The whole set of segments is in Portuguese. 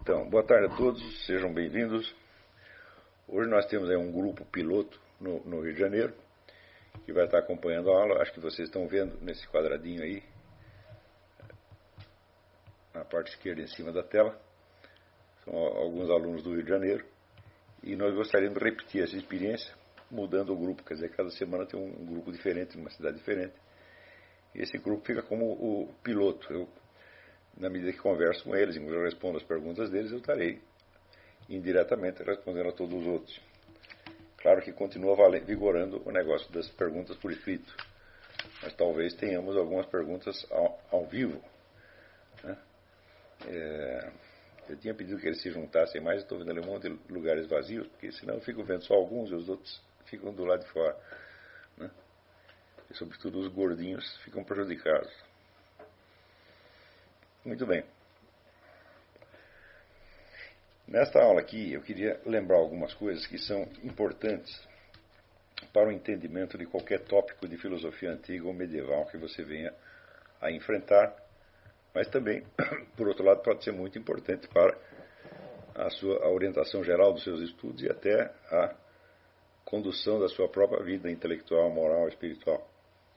Então, boa tarde a todos, sejam bem-vindos. Hoje nós temos aí um grupo piloto no Rio de Janeiro, que vai estar acompanhando a aula. Acho que vocês estão vendo nesse quadradinho aí, na parte esquerda em cima da tela. São alguns alunos do Rio de Janeiro. E nós gostaríamos de repetir essa experiência, mudando o grupo. Quer dizer, cada semana tem um grupo diferente, numa cidade diferente. E esse grupo fica como o piloto. Eu, na medida que converso com eles, eu respondo as perguntas deles, eu estarei indiretamente respondendo a todos os outros. Claro que continua vigorando o negócio das perguntas por escrito, mas talvez tenhamos algumas perguntas ao vivo, né? Eu tinha pedido que eles se juntassem mais, estou vendo ali um monte de lugares vazios, porque senão eu fico vendo só alguns e os outros ficam do lado de fora, né? E sobretudo os gordinhos ficam prejudicados. Muito bem. Nesta aula aqui, eu queria lembrar algumas coisas que são importantes para o entendimento de qualquer tópico de filosofia antiga ou medieval que você venha a enfrentar, mas também, por outro lado, pode ser muito importante para a orientação geral dos seus estudos e até a condução da sua própria vida intelectual, moral, espiritual.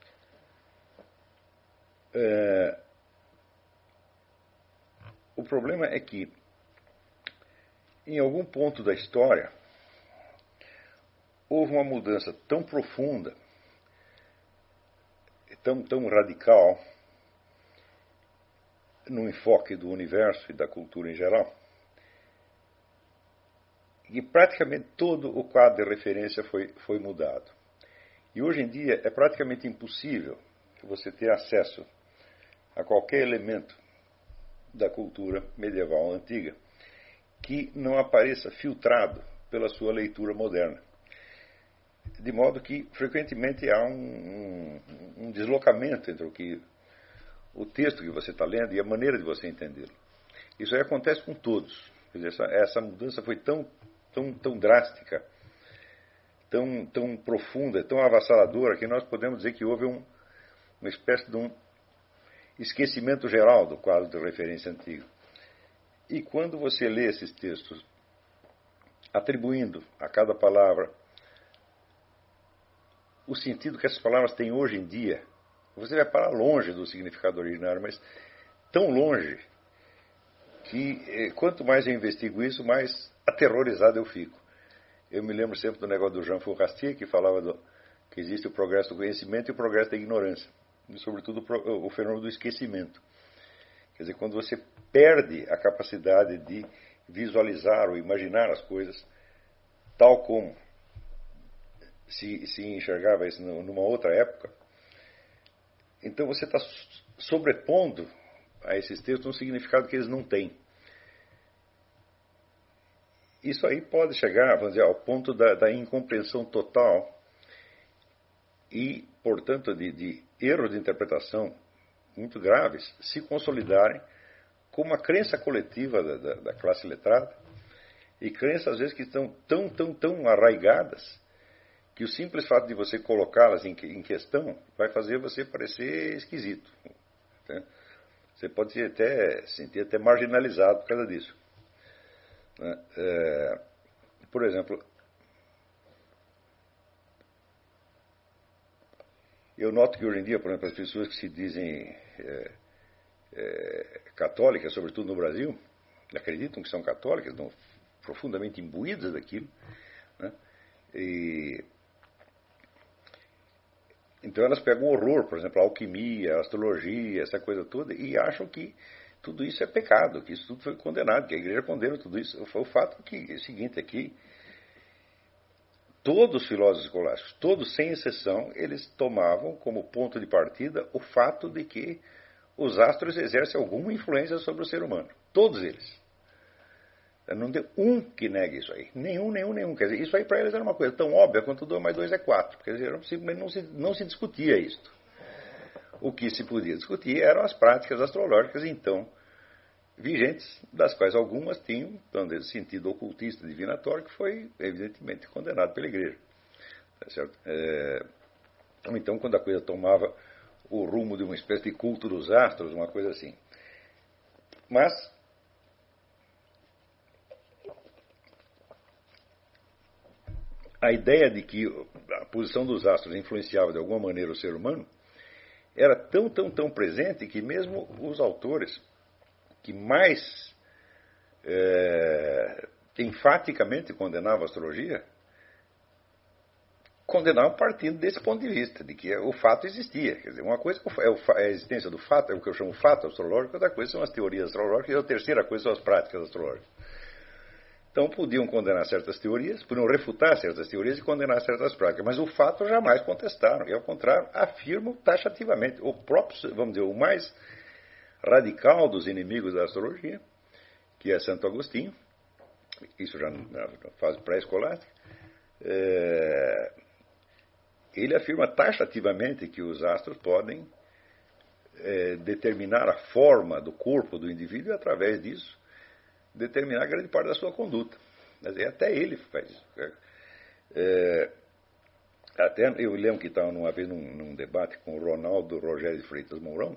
O problema é que, em algum ponto da história, houve uma mudança tão profunda, tão radical, no enfoque do universo e da cultura em geral, que praticamente todo o quadro de referência foi mudado. E hoje em dia é praticamente impossível você ter acesso a qualquer elemento da cultura medieval antiga que não apareça filtrado pela sua leitura moderna. De modo que, frequentemente, há um deslocamento entre o texto que você está lendo e a maneira de você entendê-lo. Isso aí acontece com todos. Quer dizer, essa mudança foi tão drástica, tão profunda, tão avassaladora, que nós podemos dizer que houve uma espécie de um esquecimento geral do quadro de referência antigo. E quando você lê esses textos, atribuindo a cada palavra o sentido que essas palavras têm hoje em dia, você vai parar longe do significado originário, mas tão longe que quanto mais eu investigo isso, mais aterrorizado eu fico. Eu me lembro sempre do negócio do Jean Fourastier, que falava que existe o progresso do conhecimento e o progresso da ignorância, e sobretudo o fenômeno do esquecimento. Quer dizer, quando você perde a capacidade de visualizar ou imaginar as coisas tal como se enxergava isso numa outra época, então você está sobrepondo a esses textos um significado que eles não têm. Isso aí pode chegar, vamos dizer, ao ponto da incompreensão total e, portanto, de erros de interpretação muito graves se consolidarem como uma crença coletiva da classe letrada, e crenças, às vezes, que estão tão arraigadas que o simples fato de você colocá-las em questão vai fazer você parecer esquisito, né? Você pode se sentir até marginalizado por causa disso, né? Por exemplo, eu noto que hoje em dia, por exemplo, as pessoas que se dizem católicas, sobretudo no Brasil, acreditam que são católicas, estão profundamente imbuídas daquilo, né? Então elas pegam horror, por exemplo, a alquimia, a astrologia, essa coisa toda, e acham que tudo isso é pecado, que isso tudo foi condenado, que a igreja condena tudo isso. Foi o fato que é o seguinte, aqui todos os filósofos escolásticos, todos sem exceção, eles tomavam como ponto de partida o fato de que os astros exercem alguma influência sobre o ser humano. Todos eles. Não tem um que negue isso aí. Nenhum. Quer dizer, isso aí para eles era uma coisa tão óbvia quanto 2 mais 2 é 4. Quer dizer, simplesmente não se discutia isto. O que se podia discutir eram as práticas astrológicas, então, vigentes, das quais algumas tinham, então, sentido ocultista divinatório, que foi, evidentemente, condenado pela igreja. Tá certo? Então, quando a coisa tomava o rumo de uma espécie de culto dos astros, uma coisa assim. Mas a ideia de que a posição dos astros influenciava de alguma maneira o ser humano era tão presente que mesmo os autores que mais enfaticamente condenavam a astrologia condenavam partindo desse ponto de vista, de que o fato existia. Quer dizer, uma coisa é a existência do fato, é o que eu chamo fato astrológico, outra coisa são as teorias astrológicas, e a terceira coisa são as práticas astrológicas. Então podiam condenar certas teorias, podiam refutar certas teorias e condenar certas práticas, mas o fato jamais contestaram, e ao contrário, afirmam taxativamente. O próprio, vamos dizer, o mais radical dos inimigos da astrologia, que é Santo Agostinho, isso já na fase pré-escolástica, ele afirma taxativamente que os astros podem determinar a forma do corpo do indivíduo e, através disso, determinar grande parte da sua conduta. Até ele faz isso. Até eu lembro que estava uma vez num debate com o Ronaldo Rogério de Freitas Mourão,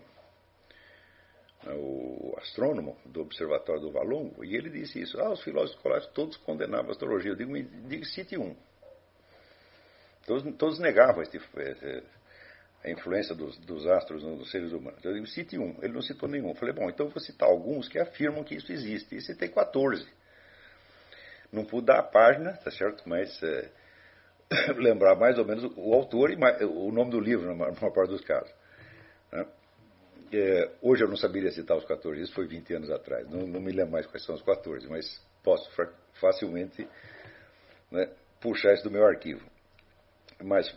o astrônomo do Observatório do Valongo, e ele disse isso. Os filósofos escolares todos condenavam a astrologia. Eu digo cite um. Todos negavam a influência dos astros nos seres humanos. Eu digo, cite um. Ele não citou nenhum. Eu falei, bom, então eu vou citar alguns que afirmam que isso existe. E citei 14. Não pude dar a página, tá certo? Mas lembrar mais ou menos o autor e o nome do livro, na maior parte dos casos. Né? Hoje eu não saberia citar os 14, isso foi 20 anos atrás. Não me lembro mais quais são os 14, mas posso facilmente, né, puxar isso do meu arquivo. Mas,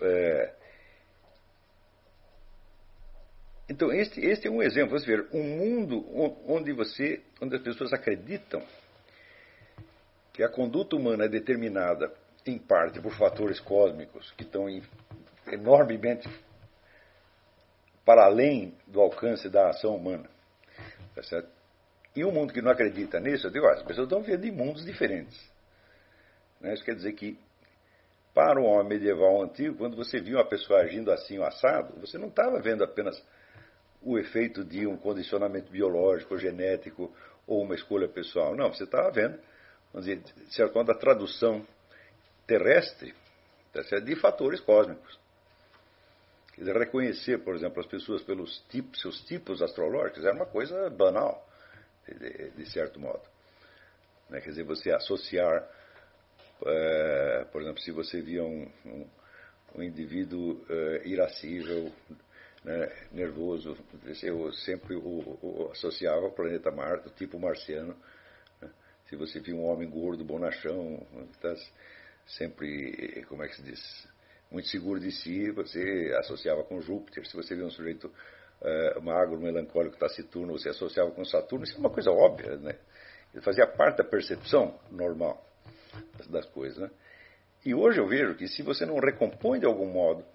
então, este é um exemplo. Você vê, um mundo onde as pessoas acreditam que a conduta humana é determinada, em parte, por fatores cósmicos que estão enormemente para além do alcance da ação humana. Tá certo? E um mundo que não acredita nisso, eu digo, as pessoas estão vivendo em mundos diferentes. Né? Isso quer dizer que, para o homem medieval antigo, quando você via uma pessoa agindo assim ou assado, você não estava vendo apenas o efeito de um condicionamento biológico, genético ou uma escolha pessoal. Não, você estava vendo, vamos dizer, de certa forma, a tradução terrestre, tá certo, de fatores cósmicos. Quer dizer, reconhecer, por exemplo, as pessoas pelos seus tipos astrológicos era uma coisa banal, de certo modo. Né? Quer dizer, você associar, por exemplo, se você via um indivíduo irascível, né, nervoso, eu sempre o associava ao planeta Marte, o tipo marciano. Né? Se você via um homem gordo, bonachão, tá sempre, como é que se diz, muito seguro de si, você associava com Júpiter. Se você via um sujeito magro, melancólico, taciturno, você associava com Saturno. Isso é uma coisa óbvia, né? Ele fazia parte da percepção normal das coisas, né? E hoje eu vejo que se você não recompõe de algum modo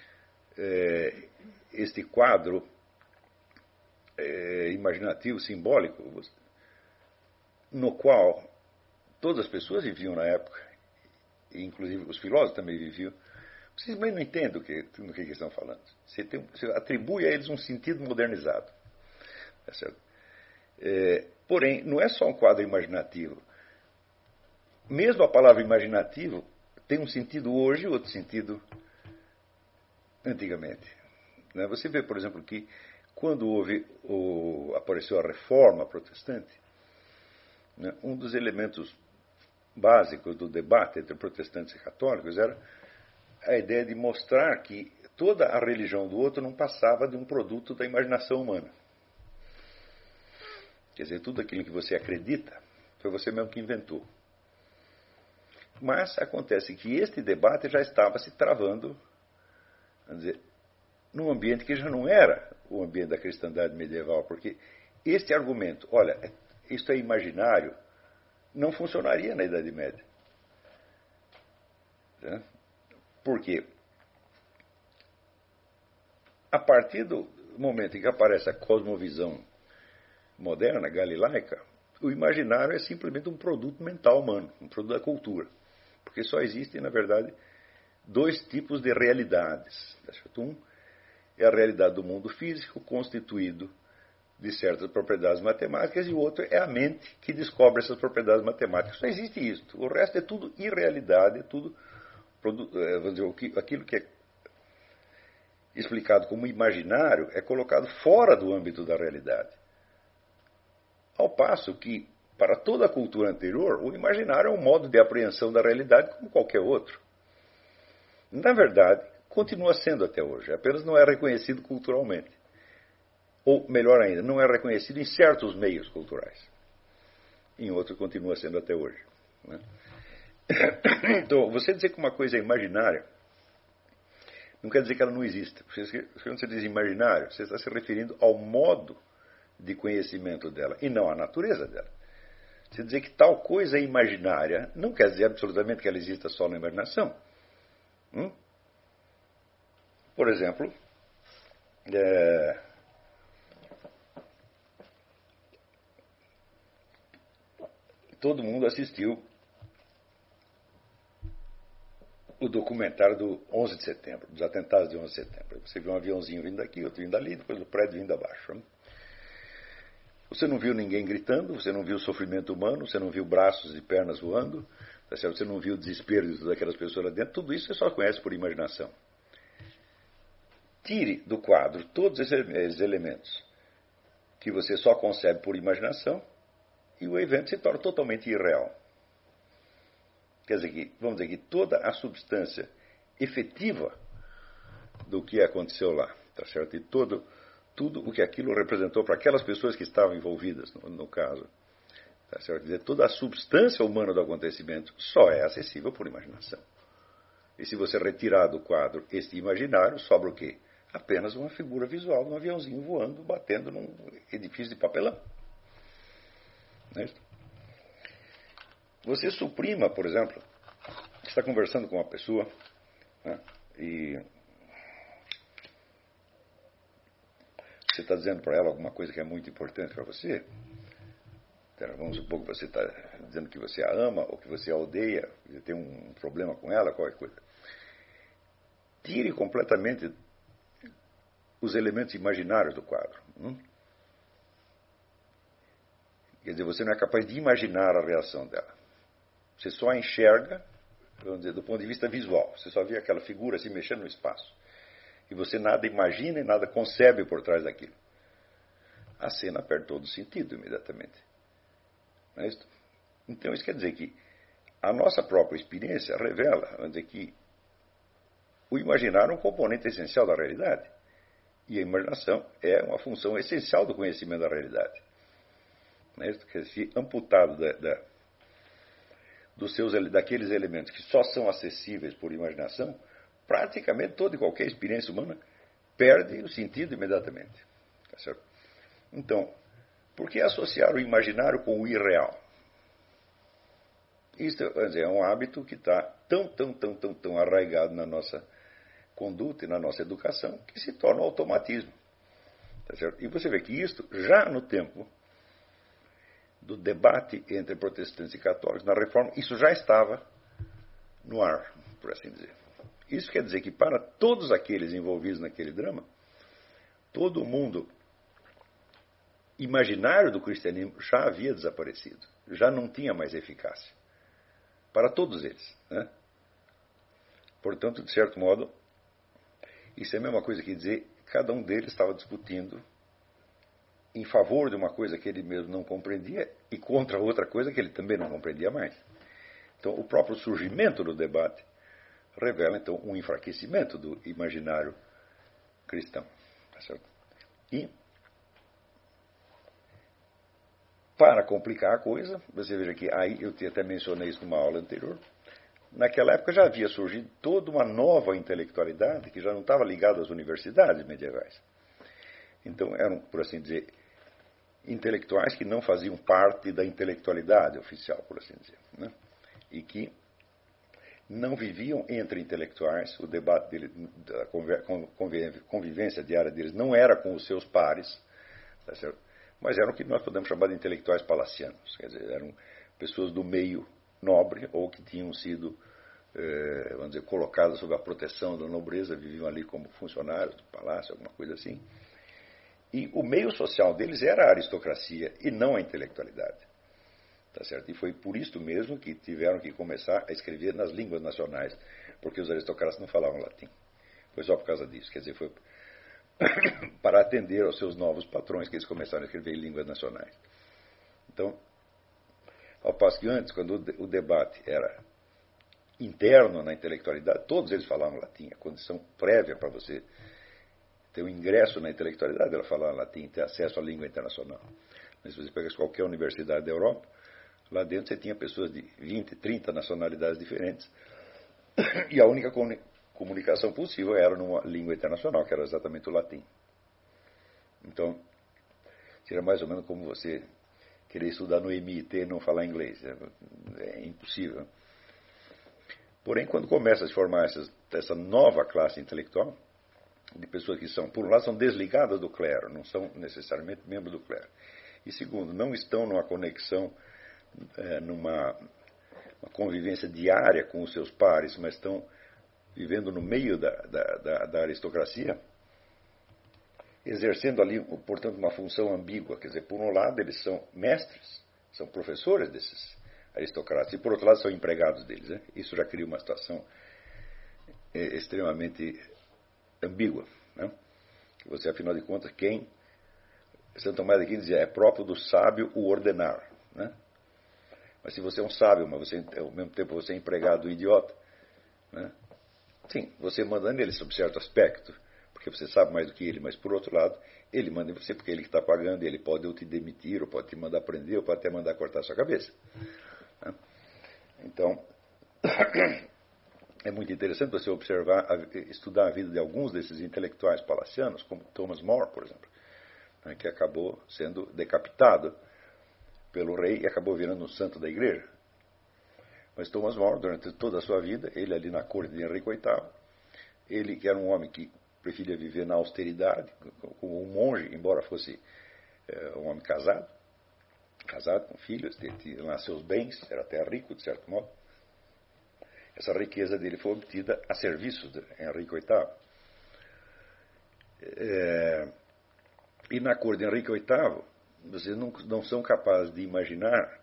este quadro imaginativo, simbólico, no qual todas as pessoas viviam na época, e inclusive os filósofos também viviam, vocês também não entendem do que eles estão falando. Você atribui a eles um sentido modernizado. Tá certo? Porém, não é só um quadro imaginativo. Mesmo a palavra imaginativo tem um sentido hoje e outro sentido antigamente. Né? Você vê, por exemplo, que quando apareceu a Reforma Protestante, né, um dos elementos básicos do debate entre protestantes e católicos era a ideia de mostrar que toda a religião do outro não passava de um produto da imaginação humana. Quer dizer, tudo aquilo que você acredita foi você mesmo que inventou. Mas acontece que este debate já estava se travando, vamos dizer, num ambiente que já não era o ambiente da cristandade medieval, porque este argumento, olha, isto é imaginário, não funcionaria na Idade Média. Né? Por quê? A partir do momento em que aparece a cosmovisão moderna, galilaica, o imaginário é simplesmente um produto mental humano, um produto da cultura. Porque só existem, na verdade, dois tipos de realidades. Um é a realidade do mundo físico, constituído de certas propriedades matemáticas, e o outro é a mente que descobre essas propriedades matemáticas. Só existe isso. O resto é tudo irrealidade, é tudo vamos dizer, aquilo que é explicado como imaginário é colocado fora do âmbito da realidade. Ao passo que, para toda a cultura anterior, o imaginário é um modo de apreensão da realidade como qualquer outro. Na verdade, continua sendo até hoje, apenas não é reconhecido culturalmente. Ou, melhor ainda, não é reconhecido em certos meios culturais. Em outros, continua sendo até hoje. Né? Então, você dizer que uma coisa é imaginária, não quer dizer que ela não exista. Quando você diz imaginário, você está se referindo ao modo de conhecimento dela, e não à natureza dela. Você dizer que tal coisa é imaginária, não quer dizer absolutamente que ela exista só na imaginação. Por exemplo, todo mundo assistiu o documentário do 11 de setembro, dos atentados de 11 de setembro. Você viu um aviãozinho vindo daqui, outro vindo dali, depois do prédio vindo abaixo. Você não viu ninguém gritando, você não viu o sofrimento humano, você não viu braços e pernas voando, você não viu o desespero daquelas pessoas lá dentro. Tudo isso você só conhece por imaginação. Tire do quadro todos esses elementos que você só concebe por imaginação e o evento se torna totalmente irreal. Quer dizer que, vamos dizer que toda a substância efetiva do que aconteceu lá, tá certo? E tudo o que aquilo representou para aquelas pessoas que estavam envolvidas no caso, tá certo? Quer dizer, toda a substância humana do acontecimento só é acessível por imaginação. E se você retirar do quadro este imaginário, sobra o quê? Apenas uma figura visual de um aviãozinho voando, batendo num edifício de papelão. Não é isso? Você suprima, por exemplo, você está conversando com uma pessoa, né, e você está dizendo para ela alguma coisa que é muito importante para você. Vamos supor que você está dizendo que você a ama ou que você a odeia, que tem um problema com ela, qualquer coisa. Tire completamente os elementos imaginários do quadro. Quer dizer, você não é capaz de imaginar a reação dela. Você só a enxerga, vamos dizer, do ponto de vista visual. Você só vê aquela figura se mexendo no espaço. E você nada imagina e nada concebe por trás daquilo. A cena perde todo o sentido imediatamente. Não é isso? Então, isso quer dizer que a nossa própria experiência revela, vamos dizer, que o imaginário é um componente essencial da realidade. E a imaginação é uma função essencial do conhecimento da realidade. Não é isso? Quer dizer, se amputado daqueles elementos que só são acessíveis por imaginação, praticamente toda e qualquer experiência humana perde o sentido imediatamente. Tá certo? Então, por que associar o imaginário com o irreal? Isso é um hábito que está tão arraigado na nossa conduta e na nossa educação que se torna um automatismo. Tá certo? E você vê que isto, já no tempo do debate entre protestantes e católicos, na Reforma, isso já estava no ar, por assim dizer. Isso quer dizer que para todos aqueles envolvidos naquele drama, todo o mundo imaginário do cristianismo já havia desaparecido, já não tinha mais eficácia. Para todos eles. Né? Portanto, de certo modo, isso é a mesma coisa que dizer que cada um deles estava discutindo em favor de uma coisa que ele mesmo não compreendia e contra outra coisa que ele também não compreendia mais. Então, o próprio surgimento do debate revela, então, um enfraquecimento do imaginário cristão. Tá certo? E, para complicar a coisa, você veja que aí, eu até mencionei isso numa aula anterior, naquela época já havia surgido toda uma nova intelectualidade que já não estava ligada às universidades medievais. Então, eram, por assim dizer, intelectuais que não faziam parte da intelectualidade oficial, por assim dizer. Né? E que não viviam entre intelectuais, o debate dele, a convivência diária deles não era com os seus pares, tá certo? Mas eram o que nós podemos chamar de intelectuais palacianos, quer dizer, eram pessoas do meio nobre ou que tinham sido, vamos dizer, colocadas sob a proteção da nobreza, viviam ali como funcionários do palácio, alguma coisa assim. E o meio social deles era a aristocracia e não a intelectualidade. Tá certo? E foi por isso mesmo que tiveram que começar a escrever nas línguas nacionais, porque os aristocratas não falavam latim. Foi só por causa disso. Quer dizer, foi para atender aos seus novos patrões que eles começaram a escrever em línguas nacionais. Então, ao passo que antes, quando o debate era interno na intelectualidade, todos eles falavam latim. A condição prévia para você ter um ingresso na intelectualidade era falar latim, ter acesso à língua internacional. Mas se você pega qualquer universidade da Europa, lá dentro você tinha pessoas de 20, 30 nacionalidades diferentes. E a única comunicação possível era numa língua internacional, que era exatamente o latim. Então, seria mais ou menos como você querer estudar no MIT e não falar inglês. É impossível. Porém, quando começa a se formar essa nova classe intelectual, de pessoas que são, por um lado, são desligadas do clero, não são necessariamente membros do clero. E segundo, não estão numa conexão, numa convivência diária com os seus pares, mas estão vivendo no meio da aristocracia, exercendo ali, portanto, uma função ambígua. Quer dizer, por um lado, eles são mestres, são professores desses aristocratas, e por outro lado, são empregados deles. Né? Isso já cria uma situação extremamente ambígua. Né? Você, afinal de contas, Santo Tomás de Aquino dizia, é próprio do sábio o ordenar. Né? Mas se você é um sábio, mas ao mesmo tempo você é empregado do idiota, né? Sim, você manda nele sob certo aspecto, porque você sabe mais do que ele, mas por outro lado, ele manda em você porque ele que está pagando, ele pode ou te demitir, ou pode te mandar prender, ou pode até mandar cortar a sua cabeça. Né? Então, é muito interessante você observar, estudar a vida de alguns desses intelectuais palacianos, como Thomas More, por exemplo, né, que acabou sendo decapitado pelo rei e acabou virando um santo da igreja. Mas Thomas More, durante toda a sua vida, ele ali na corte de Henrique VIII, ele que era um homem que preferia viver na austeridade, como um monge, embora fosse um homem casado com filhos, tinha lá seus bens, era até rico, de certo modo. Essa riqueza dele foi obtida a serviço de Henrique VIII. E na corte de Henrique VIII, vocês não são capazes de imaginar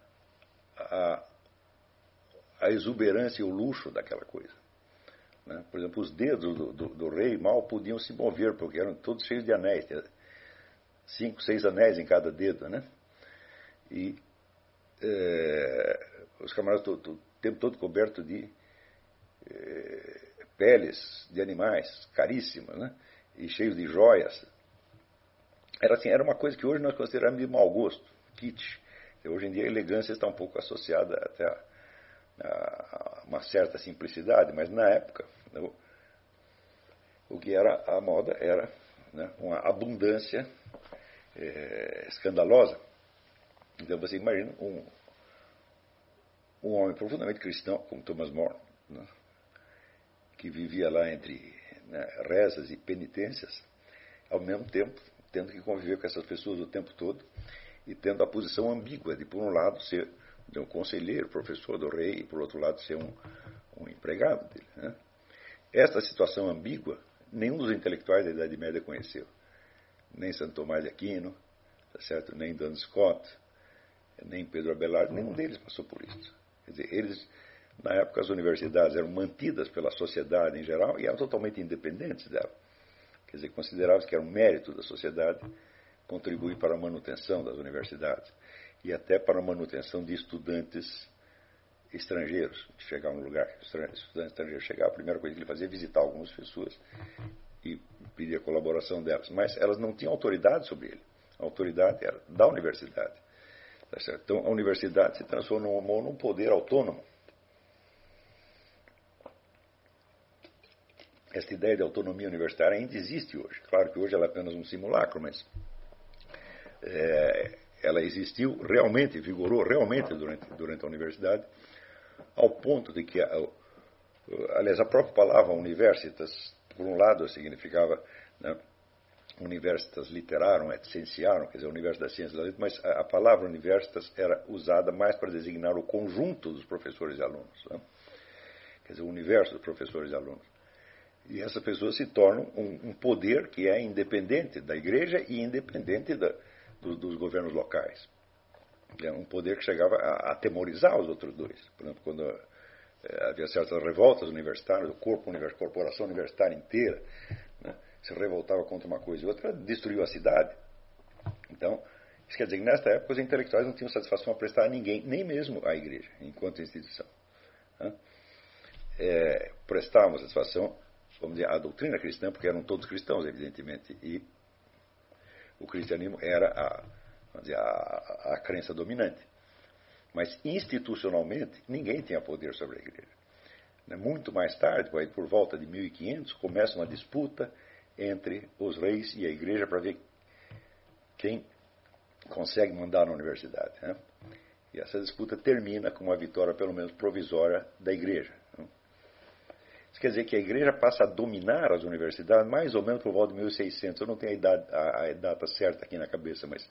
a exuberância e o luxo daquela coisa. Né? Por exemplo, os dedos do rei mal podiam se mover, porque eram todos cheios de anéis. 5, 6 anéis em cada dedo. Né? E os camaradas o tempo todo cobertos de peles de animais caríssimas, né? E cheios de joias. Era uma coisa que hoje nós consideramos de mau gosto, kitsch. E hoje em dia a elegância está um pouco associada até a uma certa simplicidade, mas na época o que era a moda era, né, uma abundância escandalosa. Então você imagina um homem profundamente cristão, como Thomas More, né, que vivia lá entre, né, rezas e penitências, ao mesmo tempo tendo que conviver com essas pessoas o tempo todo e tendo a posição ambígua de, por um lado, ser um conselheiro, professor do rei, e, por outro lado, ser um empregado dele. Né? Esta situação ambígua, nenhum dos intelectuais da Idade Média conheceu. Nem Santo Tomás de Aquino, tá certo? Nem Duns Scott, nem Pedro Abelard, nenhum deles passou por isso. Quer dizer, na época, as universidades eram mantidas pela sociedade em geral e eram totalmente independentes dela. Quer dizer, considerava-se que era um mérito da sociedade contribuir para a manutenção das universidades e até para a manutenção de estudantes estrangeiros. Chegar a um lugar que o estudante estrangeiro chegava, a primeira coisa que ele fazia é visitar algumas pessoas e pedir a colaboração delas. Mas elas não tinham autoridade sobre ele. A autoridade era da universidade. Tá certo? Então, a universidade se transformou num poder autônomo. Esta ideia de autonomia universitária ainda existe hoje. Claro que hoje ela é apenas um simulacro, mas ela existiu realmente, vigorou realmente durante a universidade, ao ponto de que, aliás, a própria palavra universitas, por um lado, significava, né, universitas literarum et scientiarum, quer dizer, universo das ciências da letra, mas a palavra universitas era usada mais para designar o conjunto dos professores e alunos. Né? Quer dizer, o universo dos professores e alunos. E essas pessoas se tornam um poder que é independente da igreja e independente dos governos locais. Um poder que chegava a atemorizar os outros dois. Por exemplo, quando havia certas revoltas universitárias, a corporação universitária inteira, né, se revoltava contra uma coisa e outra, destruiu a cidade. Então, isso quer dizer que nesta época os intelectuais não tinham satisfação a prestar a ninguém, nem mesmo à igreja, enquanto instituição. Né? Prestavam satisfação, vamos dizer, à doutrina cristã, porque eram todos cristãos, evidentemente, e o cristianismo era a crença dominante. Mas institucionalmente, ninguém tinha poder sobre a igreja. Muito mais tarde, por volta de 1500, começa uma disputa entre os reis e a igreja para ver quem consegue mandar na universidade. Né? E essa disputa termina com uma vitória, pelo menos provisória, da igreja. Né? Isso quer dizer que a igreja passa a dominar as universidades mais ou menos por volta de 1600. Eu não tenho a data certa aqui na cabeça, mas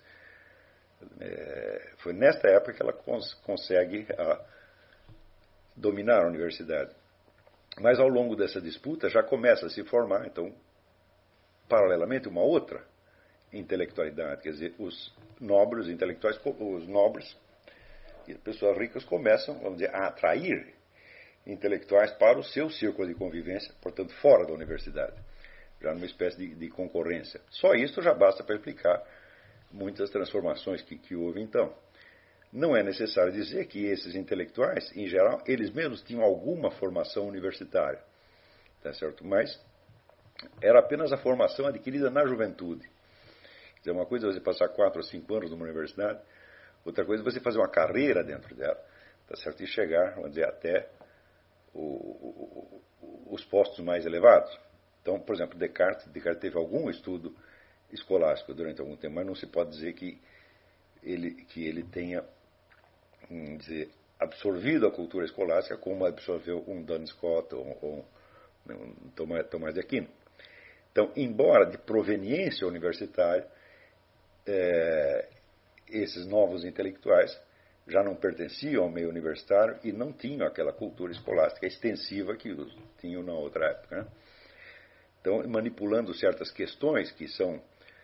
foi nesta época que ela consegue dominar a universidade. Mas ao longo dessa disputa já começa a se formar, então, paralelamente, uma outra intelectualidade. Quer dizer, os nobres, intelectuais, os nobres e pessoas ricas começam, vamos dizer, a atrair intelectuais para o seu círculo de convivência, portanto, fora da universidade, já numa espécie de concorrência. Só isso já basta para explicar muitas transformações que houve então. Não é necessário dizer que esses intelectuais, em geral, eles mesmos tinham alguma formação universitária, tá certo? Mas era apenas a formação adquirida na juventude. Quer dizer, uma coisa é você passar 4 ou 5 anos numa universidade, outra coisa é você fazer uma carreira dentro dela, tá certo? E chegar, vamos dizer, até os postos mais elevados. Então, por exemplo, Descartes teve algum estudo escolástico durante algum tempo, mas não se pode dizer que ele tenha, vamos dizer, absorvido a cultura escolástica como absorveu um Duns Scott ou um Tomás de Aquino. Então, embora de proveniência universitária, esses novos intelectuais já não pertenciam ao meio universitário e não tinham aquela cultura escolástica extensiva que tinham na outra época. Né? Então, manipulando certas questões que são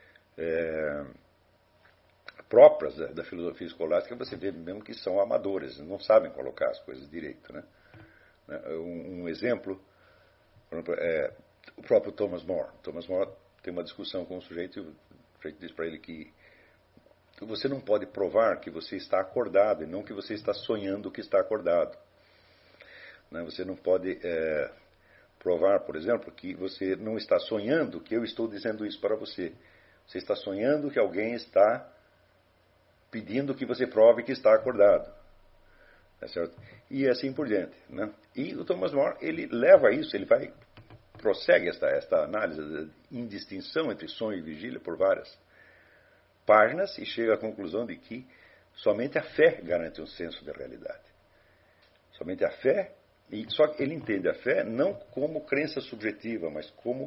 próprias da filosofia escolástica, você vê mesmo que são amadores, não sabem colocar as coisas direito. Né? Um exemplo, por exemplo, o próprio Thomas More. Thomas More tem uma discussão com um sujeito e o sujeito diz para ele que você não pode provar que você está acordado e não que você está sonhando que está acordado. Né? Você não pode provar, por exemplo, que você não está sonhando que eu estou dizendo isso para você. Você está sonhando que alguém está pedindo que você prove que está acordado. É certo? E assim por diante. Né? E o Thomas More, ele leva isso, ele prossegue esta análise de indistinção entre sonho e vigília por várias páginas e chega à conclusão de que somente a fé garante um senso de realidade. Somente a fé, e só que ele entende a fé não como crença subjetiva, mas como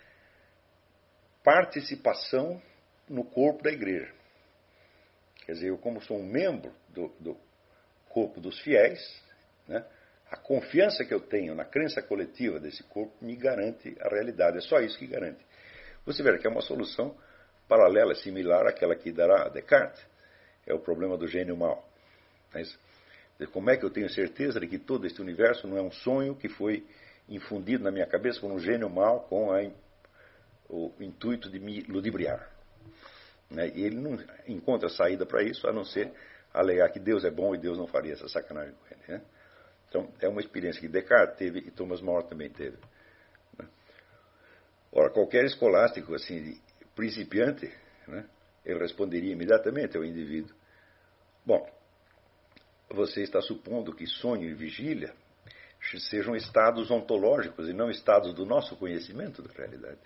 participação no corpo da igreja. Quer dizer, eu como sou um membro do corpo dos fiéis, né, a confiança que eu tenho na crença coletiva desse corpo me garante a realidade. É só isso que garante. Você verá que é uma solução paralela, similar àquela que dará a Descartes. É o problema do gênio mau. Como é que eu tenho certeza de que todo este universo não é um sonho que foi infundido na minha cabeça por um gênio mau com o intuito de me ludibriar? E ele não encontra saída para isso, a não ser alegar que Deus é bom e Deus não faria essa sacanagem com ele. Né? Então, é uma experiência que Descartes teve e Thomas More também teve. Né? Ora, qualquer escolástico assim, principiante, né, ele responderia imediatamente ao indivíduo: bom, você está supondo que sonho e vigília sejam estados ontológicos e não estados do nosso conhecimento da realidade.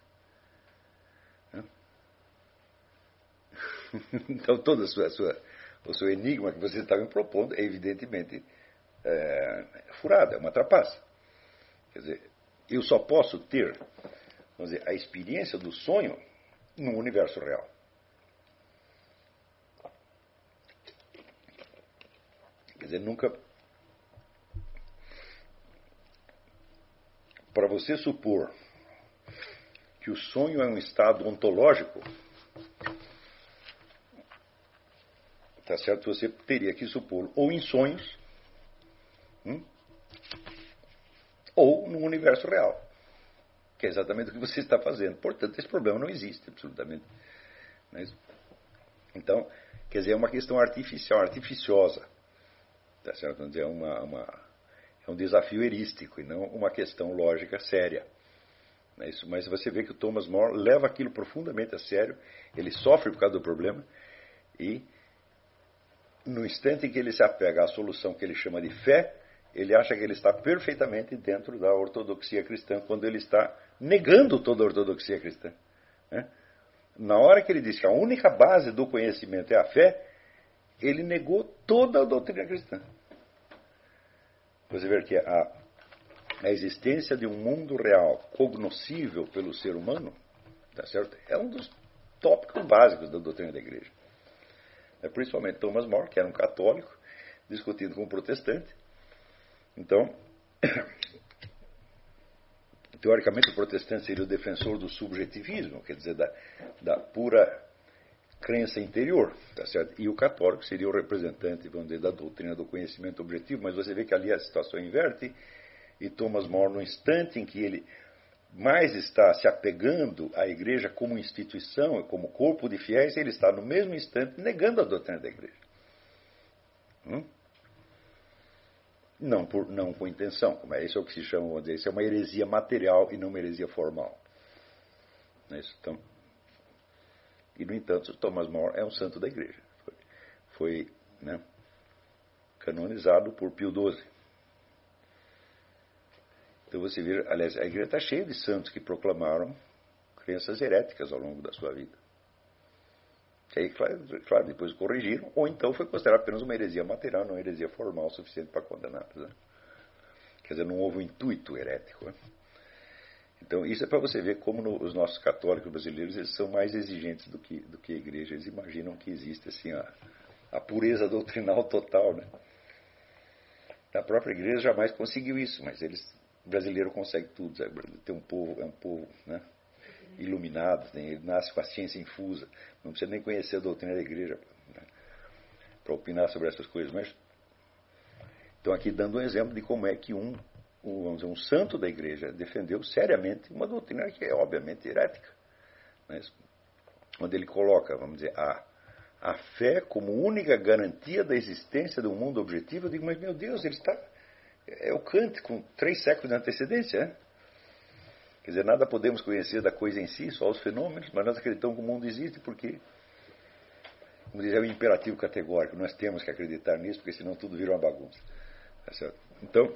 Então, todo o seu enigma que você está me propondo é evidentemente furado, é uma trapaça. Quer dizer, eu só posso ter, vamos dizer, a experiência do sonho no universo real. Quer dizer, nunca... Para você supor que o sonho é um estado ontológico, tá certo? Você teria que supô-lo ou em sonhos, ou no universo real, que é exatamente o que você está fazendo. Portanto, esse problema não existe, absolutamente. Então, quer dizer, é uma questão artificial, artificiosa. Tá certo? Vamos dizer, é um desafio erístico e não uma questão lógica séria. Mas você vê que o Thomas More leva aquilo profundamente a sério, ele sofre por causa do problema e, no instante em que ele se apega à solução que ele chama de fé, ele acha que ele está perfeitamente dentro da ortodoxia cristã, quando ele está negando toda a ortodoxia cristã. Na hora que ele diz que a única base do conhecimento é a fé, ele negou toda a doutrina cristã. Você vê que a existência de um mundo real cognoscível pelo ser humano, tá certo? É um dos tópicos básicos da doutrina da igreja. Principalmente Thomas More, que era um católico, discutindo com um protestante. Então, teoricamente o protestante seria o defensor do subjetivismo, quer dizer, da pura crença interior, tá certo? E o católico seria o representante, vamos dizer, da doutrina do conhecimento objetivo, mas você vê que ali a situação inverte, e Thomas More, no instante em que ele mais está se apegando à igreja como instituição, como corpo de fiéis, ele está no mesmo instante negando a doutrina da igreja. Não com intenção, como isso é o que se chama, vamos dizer, isso é uma heresia material e não uma heresia formal. Então, e, no entanto, Thomas More é um santo da igreja. Foi canonizado por Pio XII. Então você vê, aliás, a igreja está cheia de santos que proclamaram crenças heréticas ao longo da sua vida. Que aí, claro, depois corrigiram, ou então foi considerado apenas uma heresia material, não uma heresia formal suficiente para condená-los. Quer dizer, não houve um intuito herético. Então, isso é para você ver como os nossos católicos brasileiros eles são mais exigentes do que a igreja. Eles imaginam que existe assim, a pureza doutrinal total. A própria igreja jamais conseguiu isso, mas o brasileiro consegue tudo. Sabe? É um povo iluminado, ele nasce com a ciência infusa. Não precisa nem conhecer a doutrina da igreja para opinar sobre essas coisas. Mas, então, aqui dando um exemplo de como é que vamos dizer, um santo da igreja defendeu seriamente uma doutrina que é obviamente herética. Onde ele coloca, vamos dizer, a fé como única garantia da existência de um mundo objetivo. Eu digo, mas meu Deus, ele está... É o Kant com 3 séculos de antecedência, Quer dizer, nada podemos conhecer da coisa em si, só os fenômenos, mas nós acreditamos que o mundo existe porque, como diz, é um imperativo categórico. Nós temos que acreditar nisso, porque senão tudo vira uma bagunça. Tá certo? Então,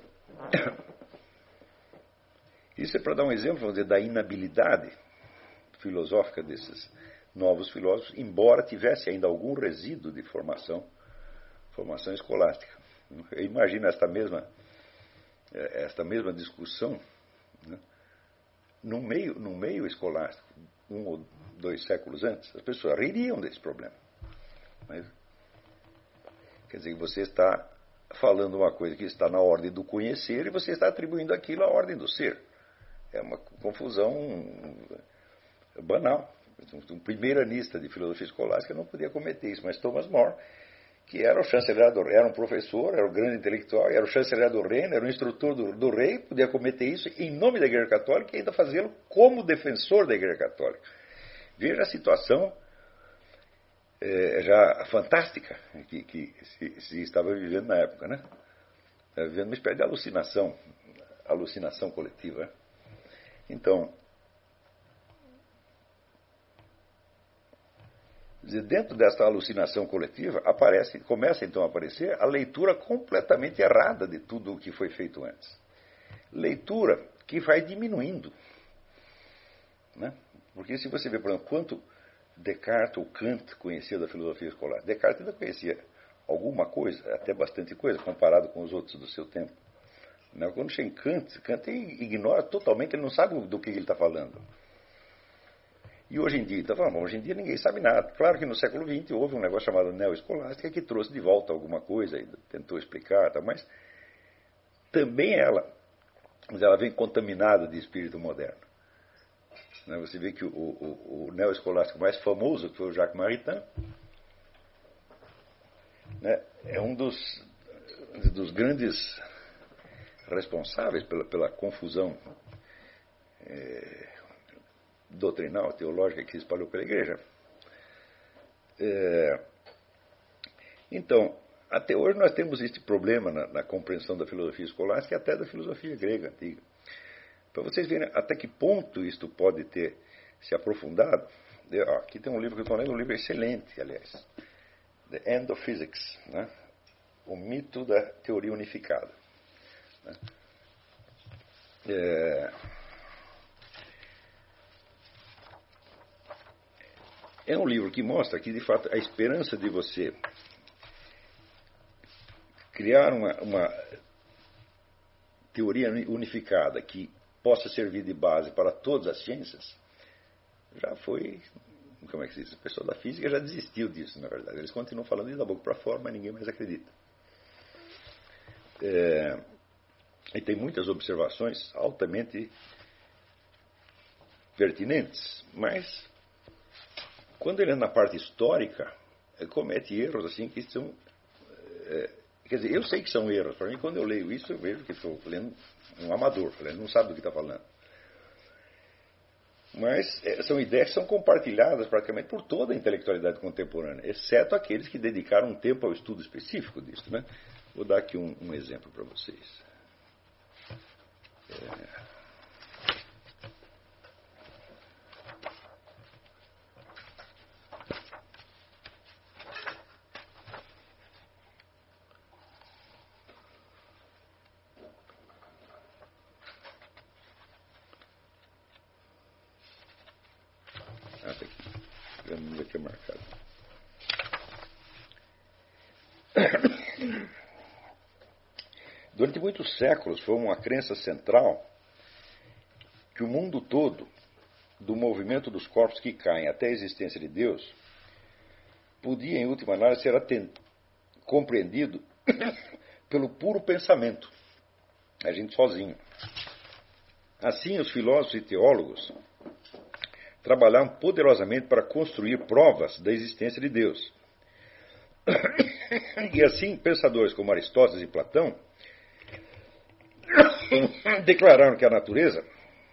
isso é para dar um exemplo, vamos dizer, da inabilidade filosófica desses novos filósofos, embora tivesse ainda algum resíduo de formação escolástica. Eu imagino esta mesma discussão no meio escolástico, 1 ou 2 séculos antes, as pessoas ririam desse problema. Quer dizer, que você está falando uma coisa que está na ordem do conhecer e você está atribuindo aquilo à ordem do ser. É uma confusão banal. Um primeiranista de filosofia escolástica não podia cometer isso, mas Thomas More, que era o chanceler era um professor, era um grande intelectual, era o chanceler do reino, era o instrutor do rei, podia cometer isso em nome da Igreja Católica e ainda fazê-lo como defensor da Igreja Católica. Veja a situação já fantástica que se estava vivendo na época, Estava vivendo uma espécie de alucinação coletiva. Então, dentro dessa alucinação coletiva, começa então a aparecer a leitura completamente errada de tudo o que foi feito antes. Leitura que vai diminuindo. Porque se você vê, por exemplo, quanto Descartes ou Kant conhecia da filosofia escolar, Descartes ainda conhecia alguma coisa, até bastante coisa, comparado com os outros do seu tempo. Quando chega em Kant ignora totalmente, ele não sabe do que ele está falando. E hoje em dia, hoje em dia ninguém sabe nada. Claro que no século XX houve um negócio chamado neoescolástica que trouxe de volta alguma coisa e tentou explicar, mas também ela vem contaminada de espírito moderno. Você vê que o neoescolástico mais famoso, que foi o Jacques Maritain, né, é um dos grandes responsáveis pela confusão doutrinal, teológica que se espalhou pela igreja. Então, até hoje nós temos este problema na compreensão da filosofia escolástica e até da filosofia grega antiga. Para vocês verem até que ponto isto pode ter se aprofundado, aqui tem um livro que eu estou lendo, um livro excelente, aliás, The End of Physics, né? O mito da teoria unificada. Né? É um livro que mostra que, de fato, a esperança de você criar uma teoria unificada que possa servir de base para todas as ciências já foi, como é que se diz? O pessoal da física já desistiu disso, na verdade. Eles continuam falando isso da boca para fora, mas ninguém mais acredita. E tem muitas observações altamente pertinentes, mas quando ele é na parte histórica, ele comete erros assim que são... quer dizer, eu sei que são erros. Para mim, quando eu leio isso, eu vejo que estou lendo um amador. Ele não sabe do que está falando. Mas são ideias que são compartilhadas praticamente por toda a intelectualidade contemporânea, exceto aqueles que dedicaram um tempo ao estudo específico disso, né? Vou dar aqui um exemplo para vocês. Tá aqui. Vamos ver aqui marcado. Durante muitos séculos foi uma crença central que o mundo todo, do movimento dos corpos que caem até a existência de Deus, podia, em última análise, ser compreendido pelo puro pensamento, a gente sozinho. Assim, os filósofos e teólogos trabalharam poderosamente para construir provas da existência de Deus. E assim, pensadores como Aristóteles e Platão declararam que a natureza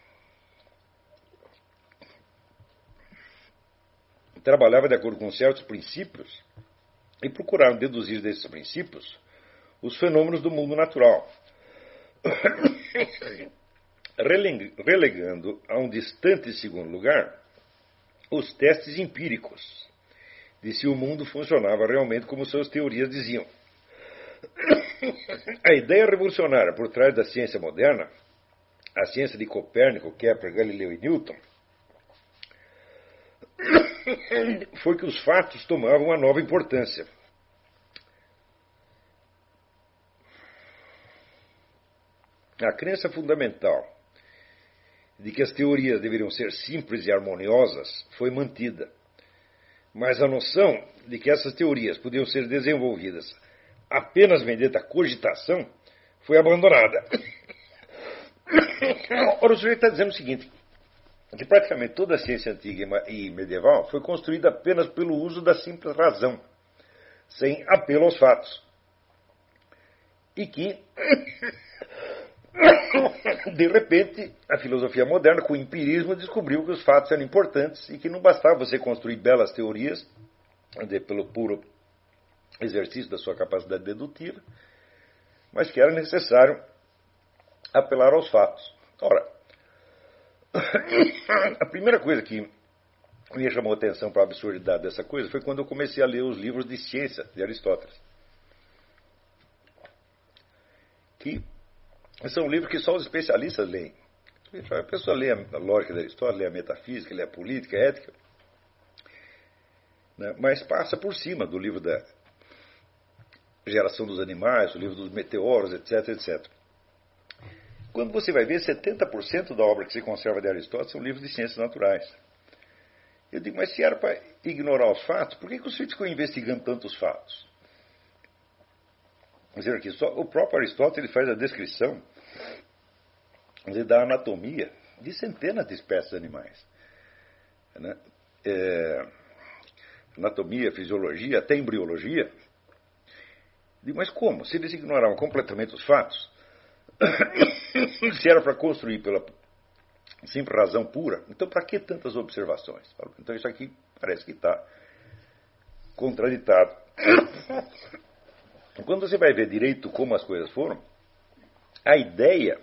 trabalhava de acordo com certos princípios e procuraram deduzir desses princípios os fenômenos do mundo natural, relegando a um distante segundo lugar os testes empíricos de se o mundo funcionava realmente como suas teorias diziam. A ideia revolucionária por trás da ciência moderna, a ciência de Copérnico, Kepler, Galileu e Newton, foi que os fatos tomavam uma nova importância. A crença fundamental de que as teorias deveriam ser simples e harmoniosas foi mantida, mas a noção de que essas teorias podiam ser desenvolvidas apenas mediante a cogitação foi abandonada. Ora, o sujeito está dizendo o seguinte, que praticamente toda a ciência antiga e medieval foi construída apenas pelo uso da simples razão, sem apelo aos fatos. E que, de repente, a filosofia moderna, com o empirismo, descobriu que os fatos eram importantes e que não bastava você construir belas teorias pelo puro exercício da sua capacidade dedutiva, mas que era necessário apelar aos fatos. Ora, a primeira coisa que me chamou a atenção para a absurdidade dessa coisa foi quando eu comecei a ler os livros de ciência de Aristóteles, que são livros que só os especialistas leem. A pessoa lê a lógica de Aristóteles, lê a metafísica, lê a política, a ética, né? Mas passa por cima do livro da geração dos animais, o livro dos meteoros, etc, etc. Quando você vai ver, 70% da obra que se conserva de Aristóteles são livros de ciências naturais. Eu digo, mas se era para ignorar os fatos, por que o sujeito ficou investigando tantos fatos? Quer dizer, aqui, só o próprio Aristóteles faz a descrição da anatomia de centenas de espécies de animais. Né? Anatomia, fisiologia, até embriologia. Digo, mas como? Se eles ignoravam completamente os fatos, se era para construir pela simples razão pura, então para que tantas observações? Então isso aqui parece que está contraditado. Quando você vai ver direito como as coisas foram, a ideia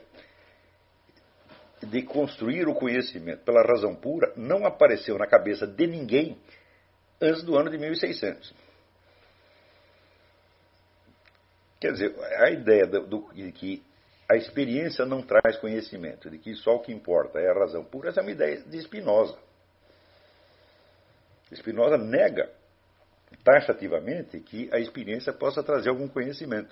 de construir o conhecimento pela razão pura não apareceu na cabeça de ninguém antes do ano de 1600. Quer dizer, a ideia de que a experiência não traz conhecimento, de que só o que importa é a razão pura, essa é uma ideia de Spinoza. Spinoza nega taxativamente que a experiência possa trazer algum conhecimento.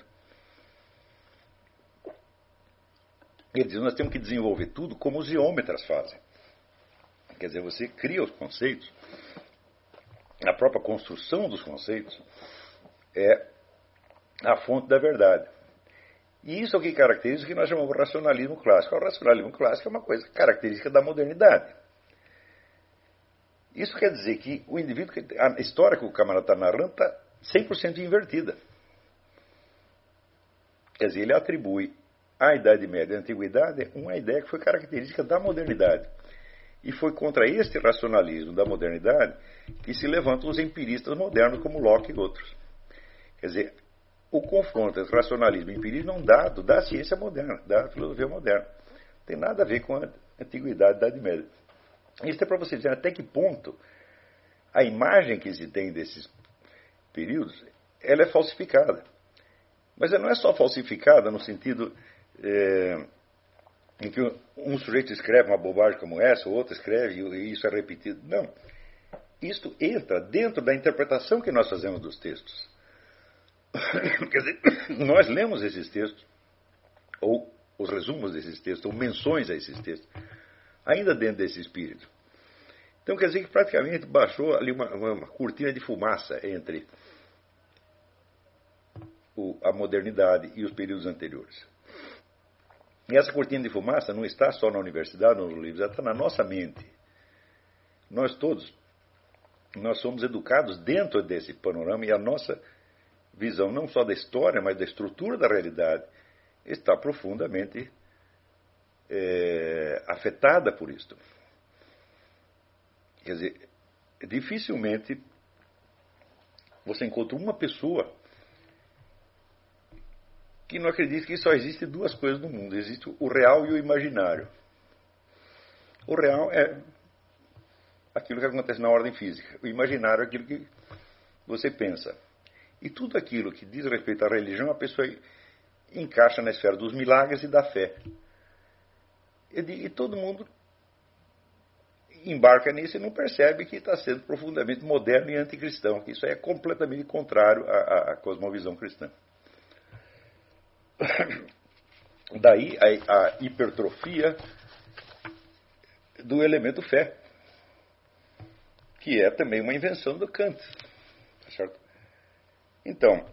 Ele diz, nós temos que desenvolver tudo como os geômetras fazem. Quer dizer, você cria os conceitos, a própria construção dos conceitos é a fonte da verdade. E isso é o que caracteriza o que nós chamamos de racionalismo clássico. O racionalismo clássico é uma coisa característica da modernidade. Isso quer dizer que o indivíduo, a história que o camarada está narrando está 100% invertida. Quer dizer, ele atribui à Idade Média e à Antiguidade uma ideia que foi característica da modernidade. E foi contra este racionalismo da modernidade que se levantam os empiristas modernos como Locke e outros. Quer dizer, o confronto entre racionalismo e empirismo é um dado da ciência moderna, da filosofia moderna. Não tem nada a ver com a Antiguidade e a Idade Média. Isso é para você dizer até que ponto a imagem que se tem desses períodos ela é falsificada. Mas ela não é só falsificada no sentido em que um sujeito escreve uma bobagem como essa, o outro escreve e isso é repetido. Não. Isto entra dentro da interpretação que nós fazemos dos textos. Quer dizer, nós lemos esses textos, ou os resumos desses textos, ou menções a esses textos, ainda dentro desse espírito. Então quer dizer que praticamente baixou ali uma cortina de fumaça entre a modernidade e os períodos anteriores. E essa cortina de fumaça não está só na universidade, nos livros, ela está na nossa mente. Nós todos, nós somos educados dentro desse panorama e a nossa visão não só da história, mas da estrutura da realidade está profundamente afetada por isto. Quer dizer, dificilmente você encontra uma pessoa que não acredita que só existem duas coisas no mundo. Existe o real e o imaginário. O real é aquilo que acontece na ordem física. O imaginário é aquilo que você pensa. E tudo aquilo que diz respeito à religião, a pessoa encaixa na esfera dos milagres e da fé. E todo mundo embarca nisso e não percebe que está sendo profundamente moderno e anticristão, que isso é completamente contrário à cosmovisão cristã. Daí a hipertrofia do elemento fé, que é também uma invenção do Kant. Tá certo? Então,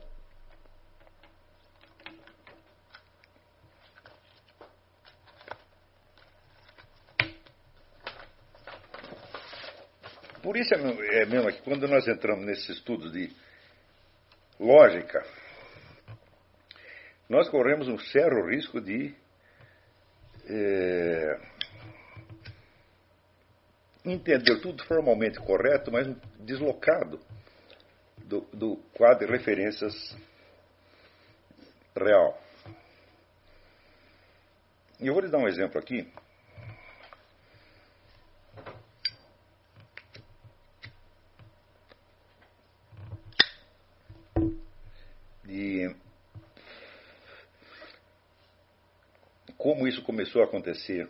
por isso é mesmo que quando nós entramos nesses estudos de lógica, nós corremos um sério risco de entender tudo formalmente correto, mas deslocado do quadro de referências real. E eu vou lhe dar um exemplo aqui. De como isso começou a acontecer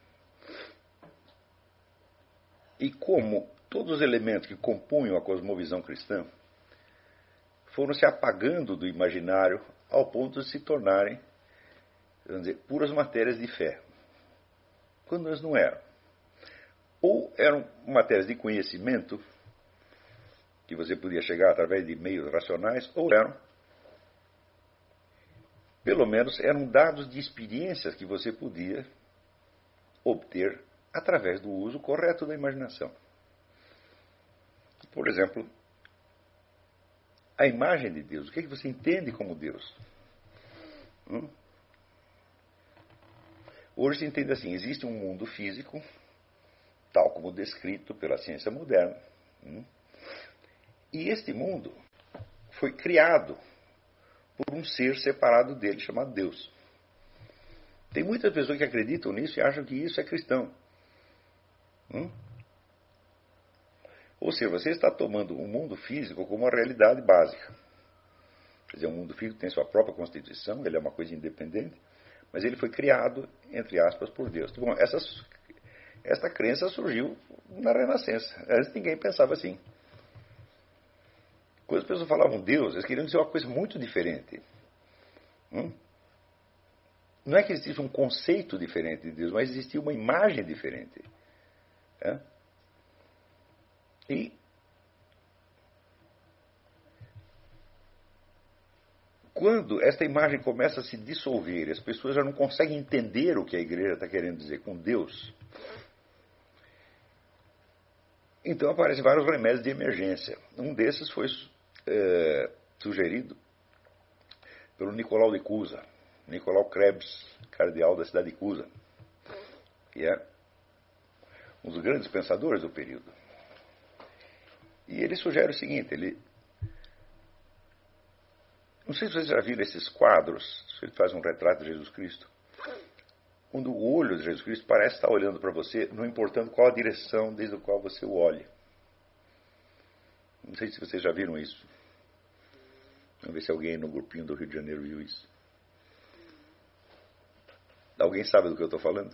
e como todos os elementos que compunham a cosmovisão cristã foram se apagando do imaginário ao ponto de se tornarem, vamos dizer, puras matérias de fé, quando elas não eram. Ou eram matérias de conhecimento que você podia chegar através de meios racionais, ou eram, pelo menos, eram dados de experiências que você podia obter através do uso correto da imaginação. Por exemplo, a imagem de Deus. O que você entende como Deus? Hoje se entende assim, existe um mundo físico, tal como descrito pela ciência moderna. E este mundo foi criado por um ser separado dele, chamado Deus. Tem muitas pessoas que acreditam nisso e acham que isso é cristão. Ou seja, você está tomando o mundo físico como uma realidade básica. Quer dizer, o mundo físico tem sua própria constituição, ele é uma coisa independente, mas ele foi criado, entre aspas, por Deus. Bom, esta crença surgiu na Renascença. Antes ninguém pensava assim. Quando as pessoas falavam Deus, eles queriam dizer uma coisa muito diferente. Não é que existisse um conceito diferente de Deus, mas existia uma imagem diferente. E quando esta imagem começa a se dissolver, as pessoas já não conseguem entender o que a igreja está querendo dizer com Deus, então aparecem vários remédios de emergência. Um desses foi sugerido pelo Nicolau de Cusa, Nicolau Krebs, cardeal da cidade de Cusa, que é um dos grandes pensadores do período. E ele sugere o seguinte, não sei se vocês já viram esses quadros, ele faz um retrato de Jesus Cristo, quando o olho de Jesus Cristo parece estar olhando para você, não importando qual a direção desde a qual você o olhe. Não sei se vocês já viram isso. Vamos ver se alguém no grupinho do Rio de Janeiro viu isso. Alguém sabe do que eu estou falando?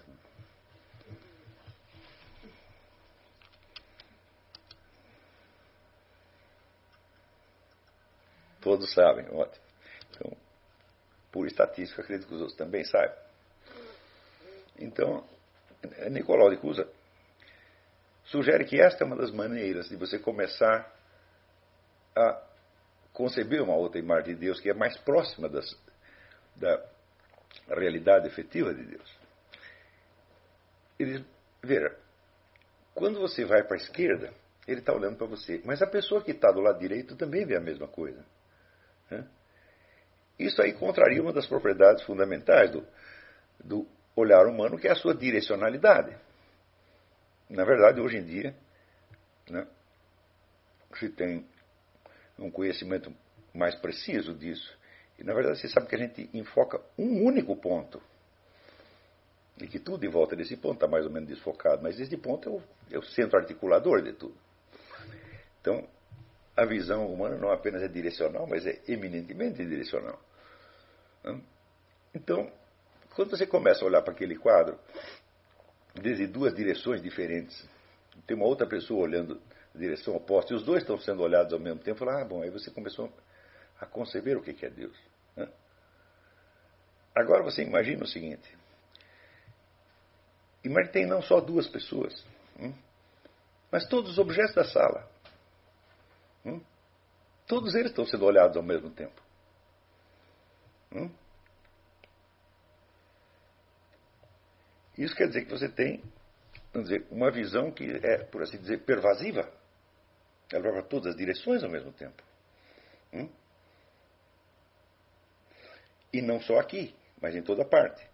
Todos sabem, ótimo. Então, por estatística, acredito que os outros também saibam. Então, Nicolau de Cusa sugere que esta é uma das maneiras de você começar a conceber uma outra imagem de Deus que é mais próxima da realidade efetiva de Deus. Ele diz, veja, quando você vai para a esquerda, ele está olhando para você, mas a pessoa que está do lado direito também vê a mesma coisa. Isso aí contraria uma das propriedades fundamentais do olhar humano, que é a sua direcionalidade. Na verdade, hoje em dia, se tem um conhecimento mais preciso disso. E, na verdade, você sabe que a gente enfoca um único ponto. E que tudo em volta desse ponto está mais ou menos desfocado. Mas esse ponto é o centro articulador de tudo. Então, a visão humana não apenas é direcional, mas é eminentemente direcional. Então, quando você começa a olhar para aquele quadro, desde duas direções diferentes, tem uma outra pessoa olhando na direção oposta, e os dois estão sendo olhados ao mesmo tempo, bom, aí você começou a conceber o que é Deus. Agora você imagina o seguinte, imagine que tem não só duas pessoas, mas todos os objetos da sala. Todos eles estão sendo olhados ao mesmo tempo. Isso quer dizer que você tem, vamos dizer, uma visão que é, por assim dizer, pervasiva. Ela vai para todas as direções ao mesmo tempo. E não só aqui, mas em toda parte.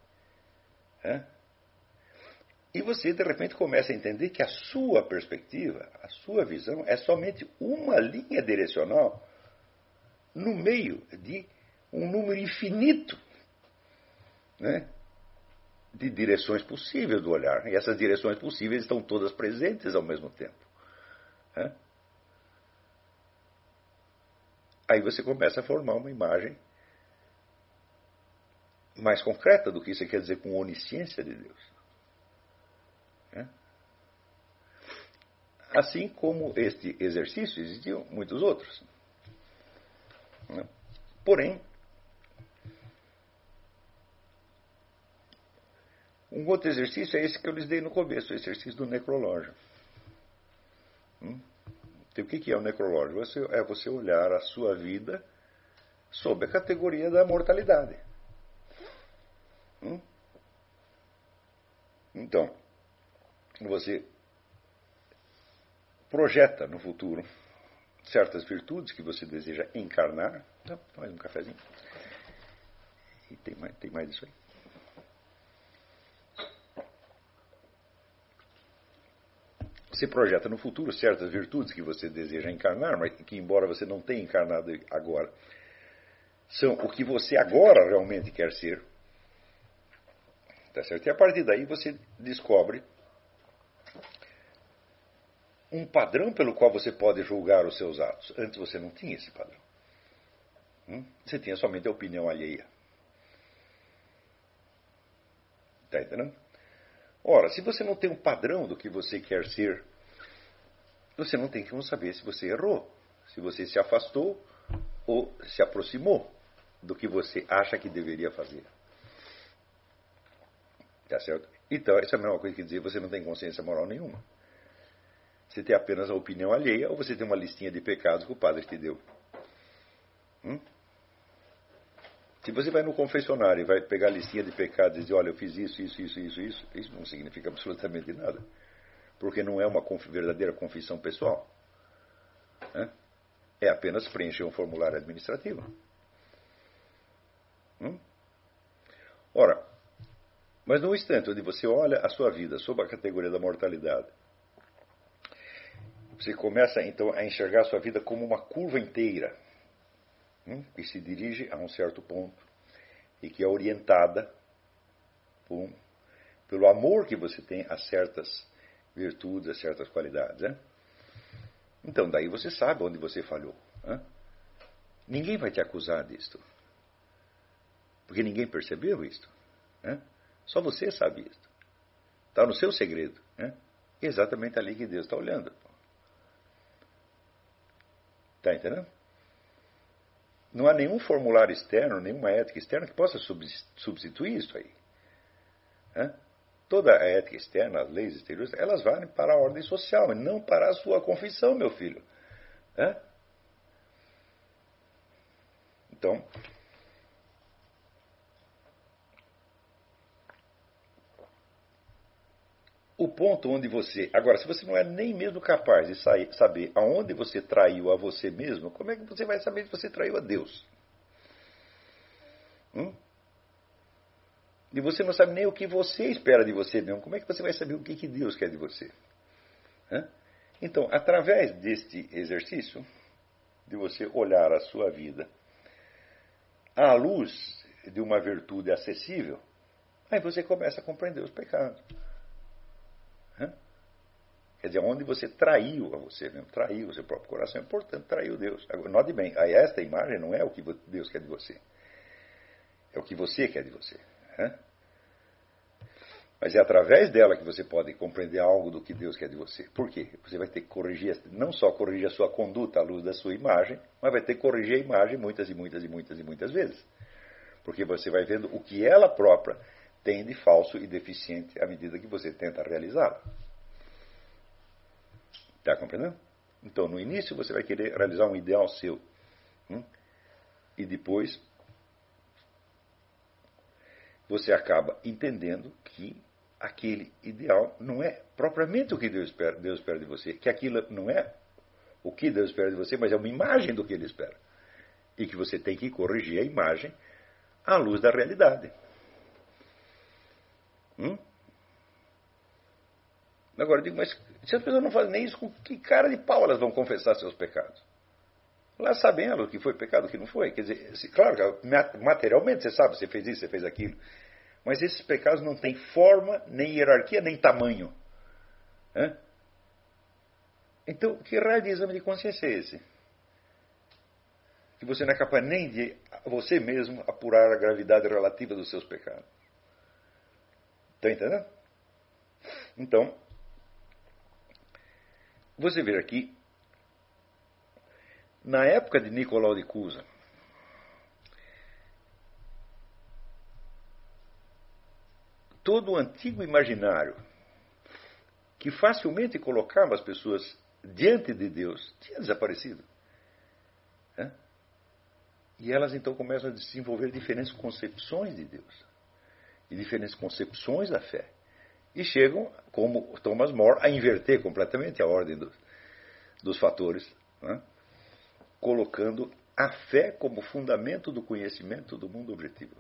E você, de repente, começa a entender que a sua perspectiva, a sua visão, é somente uma linha direcional no meio de um número infinito, de direções possíveis do olhar. E essas direções possíveis estão todas presentes ao mesmo tempo. Aí você começa a formar uma imagem mais concreta do que isso quer dizer com onisciência de Deus. Assim como este exercício, existiam muitos outros. Porém, um outro exercício é esse que eu lhes dei no começo, o exercício do necrológio. Então, o que é o necrológio? É você olhar a sua vida sob a categoria da mortalidade. Então, você projeta no futuro certas virtudes que você deseja encarnar. Então, mais um cafezinho. E tem mais isso aí. Você projeta no futuro certas virtudes que você deseja encarnar, mas que, embora você não tenha encarnado agora, são o que você agora realmente quer ser. Tá certo? E a partir daí você descobre um padrão pelo qual você pode julgar os seus atos. Antes você não tinha esse padrão. Você tinha somente a opinião alheia. Está entendendo? Ora, se você não tem um padrão do que você quer ser, você não tem como saber se você errou, se você se afastou ou se aproximou do que você acha que deveria fazer. Tá certo? Então, essa é a mesma coisa que dizer que você não tem consciência moral nenhuma. Você tem apenas a opinião alheia ou você tem uma listinha de pecados que o padre te deu. Se você vai no confessionário e vai pegar a listinha de pecados e dizer, olha, eu fiz isso não significa absolutamente nada. Porque não é uma verdadeira confissão pessoal. É apenas preencher um formulário administrativo. Ora, mas no instante onde você olha a sua vida sob a categoria da mortalidade, você começa então a enxergar a sua vida como uma curva inteira, que se dirige a um certo ponto e que é orientada pelo amor que você tem a certas virtudes, a certas qualidades. Então, daí você sabe onde você falhou. Ninguém vai te acusar disto, porque ninguém percebeu isto. Só você sabe isto. Está no seu segredo. Exatamente ali que Deus está olhando. Está entendendo? Não há nenhum formulário externo, nenhuma ética externa que possa substituir isso aí. Toda a ética externa, as leis exteriores, elas valem para a ordem social e não para a sua confissão, meu filho. Então, o ponto onde você... Agora, se você não é nem mesmo capaz de saber aonde você traiu a você mesmo, como é que você vai saber se você traiu a Deus? E você não sabe nem o que você espera de você mesmo. Como é que você vai saber o que Deus quer de você? Então, através deste exercício, de você olhar a sua vida à luz de uma virtude acessível, aí você começa a compreender os pecados. Quer dizer, onde você traiu a você mesmo, traiu o seu próprio coração, portanto, traiu Deus. Agora, note bem, esta imagem não é o que Deus quer de você. É o que você quer de você. Mas é através dela que você pode compreender algo do que Deus quer de você. Por quê? Você vai ter que corrigir, não só corrigir a sua conduta à luz da sua imagem, mas vai ter que corrigir a imagem muitas vezes. Porque você vai vendo o que ela própria tem de falso e deficiente à medida que você tenta realizá-la. Está compreendendo? Então, no início, você vai querer realizar um ideal seu. E depois, você acaba entendendo que aquele ideal não é propriamente o que Deus espera de você. Que aquilo não é o que Deus espera de você, mas é uma imagem do que Ele espera. E que você tem que corrigir a imagem à luz da realidade. Agora, eu digo, mas se as pessoas não fazem nem isso, com que cara de pau elas vão confessar seus pecados? Elas sabem o que foi pecado, o que não foi. Quer dizer, claro que materialmente você sabe, você fez isso, você fez aquilo. Mas esses pecados não têm forma, nem hierarquia, nem tamanho. Então, que raio de exame de consciência é esse? Que você não é capaz nem de você mesmo apurar a gravidade relativa dos seus pecados. Está entendendo? Então, você vê aqui, na época de Nicolau de Cusa, todo o antigo imaginário que facilmente colocava as pessoas diante de Deus tinha desaparecido. E elas então começam a desenvolver diferentes concepções de Deus e diferentes concepções da fé. E chegam, como Thomas More, a inverter completamente a ordem dos fatores. colocando a fé como fundamento do conhecimento do mundo objetivo.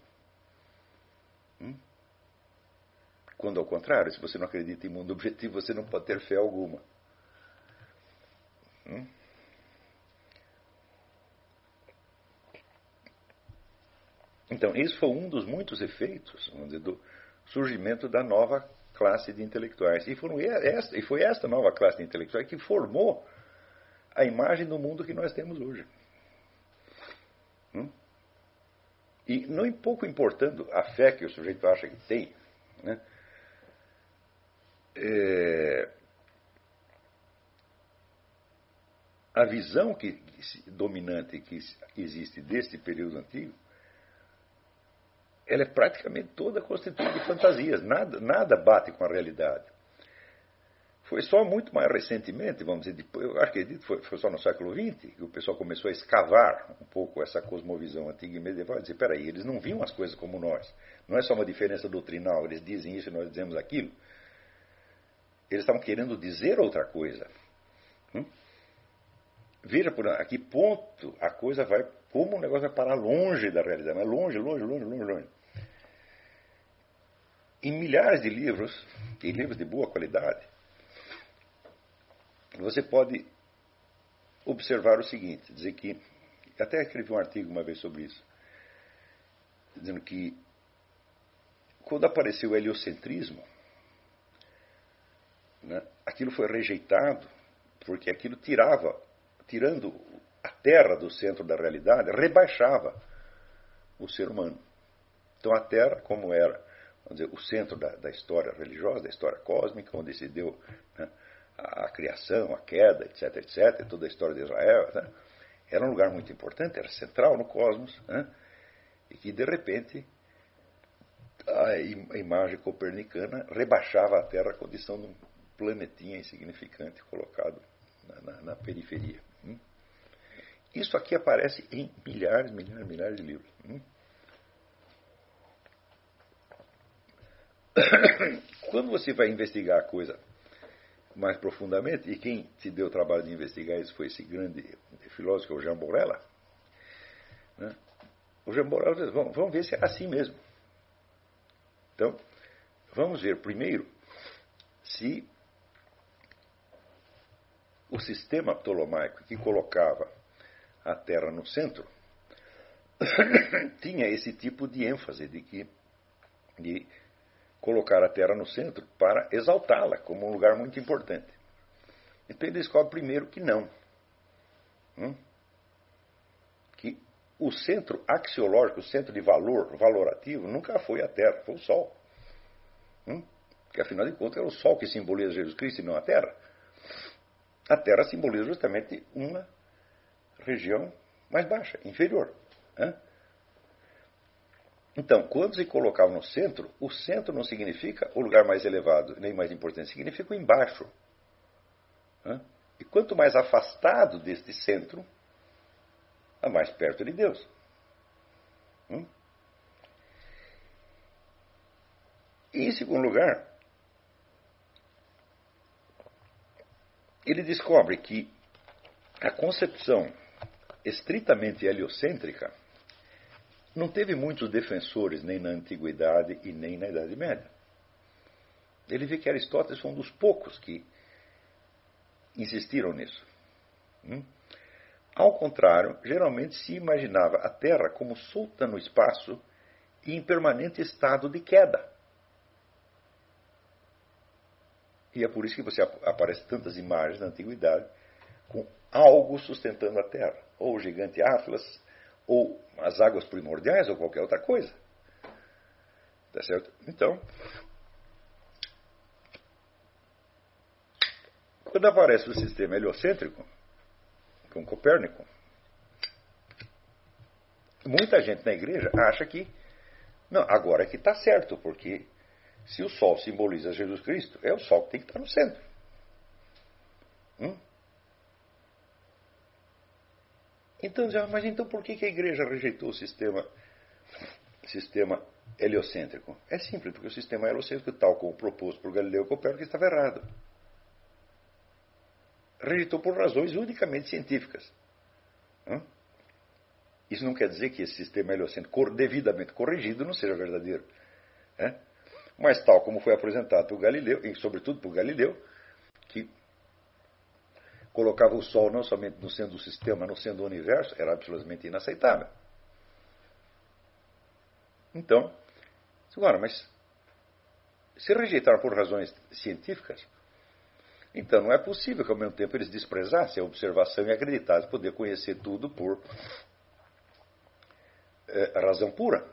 Quando, ao contrário, se você não acredita em mundo objetivo, você não pode ter fé alguma. Então, esse foi um dos muitos efeitos, vamos dizer, do surgimento da nova classe de intelectuais. E foi esta nova classe de intelectuais que formou a imagem do mundo que nós temos hoje. E não pouco importando a fé que o sujeito acha que tem, né? A visão dominante que existe deste período antigo, ela é praticamente toda constituída de fantasias, nada bate com a realidade. Foi só muito mais recentemente, vamos dizer, eu acredito que foi só no século XX, que o pessoal começou a escavar um pouco essa cosmovisão antiga e medieval e dizer, peraí, eles não viam as coisas como nós. Não é só uma diferença doutrinal, eles dizem isso e nós dizemos aquilo. Eles estavam querendo dizer outra coisa. Veja a que ponto a coisa vai, como o negócio vai parar longe da realidade, mas longe. Em milhares de livros, e livros de boa qualidade, você pode observar o seguinte, dizer que, até escrevi um artigo uma vez sobre isso, dizendo que quando apareceu o heliocentrismo, né, aquilo foi rejeitado, porque aquilo tirando a Terra do centro da realidade, rebaixava o ser humano. Então a Terra, como era, vamos dizer, o centro da história religiosa, da história cósmica, onde se deu, né, a criação, a queda, etc., toda a história de Israel, né, era um lugar muito importante, era central no cosmos, né, e que de repente a imagem copernicana rebaixava a Terra à condição de um planetinha insignificante colocado na periferia. Isso aqui aparece em milhares de livros. Quando você vai investigar a coisa mais profundamente, e quem se deu o trabalho de investigar isso foi esse grande filósofo, o Jean Borella, né? O Jean Borella diz, vamos ver se é assim mesmo. Então, vamos ver primeiro se o sistema ptolomaico que colocava a Terra no centro tinha esse tipo de ênfase de colocar a Terra no centro para exaltá-la como um lugar muito importante. Então ele descobre primeiro que não. Que o centro axiológico, o centro de valorativo, nunca foi a Terra, foi o Sol. Porque afinal de contas é o Sol que simboliza Jesus Cristo e não a Terra. A Terra simboliza justamente uma região mais baixa, inferior. Então, quando se colocava no centro, o centro não significa o lugar mais elevado, nem mais importante, significa o embaixo. E quanto mais afastado deste centro, a mais perto de Deus. E, em segundo lugar, ele descobre que a concepção estritamente heliocêntrica não teve muitos defensores nem na Antiguidade e nem na Idade Média. Ele vê que Aristóteles foi um dos poucos que insistiram nisso. Ao contrário, geralmente se imaginava a Terra como solta no espaço e em permanente estado de queda. E é por isso que você aparece tantas imagens na Antiguidade com algo sustentando a Terra. Ou o gigante Atlas, ou as águas primordiais, ou qualquer outra coisa. Tá certo? Então, quando aparece o sistema heliocêntrico, com Copérnico, muita gente na igreja acha que, não, agora é que está certo, porque se o Sol simboliza Jesus Cristo, é o Sol que tem que estar no centro. Então, mas então por que a igreja rejeitou o sistema heliocêntrico? É simples, porque o sistema heliocêntrico, tal como proposto por Galileu e Copérnico, estava errado. Rejeitou por razões unicamente científicas. Isso não quer dizer que esse sistema heliocêntrico devidamente corrigido não seja verdadeiro. Mas tal como foi apresentado por Galileu, e sobretudo por Galileu, que colocava o Sol não somente no centro do sistema, no centro do universo, era absolutamente inaceitável. Então, agora, mas se rejeitaram por razões científicas, então não é possível que ao mesmo tempo eles desprezassem a observação e acreditassem poder conhecer tudo por razão pura.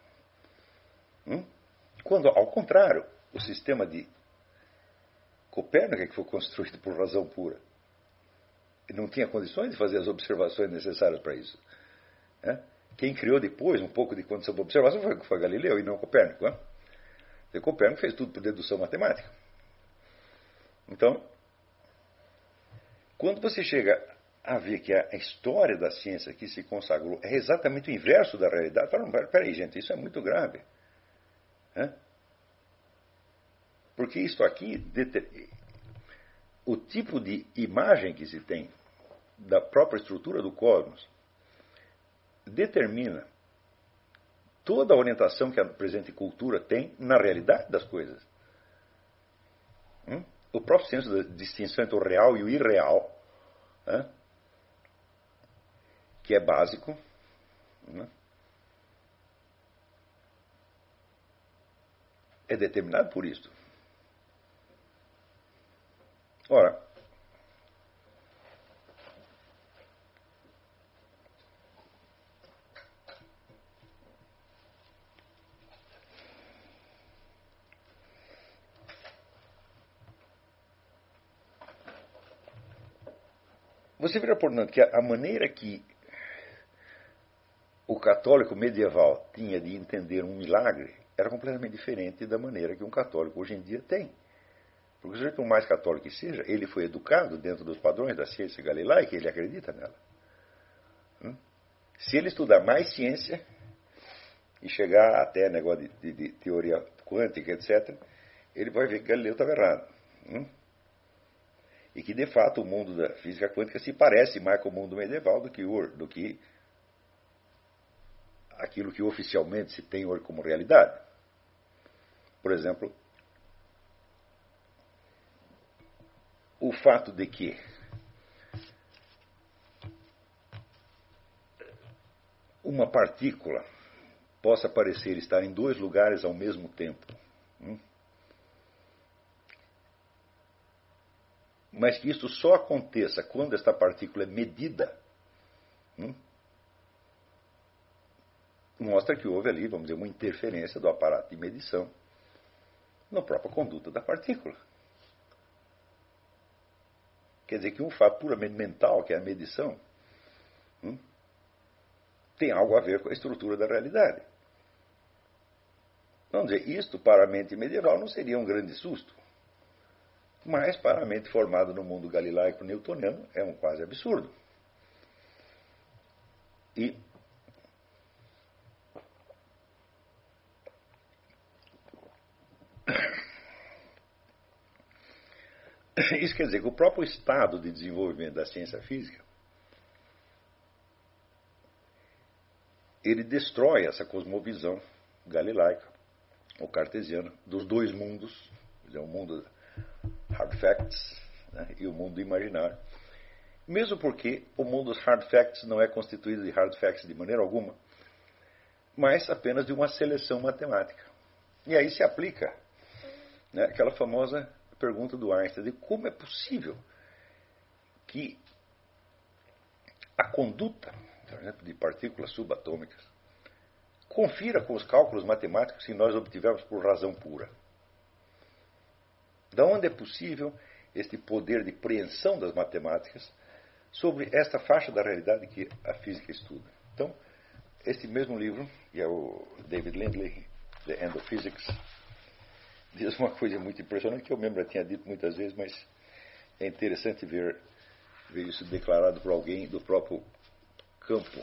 Quando, ao contrário, o sistema de Copérnico é que foi construído por razão pura. Ele não tinha condições de fazer as observações necessárias para isso. Quem criou depois um pouco de condição de observação foi Galileu e não Copérnico. E Copérnico fez tudo por dedução matemática. Então, quando você chega a ver que a história da ciência que se consagrou é exatamente o inverso da realidade, fala, peraí, gente, isso é muito grave. Porque isso aqui, o tipo de imagem que se tem da própria estrutura do cosmos, determina toda a orientação que a presente cultura tem na realidade das coisas. O próprio senso da distinção entre o real e o irreal, que é básico, é determinado por isto. Ora, você vira, portanto, que a maneira que o católico medieval tinha de entender um milagre era completamente diferente da maneira que um católico hoje em dia tem. Porque o sujeito, por mais católico que seja, ele foi educado dentro dos padrões da ciência galilaica e ele acredita nela. Se ele estudar mais ciência e chegar até negócio de teoria quântica, etc., ele vai ver que Galileu estava errado. E que, de fato, o mundo da física quântica se parece mais com o mundo medieval do que aquilo que oficialmente se tem hoje como realidade. Por exemplo, o fato de que uma partícula possa parecer estar em dois lugares ao mesmo tempo, mas que isso só aconteça quando esta partícula é medida, mostra que houve ali, vamos dizer, uma interferência do aparato de medição na própria conduta da partícula. Quer dizer que um fato puramente mental, que é a medição, tem algo a ver com a estrutura da realidade. Vamos dizer, isto para a mente medieval não seria um grande susto. Mas para a mente formada no mundo galilaico newtoniano é um quase absurdo. E isso quer dizer que o próprio estado de desenvolvimento da ciência física ele destrói essa cosmovisão galilaica ou cartesiana dos dois mundos, o mundo hard facts, e o mundo imaginário. Mesmo porque o mundo dos hard facts não é constituído de hard facts de maneira alguma, mas apenas de uma seleção matemática. E aí se aplica aquela famosa pergunta do Einstein de como é possível que a conduta, por exemplo, de partículas subatômicas confira com os cálculos matemáticos que nós obtivemos por razão pura. Da onde é possível este poder de preensão das matemáticas sobre esta faixa da realidade que a física estuda? Então, este mesmo livro, que é o David Lindley, The End of Physics, diz uma coisa muito impressionante que eu mesmo já tinha dito muitas vezes, mas é interessante ver isso declarado por alguém do próprio campo.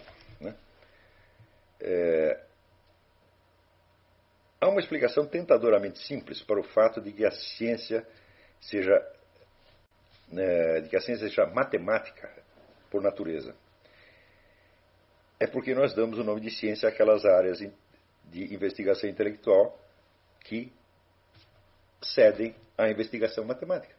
Há uma explicação tentadoramente simples para o fato de que a ciência seja matemática por natureza. é porque nós damos o nome de ciência àquelas áreas de investigação intelectual que cedem à investigação matemática.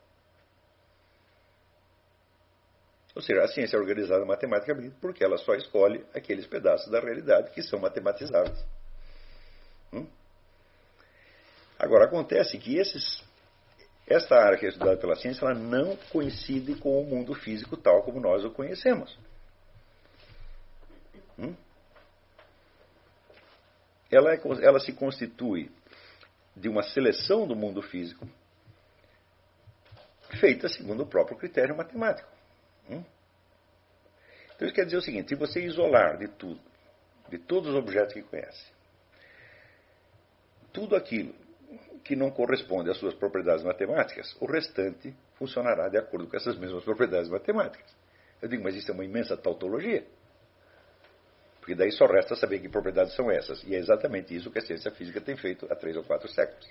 Ou seja, a ciência é organizada matematicamente porque ela só escolhe aqueles pedaços da realidade que são matematizáveis. Agora, acontece que esta área que é estudada pela ciência, ela não coincide com o mundo físico tal como nós o conhecemos. Ela se constitui de uma seleção do mundo físico feita segundo o próprio critério matemático. Então isso quer dizer o seguinte: se você isolar de tudo, de todos os objetos que conhece, tudo aquilo que não corresponde às suas propriedades matemáticas, o restante funcionará de acordo com essas mesmas propriedades matemáticas. Eu digo, mas isso é uma imensa tautologia. Porque daí só resta saber que propriedades são essas. E é exatamente isso que a ciência física tem feito há 3 ou 4 séculos.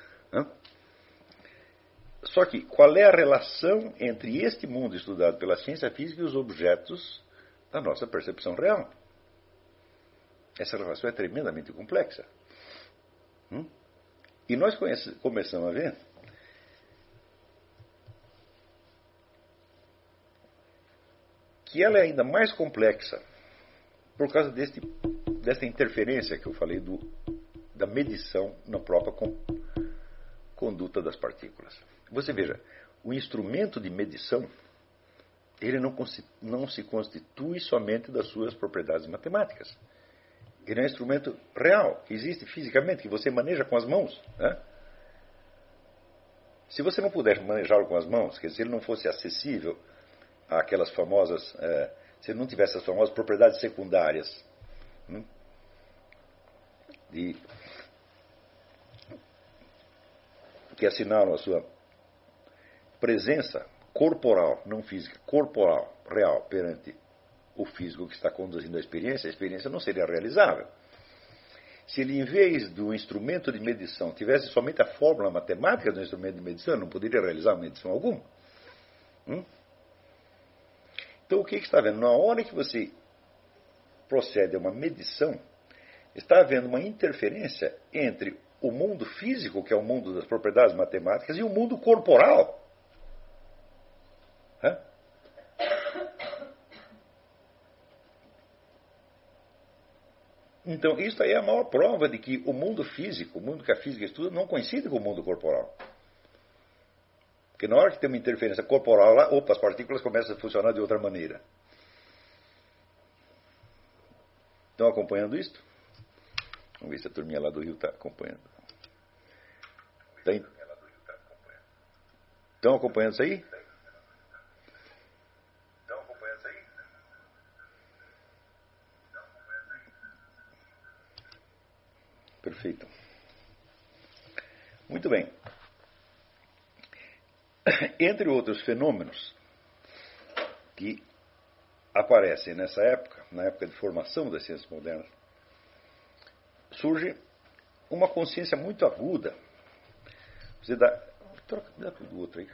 Só que, qual é a relação entre este mundo estudado pela ciência física e os objetos da nossa percepção real? Essa relação é tremendamente complexa. E nós começamos a ver que ela é ainda mais complexa por causa desta interferência que eu falei da medição na própria conduta das partículas. Você veja, o instrumento de medição, ele não se constitui somente das suas propriedades matemáticas. Ele é um instrumento real, que existe fisicamente, que você maneja com as mãos. Se você não puder manejá-lo com as mãos, quer dizer, se ele não fosse acessível àquelas famosas... se ele não tivesse as famosas propriedades secundárias que assinalam a sua presença corporal, não física, corporal, real, perante o físico que está conduzindo a experiência não seria realizável. Se ele, em vez do instrumento de medição, tivesse somente a fórmula matemática do instrumento de medição, não poderia realizar medição alguma. Então, o que está havendo? Na hora que você procede a uma medição, está havendo uma interferência entre o mundo físico, que é o mundo das propriedades matemáticas, e o mundo corporal. Então, isso aí é a maior prova de que o mundo físico, o mundo que a física estuda, não coincide com o mundo corporal. Porque na hora que tem uma interferência corporal lá, as partículas começam a funcionar de outra maneira. Estão acompanhando isto? Vamos ver se a turminha lá do Rio está acompanhando. Estão acompanhando isso aí? Perfeito. Muito bem. Entre outros fenômenos que aparecem nessa época, na época de formação das ciências modernas, surge uma consciência muito aguda. Você dá tudo outro aí.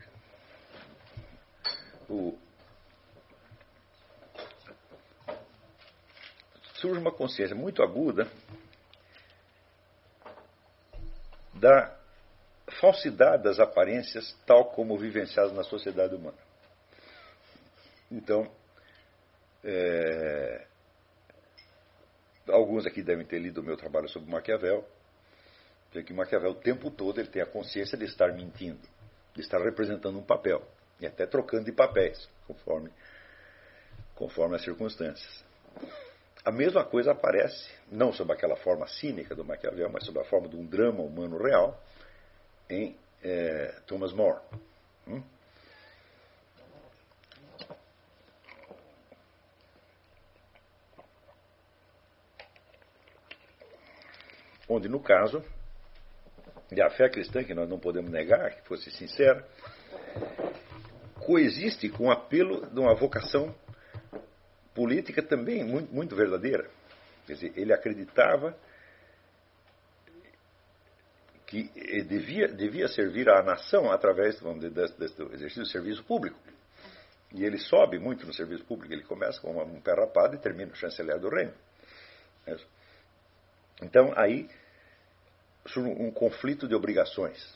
Surge uma consciência muito aguda da falsidade das aparências tal como vivenciadas na sociedade humana. Então, alguns aqui devem ter lido o meu trabalho sobre Maquiavel, porque Maquiavel o tempo todo ele tem a consciência de estar mentindo, de estar representando um papel, e até trocando de papéis, conforme as circunstâncias. A mesma coisa aparece, não sob aquela forma cínica do Maquiavel, mas sob a forma de um drama humano real, em Thomas More. Onde, no caso, a fé cristã, que nós não podemos negar, que fosse sincera, coexiste com o apelo de uma vocação política também muito, muito verdadeira. Quer dizer, ele acreditava que devia servir à nação através, vamos dizer, do exercício do serviço público. E ele sobe muito no serviço público. Ele começa com um pé rapado e termina o chanceler do reino. Então, aí surge um conflito de obrigações.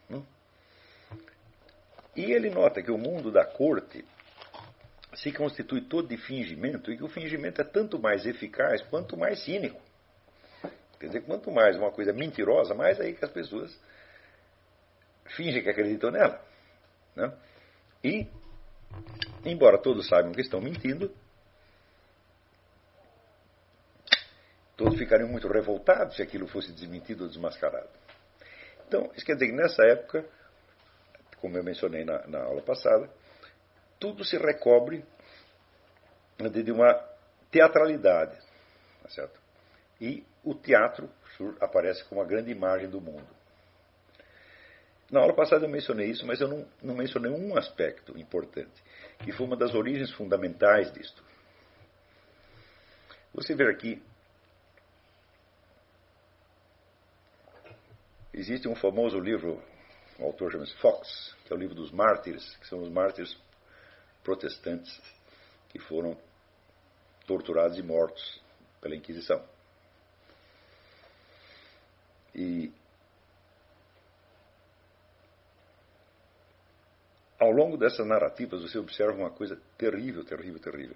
E ele nota que o mundo da corte se constitui todo de fingimento e que o fingimento é tanto mais eficaz quanto mais cínico. Quer dizer, quanto mais uma coisa mentirosa, mais aí que as pessoas fingem que acreditam nela. Né? E, embora todos saibam que estão mentindo, todos ficariam muito revoltados se aquilo fosse desmentido ou desmascarado. Então, isso quer dizer que nessa época, como eu mencionei na aula passada, tudo se recobre de uma teatralidade. Tá certo? E o teatro aparece como a grande imagem do mundo. Na aula passada eu mencionei isso, mas eu não mencionei um aspecto importante, que foi uma das origens fundamentais disto. Você vê aqui, existe um famoso livro, o autor chama-se Fox, que é o livro dos mártires, que são os mártires protestantes que foram torturados e mortos pela Inquisição. E ao longo dessas narrativas você observa uma coisa terrível, terrível, terrível.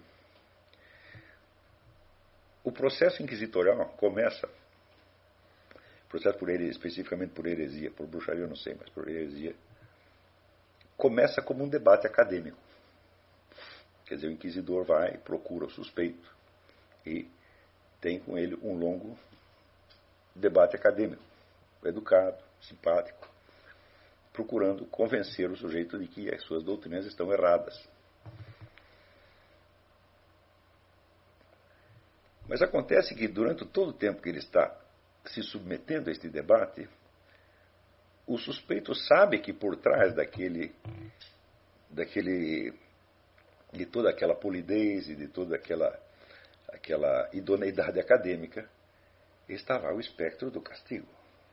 O processo inquisitorial começa, processo especificamente por heresia, por bruxaria eu não sei, mas por heresia, começa como um debate acadêmico. Quer dizer, o inquisidor vai e procura o suspeito e tem com ele um longo debate acadêmico, educado, simpático, procurando convencer o sujeito de que as suas doutrinas estão erradas. Mas acontece que durante todo o tempo que ele está se submetendo a este debate, o suspeito sabe que por trás de toda aquela polidez e de toda aquela idoneidade acadêmica, está lá o espectro do castigo.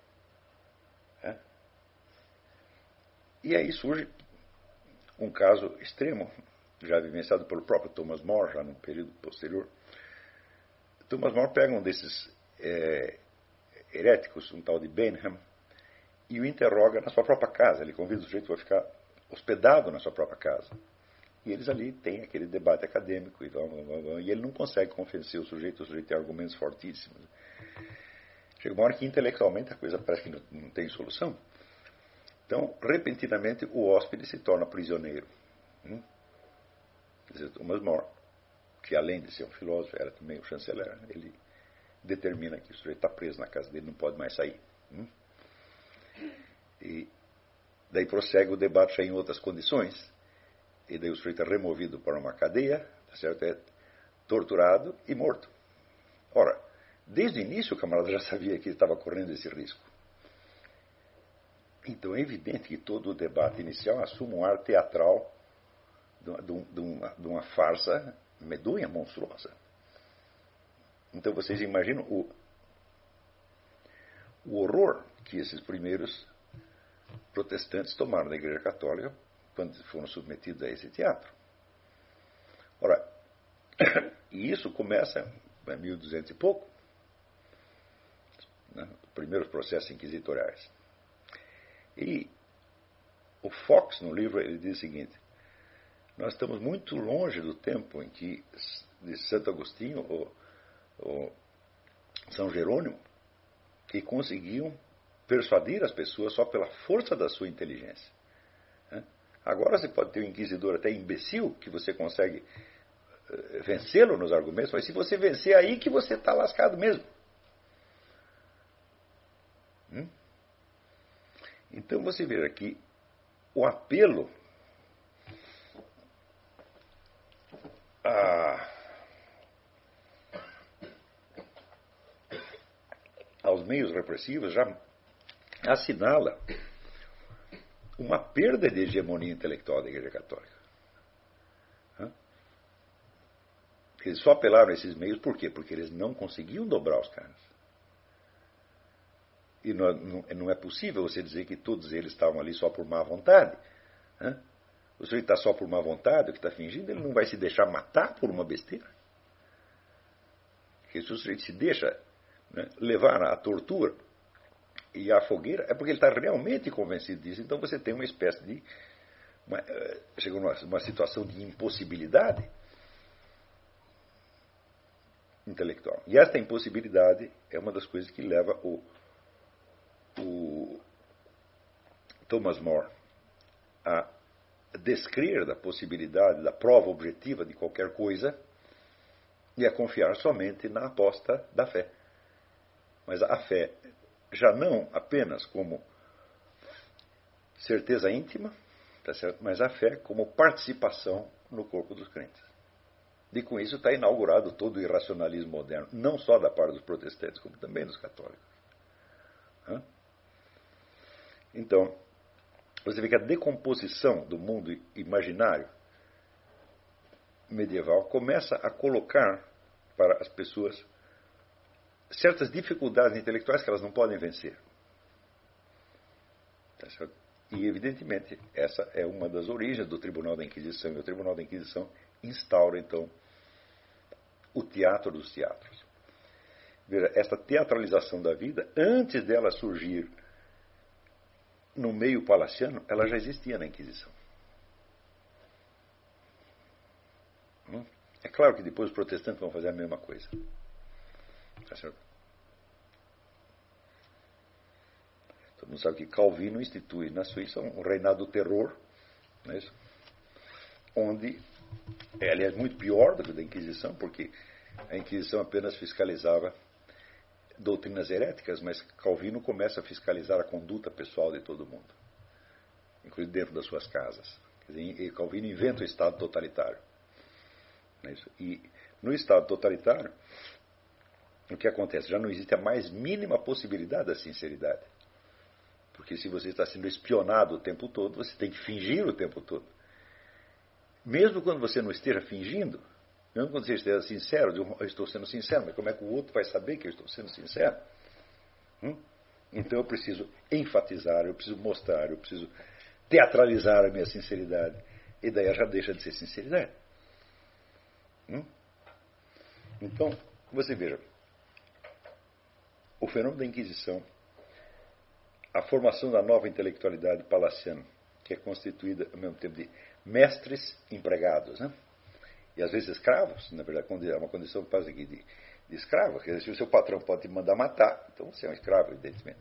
E aí surge um caso extremo, já vivenciado pelo próprio Thomas More, já num período posterior. Thomas More pega um desses heréticos, um tal de Benham, e o interroga na sua própria casa. Ele convida o sujeito a ficar hospedado na sua própria casa. E eles ali têm aquele debate acadêmico, e ele não consegue convencer o sujeito tem argumentos fortíssimos. Chega uma hora que intelectualmente a coisa parece que não tem solução. Então, repentinamente, o hóspede se torna prisioneiro. Quer dizer, Thomas More, que além de ser um filósofo, era também o chanceler, ele determina que o sujeito está preso na casa dele, não pode mais sair. E daí prossegue o debate já em outras condições, e daí o sujeito é removido para uma cadeia, tá certo? É torturado e morto. Ora, desde o início o camarada já sabia que ele estava correndo esse risco. Então é evidente que todo o debate inicial assume um ar teatral de uma farsa medonha, monstruosa. Então vocês imaginam o horror que esses primeiros protestantes tomaram da Igreja Católica quando foram submetidos a esse teatro. Ora, e isso começa em 1200 e pouco, né, os primeiros processos inquisitoriais. E o Fox, no livro, ele diz o seguinte: nós estamos muito longe do tempo em que de Santo Agostinho ou São Jerônimo, que conseguiam persuadir as pessoas só pela força da sua inteligência. Agora você pode ter um inquisidor até imbecil, que você consegue vencê-lo nos argumentos, mas se você vencer, aí que você está lascado mesmo. Então você vê aqui o apelo aos meios repressivos já assinala uma perda de hegemonia intelectual da Igreja Católica. Eles só apelaram a esses meios por quê? Porque eles não conseguiam dobrar os caras. E não é possível você dizer que todos eles estavam ali só por má vontade. O sujeito está só por má vontade, o que está fingindo, ele não vai se deixar matar por uma besteira. Porque se o sujeito se deixa, né, levar à tortura e à fogueira, é porque ele está realmente convencido disso. Então você tem uma espécie de... chegou numa situação de impossibilidade intelectual. E esta impossibilidade é uma das coisas que leva o Thomas More a descrer da possibilidade, da prova objetiva de qualquer coisa e a confiar somente na aposta da fé. Mas a fé já não apenas como certeza íntima, tá certo? Mas a fé como participação no corpo dos crentes. E com isso está inaugurado todo o irracionalismo moderno, não só da parte dos protestantes, como também dos católicos. Então, você vê que a decomposição do mundo imaginário medieval começa a colocar para as pessoas certas dificuldades intelectuais que elas não podem vencer. Tá certo? E, evidentemente, essa é uma das origens do Tribunal da Inquisição. E o Tribunal da Inquisição instaura, então, o teatro dos teatros. Veja, esta teatralização da vida, antes dela surgir no meio palaciano, ela já existia na Inquisição. É claro que depois os protestantes vão fazer a mesma coisa. Tá certo? Todo mundo sabe que Calvino institui na Suíça um reinado do terror, não é isso? Onde é, aliás, muito pior do que a da Inquisição, porque a Inquisição apenas fiscalizava doutrinas heréticas, mas Calvino começa a fiscalizar a conduta pessoal de todo mundo, inclusive dentro das suas casas. Quer dizer, Calvino inventa o Estado totalitário. Não é isso? E no Estado totalitário, o que acontece? Já não existe a mais mínima possibilidade da sinceridade. Porque se você está sendo espionado o tempo todo, você tem que fingir o tempo todo. Mesmo quando você não esteja fingindo, mesmo quando você esteja sincero, eu estou sendo sincero, mas como é que o outro vai saber que eu estou sendo sincero? Então eu preciso enfatizar, eu preciso mostrar, eu preciso teatralizar a minha sinceridade. E daí ela já deixa de ser sinceridade. Então, você veja, o fenômeno da Inquisição, a formação da nova intelectualidade palaciana, que é constituída ao mesmo tempo de mestres empregados, né? E às vezes escravos, na verdade, é uma condição quase aqui de escravo. Quer dizer, se o seu patrão pode te mandar matar, então você é um escravo, evidentemente.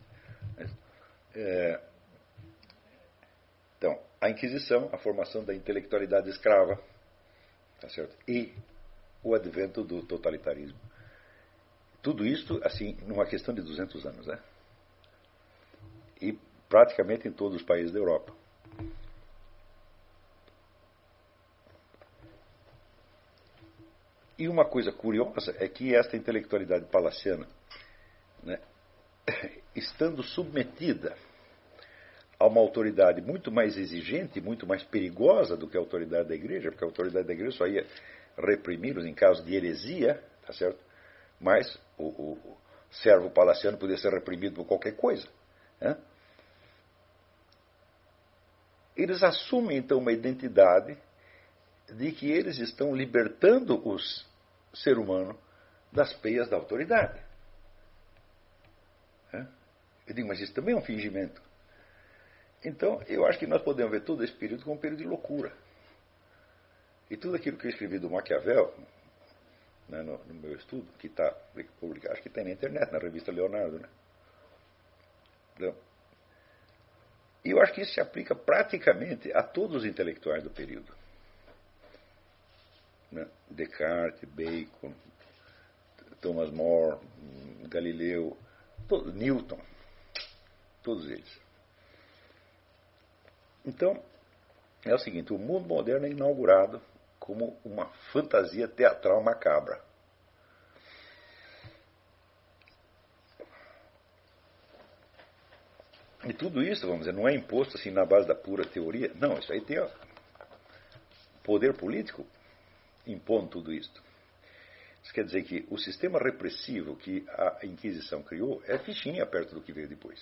Então, a Inquisição, a formação da intelectualidade escrava, tá certo? E o advento do totalitarismo. Tudo isto, assim, numa questão de 200 anos, né? E praticamente em todos os países da Europa. E uma coisa curiosa é que esta intelectualidade palaciana, né, estando submetida a uma autoridade muito mais exigente, muito mais perigosa do que a autoridade da igreja, porque a autoridade da igreja só ia reprimi-los em caso de heresia, tá certo? Mas o servo palaciano podia ser reprimido por qualquer coisa. Né? Eles assumem então uma identidade de que eles estão libertando o ser humano das peias da autoridade. Eu digo, mas isso também é um fingimento. Então, eu acho que nós podemos ver todo esse período como um período de loucura. E tudo aquilo que eu escrevi do Maquiavel, né, no meu estudo, que está publicado, acho que tem na internet, na revista Leonardo, né? Então, e eu acho que isso se aplica praticamente a todos os intelectuais do período. Né? Descartes, Bacon, Thomas More, Galileu, Newton, todos eles. Então, é o seguinte, o mundo moderno é inaugurado como uma fantasia teatral macabra. E tudo isso, vamos dizer, não é imposto assim na base da pura teoria. Não, isso aí tem o poder político impondo tudo isso. Isso quer dizer que o sistema repressivo que a Inquisição criou é fichinha perto do que veio depois.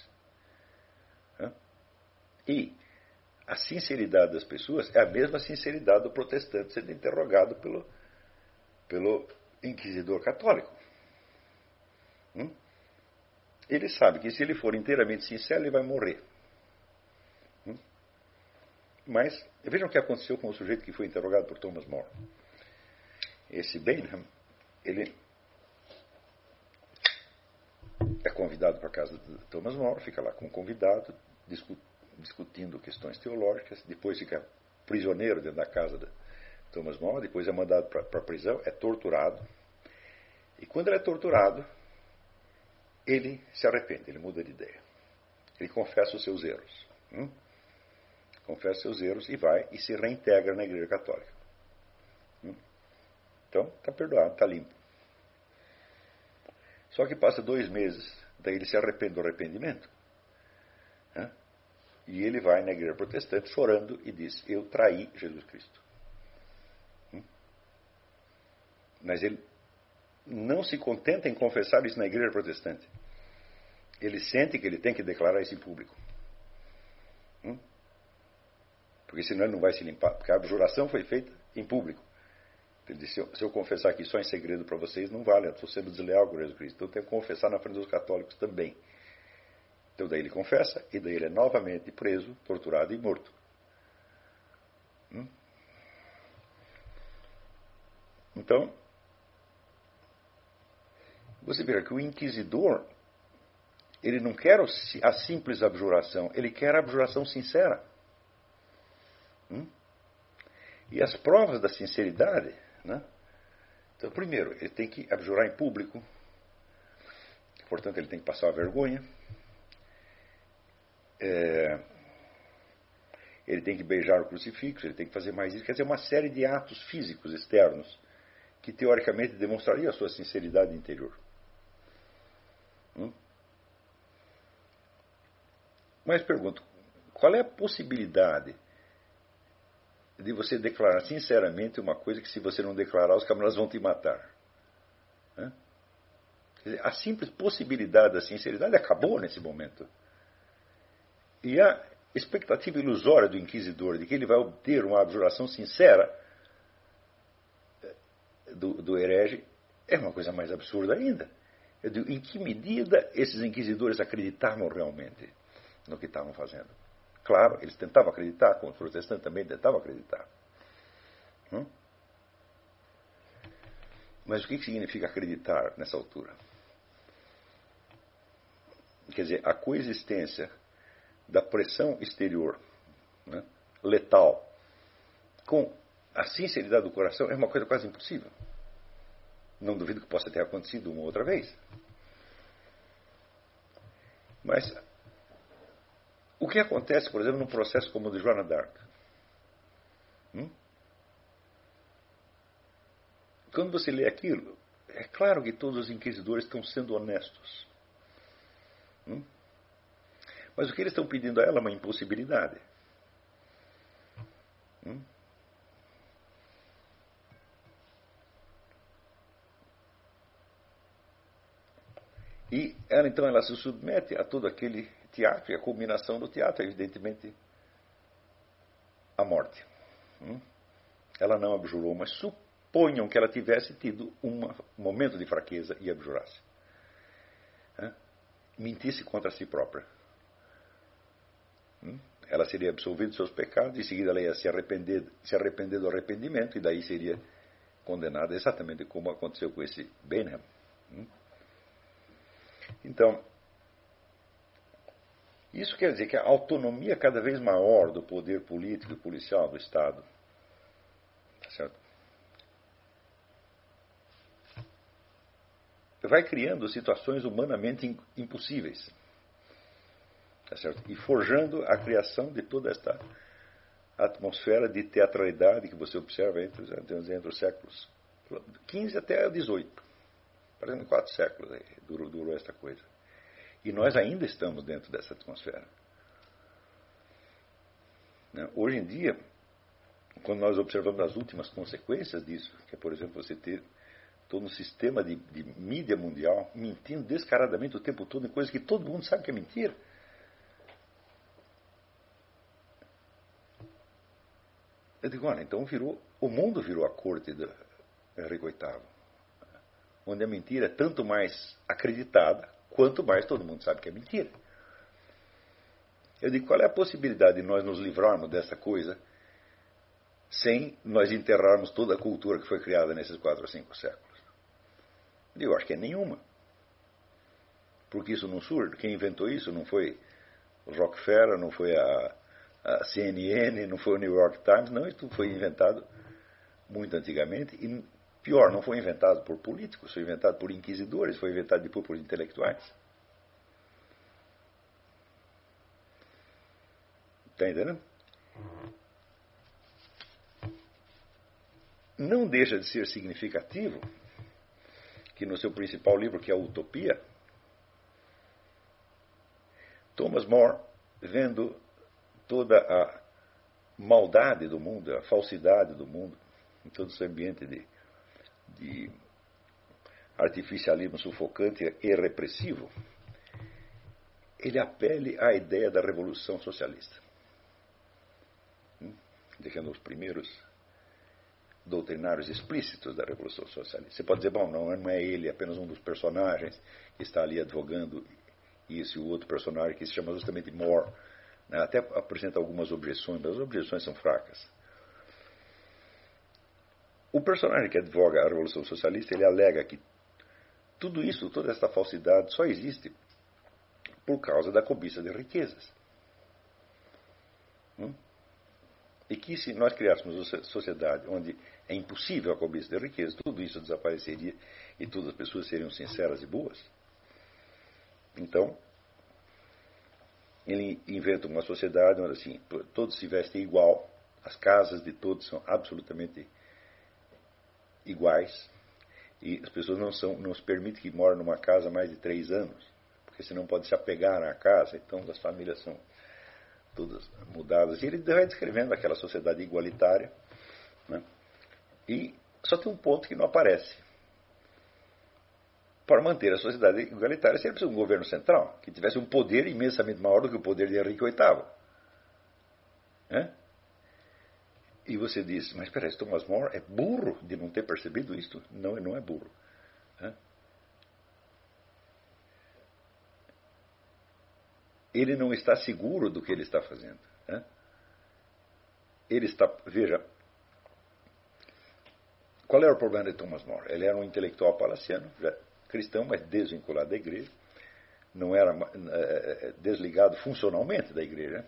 E a sinceridade das pessoas é a mesma sinceridade do protestante sendo interrogado pelo inquisidor católico. Hum? Ele sabe que se ele for inteiramente sincero, ele vai morrer. Mas vejam o que aconteceu com o sujeito que foi interrogado por Thomas More. Esse Bainham, ele é convidado para a casa de Thomas More, fica lá com o convidado, discutindo questões teológicas, depois fica prisioneiro dentro da casa de Thomas More, depois é mandado para a prisão, é torturado. E quando ele é torturado, ele se arrepende, ele muda de ideia. Ele confessa os seus erros. Confessa seus erros e vai e se reintegra na Igreja Católica. Então, está perdoado, está limpo. Só que passa 2 meses, daí ele se arrepende do arrependimento. E ele vai na Igreja Protestante chorando e diz: eu traí Jesus Cristo. Mas ele não se contenta em confessar isso na Igreja Protestante. Ele sente que ele tem que declarar isso em público. Porque senão ele não vai se limpar. Porque a abjuração foi feita em público. Ele disse: se eu confessar aqui só em segredo para vocês, não vale, eu estou sendo desleal com Jesus Cristo. Então eu tenho que confessar na frente dos católicos também. Então daí ele confessa, e daí ele é novamente preso, torturado e morto. Então, você vê que o inquisidor, ele não quer a simples abjuração, ele quer a abjuração sincera. E as provas da sinceridade, Então, primeiro, ele tem que abjurar em público, portanto, ele tem que passar a vergonha, ele tem que beijar o crucifixo, ele tem que fazer mais isso, quer dizer, uma série de atos físicos externos que, teoricamente, demonstrariam a sua sinceridade interior. Mas pergunto, qual é a possibilidade de você declarar sinceramente uma coisa que, se você não declarar, os camaradas vão te matar? Quer dizer, a simples possibilidade da sinceridade acabou nesse momento. E a expectativa ilusória do inquisidor de que ele vai obter uma abjuração sincera do herege é uma coisa mais absurda ainda. Eu digo, em que medida esses inquisidores acreditavam realmente no que estavam fazendo? Claro, eles tentavam acreditar, como os protestantes também tentavam acreditar. Mas o que significa acreditar nessa altura? Quer dizer, a coexistência da pressão exterior, letal, com a sinceridade do coração é uma coisa quase impossível. Não duvido que possa ter acontecido uma outra vez. Mas o que acontece, por exemplo, num processo como o de Joana d'Arc? Quando você lê aquilo, é claro que todos os inquisidores estão sendo honestos. Mas o que eles estão pedindo a ela é uma impossibilidade. E ela, então, ela se submete a todo aquele teatro, e a culminação do teatro é, evidentemente, a morte. Ela não abjurou, mas suponham que ela tivesse tido um momento de fraqueza e abjurasse. Mentisse contra si própria. Ela seria absolvida dos seus pecados, em seguida ela ia se arrepender do arrependimento, e daí seria condenada, exatamente como aconteceu com esse Bainham. Então, isso quer dizer que a autonomia cada vez maior do poder político e policial do Estado, tá certo? Vai criando situações humanamente impossíveis, tá certo? E forjando a criação de toda esta atmosfera de teatralidade que você observa entre os séculos XV até XVIII. Praticamente 4 séculos aí, durou esta coisa. E nós ainda estamos dentro dessa atmosfera. Hoje em dia, quando nós observamos as últimas consequências disso, que é, por exemplo, você ter todo um sistema de mídia mundial mentindo descaradamente o tempo todo em coisas que todo mundo sabe que é mentira. Eu digo, olha, então o mundo virou a corte do Henrique VIII. onde a mentira é tanto mais acreditada, quanto mais todo mundo sabe que é mentira. Eu digo, qual é a possibilidade de nós nos livrarmos dessa coisa sem nós enterrarmos toda a cultura que foi criada nesses 4 ou 5 séculos? Eu acho que é nenhuma. Porque isso não surge. Quem inventou isso não foi o Rockefeller, não foi a CNN, não foi o New York Times, não, isso foi inventado muito antigamente e, pior, não foi inventado por políticos, foi inventado por inquisidores, foi inventado depois por intelectuais. Está entendendo? Não deixa de ser significativo que no seu principal livro, que é a Utopia, Thomas More, vendo toda a maldade do mundo, a falsidade do mundo, em todo esse ambiente de artificialismo sufocante e repressivo, ele apele à ideia da revolução socialista. Deixando os primeiros doutrinários explícitos da Revolução Socialista. Você pode dizer, bom, não é ele, é apenas um dos personagens que está ali advogando isso, e o outro personagem que se chama justamente More, né? Até apresenta algumas objeções, mas as objeções são fracas. O personagem que advoga a Revolução Socialista, ele alega que tudo isso, toda essa falsidade só existe por causa da cobiça de riquezas. E que se nós criássemos uma sociedade onde é impossível a cobiça de riqueza, tudo isso desapareceria e todas as pessoas seriam sinceras e boas. Então, ele inventa uma sociedade onde assim, todos se vestem igual, as casas de todos são absolutamente iguais e as pessoas não se permite que morem numa casa mais de 3 anos, porque senão pode se apegar à casa, então as famílias são todas mudadas. E ele vai descrevendo aquela sociedade igualitária, né? E só tem um ponto que não aparece. Para manter a sociedade igualitária, seria preciso um governo central, que tivesse um poder imensamente maior do que o poder de Henrique VIII. Né? E você diz, mas espera, Thomas More é burro de não ter percebido isto? Não, ele não é burro. Né? Ele não está seguro do que ele está fazendo. Né? Ele está, veja, qual era o problema de Thomas More? Ele era um intelectual palaciano, já cristão, mas desvinculado da igreja, não era desligado funcionalmente da igreja.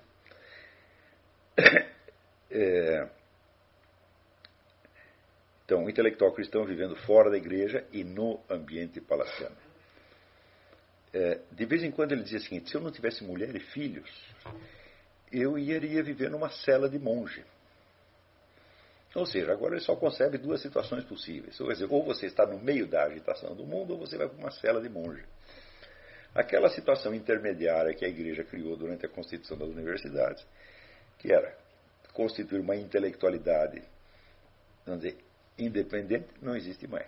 Então, um intelectual cristão vivendo fora da igreja e no ambiente palaciano. De vez em quando ele dizia o seguinte, se eu não tivesse mulher e filhos, eu iria viver numa cela de monge. Ou seja, agora ele só concebe 2 situações possíveis. Ou você está no meio da agitação do mundo, ou você vai para uma cela de monge. Aquela situação intermediária que a igreja criou durante a constituição das universidades, que era constituir uma intelectualidade, vamos dizer, independente, não existe mais.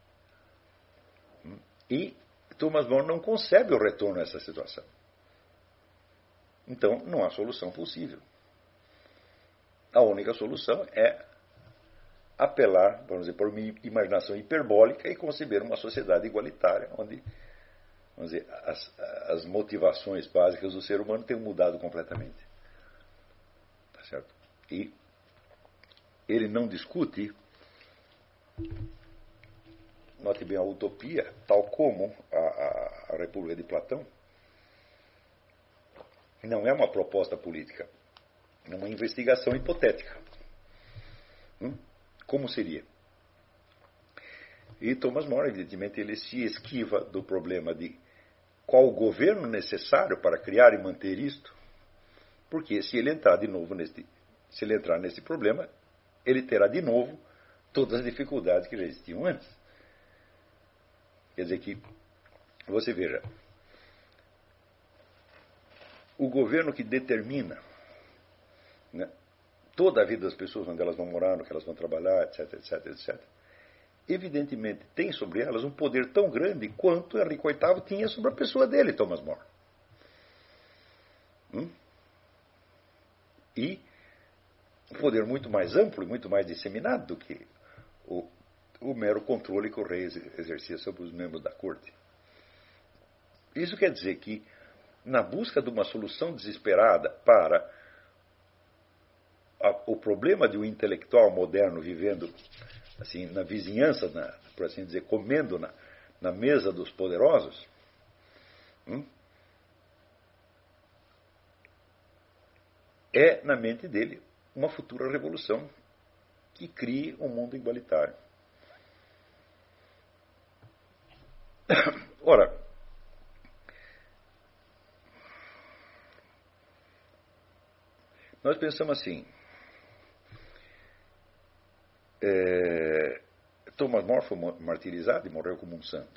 E Thomas More não concebe o retorno a essa situação. Então, não há solução possível. A única solução é apelar, vamos dizer, por uma imaginação hiperbólica e conceber uma sociedade igualitária, onde, vamos dizer, as motivações básicas do ser humano tenham mudado completamente. Tá certo? E ele não discute, note bem, a utopia, tal como a República de Platão, não é uma proposta política, é uma investigação hipotética. Como seria? E Thomas More, evidentemente, ele se esquiva do problema de qual o governo necessário para criar e manter isto, porque se ele entrar de novo nesse problema, ele terá de novo todas as dificuldades que já existiam antes. Quer dizer que, você veja, o governo que determina, né, toda a vida das pessoas, onde elas vão morar, no que elas vão trabalhar, etc, etc, etc, evidentemente tem sobre elas um poder tão grande quanto Henrique VIII tinha sobre a pessoa dele, Thomas More. E um poder muito mais amplo e muito mais disseminado do que o mero controle que o rei exercia sobre os membros da corte. Isso quer dizer que, na busca de uma solução desesperada para o problema de um intelectual moderno vivendo assim na vizinhança, por assim dizer, comendo na mesa dos poderosos, é na mente dele uma futura revolução que crie um mundo igualitário. Ora, nós pensamos assim, Thomas More foi martirizado e morreu como um santo.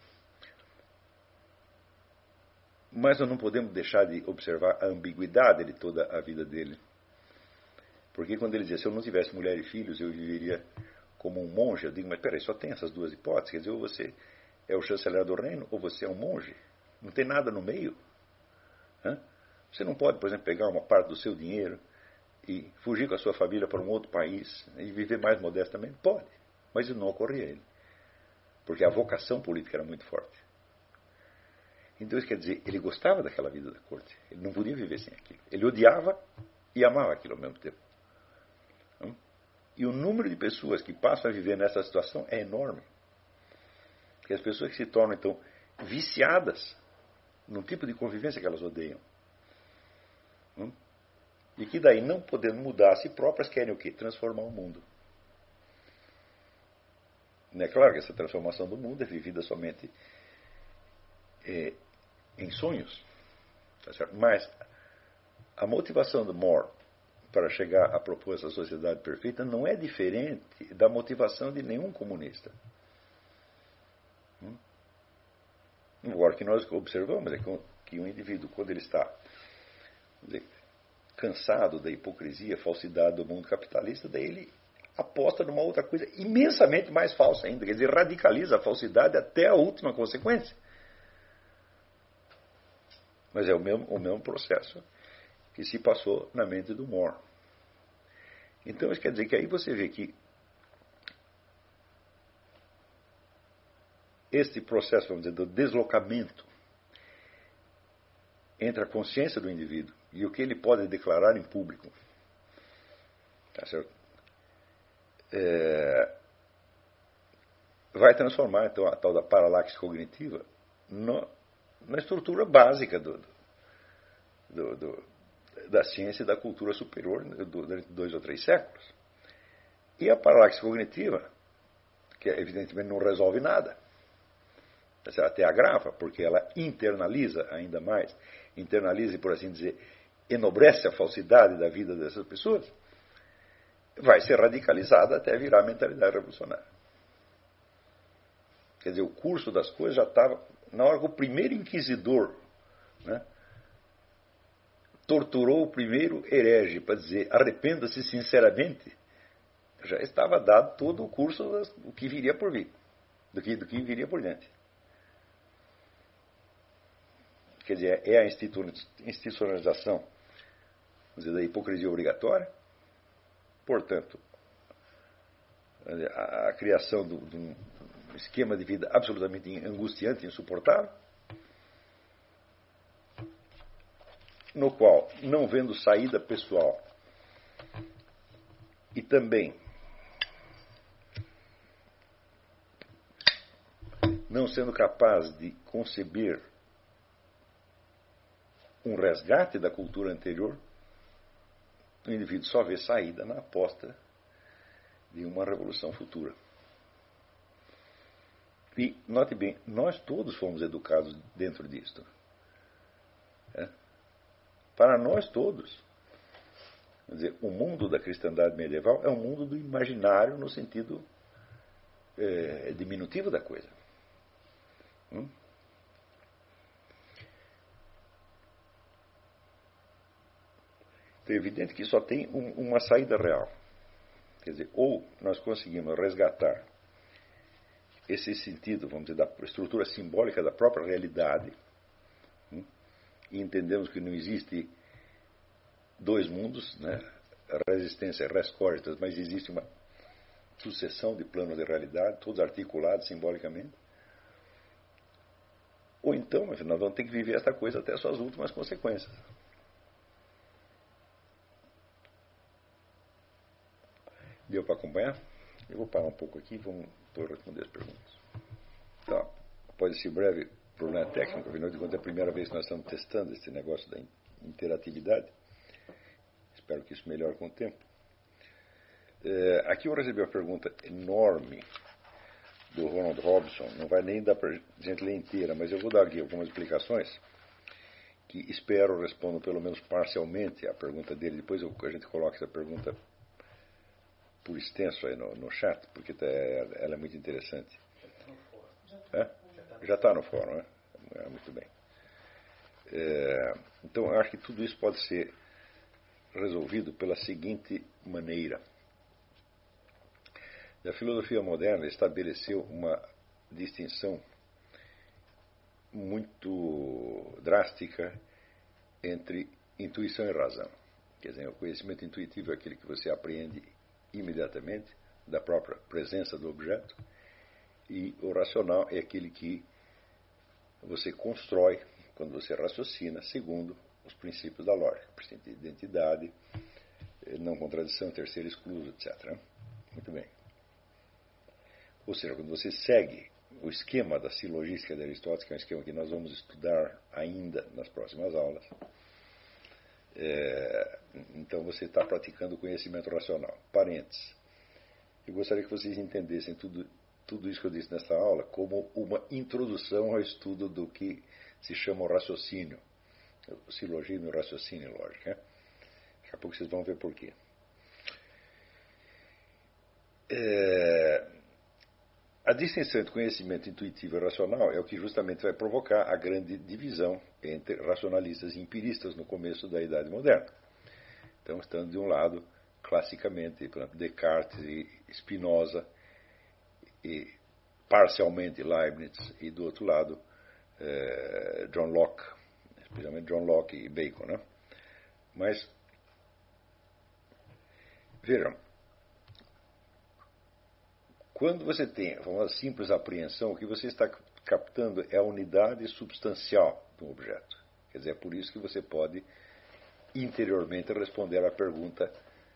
Mas nós não podemos deixar de observar a ambiguidade de toda a vida dele. Porque quando ele dizia, se eu não tivesse mulher e filhos, eu viveria como um monge, eu digo, mas peraí, só tem essas duas hipóteses, quer dizer, ou você é o chanceler do reino, ou você é um monge. Não tem nada no meio. Você não pode, por exemplo, pegar uma parte do seu dinheiro e fugir com a sua família para um outro país e viver mais modestamente? Pode, mas isso não ocorria a ele. Porque a vocação política era muito forte. Então isso quer dizer, ele gostava daquela vida da corte. Ele não podia viver sem aquilo. Ele odiava e amava aquilo ao mesmo tempo. E o número de pessoas que passam a viver nessa situação é enorme. Porque as pessoas que se tornam, então, viciadas num tipo de convivência que elas odeiam. E que daí, não podendo mudar a si próprias, querem o quê? Transformar o mundo. É claro que essa transformação do mundo é vivida somente em sonhos. Tá certo? Mas a motivação do More para chegar à proposta da sociedade perfeita não é diferente da motivação de nenhum comunista. Agora, o que nós observamos é que um indivíduo, quando ele está cansado da hipocrisia, falsidade do mundo capitalista, daí ele aposta numa outra coisa imensamente mais falsa ainda. Quer dizer, radicaliza a falsidade até a última consequência. Mas é o mesmo processo que se passou na mente do More. Então, isso quer dizer que aí você vê que este processo, vamos dizer, do deslocamento entre a consciência do indivíduo e o que ele pode declarar em público, tá certo? Vai transformar, então, a tal da paralaxe cognitiva na estrutura básica da ciência e da cultura superior durante 2 ou 3 séculos. E a paralaxe cognitiva, que evidentemente não resolve nada, até agrava, porque ela internaliza ainda mais, internaliza e, por assim dizer, enobrece a falsidade da vida dessas pessoas, vai ser radicalizada até virar a mentalidade revolucionária. Quer dizer, o curso das coisas já estava, na hora que o primeiro inquisidor, torturou o primeiro herege para dizer arrependa-se sinceramente, já estava dado todo o curso do que viria por vir, do que viria por diante. Quer dizer, é a institucionalização, vamos dizer, da hipocrisia obrigatória, portanto, a criação de um esquema de vida absolutamente angustiante e insuportável, no qual, não vendo saída pessoal e também não sendo capaz de conceber um resgate da cultura anterior, o indivíduo só vê saída na aposta de uma revolução futura. E, note bem, nós todos fomos educados dentro disto. Para nós todos, quer dizer, o mundo da cristandade medieval é um mundo do imaginário no sentido diminutivo da coisa. É evidente que só tem uma saída real. Quer dizer, ou nós conseguimos resgatar esse sentido, vamos dizer, da estrutura simbólica da própria realidade, e entendemos que não existe 2 mundos, res existência, res cognitas, mas existe sucessão de planos de realidade, todos articulados simbolicamente. Ou então, nós vamos ter que viver esta coisa até as suas últimas consequências. Deu para acompanhar? Eu vou parar um pouco aqui e vamos responder as perguntas. Então, após esse breve problema técnico, afinal de contas é a primeira vez que nós estamos testando esse negócio da interatividade. Espero que isso melhore com o tempo. Aqui eu recebi uma pergunta enorme do Ronald Robson. Não vai nem dar para a gente ler inteira, mas eu vou dar aqui algumas explicações que espero respondam pelo menos parcialmente a pergunta dele. Depois a gente coloca essa pergunta por extenso aí no chat, porque ela é muito interessante. Já está no fórum, né? Muito bem. Então, eu acho que tudo isso pode ser resolvido pela seguinte maneira. A filosofia moderna estabeleceu uma distinção muito drástica entre intuição e razão. Quer dizer, o conhecimento intuitivo é aquele que você aprende imediatamente da própria presença do objeto, e o racional é aquele que você constrói quando você raciocina segundo os princípios da lógica, princípio de identidade, não contradição, terceiro excluso, etc. Muito bem. Ou seja, quando você segue o esquema da silogística de Aristóteles, que é um esquema que nós vamos estudar ainda nas próximas aulas, então você está praticando o conhecimento racional. Parênteses. Eu gostaria que vocês entendessem tudo isso que eu disse nessa aula como uma introdução ao estudo do que se chama o raciocínio, o silogismo e o raciocínio lógico. Daqui a pouco vocês vão ver por quê. A distinção entre conhecimento intuitivo e racional é o que justamente vai provocar a grande divisão entre racionalistas e empiristas no começo da Idade Moderna. Então, estando de um lado, classicamente, por exemplo, Descartes e Spinoza, e parcialmente Leibniz, e do outro lado, John Locke, especialmente John Locke e Bacon. Né? Mas, vejam, quando você tem a famosa simples apreensão, o que você está captando é a unidade substancial do objeto. Quer dizer, é por isso que você pode interiormente responder à pergunta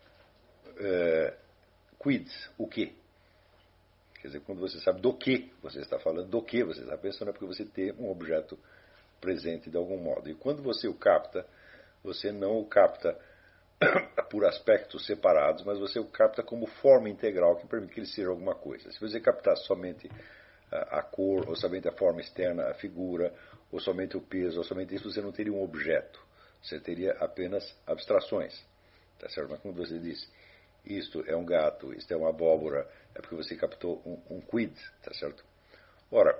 quid, o que? Quer dizer, quando você sabe do que você está falando, do que você está pensando, é porque você tem um objeto presente de algum modo. E quando você o capta, você não o capta por aspectos separados, mas você o capta como forma integral que permite que ele seja alguma coisa. Se você captar somente a cor, ou somente a forma externa, a figura, ou somente o peso, ou somente isso, você não teria um objeto. Você teria apenas abstrações. Tá certo? Mas quando você diz, isto é um gato, isto é uma abóbora, é porque você captou um quid, tá certo? Ora,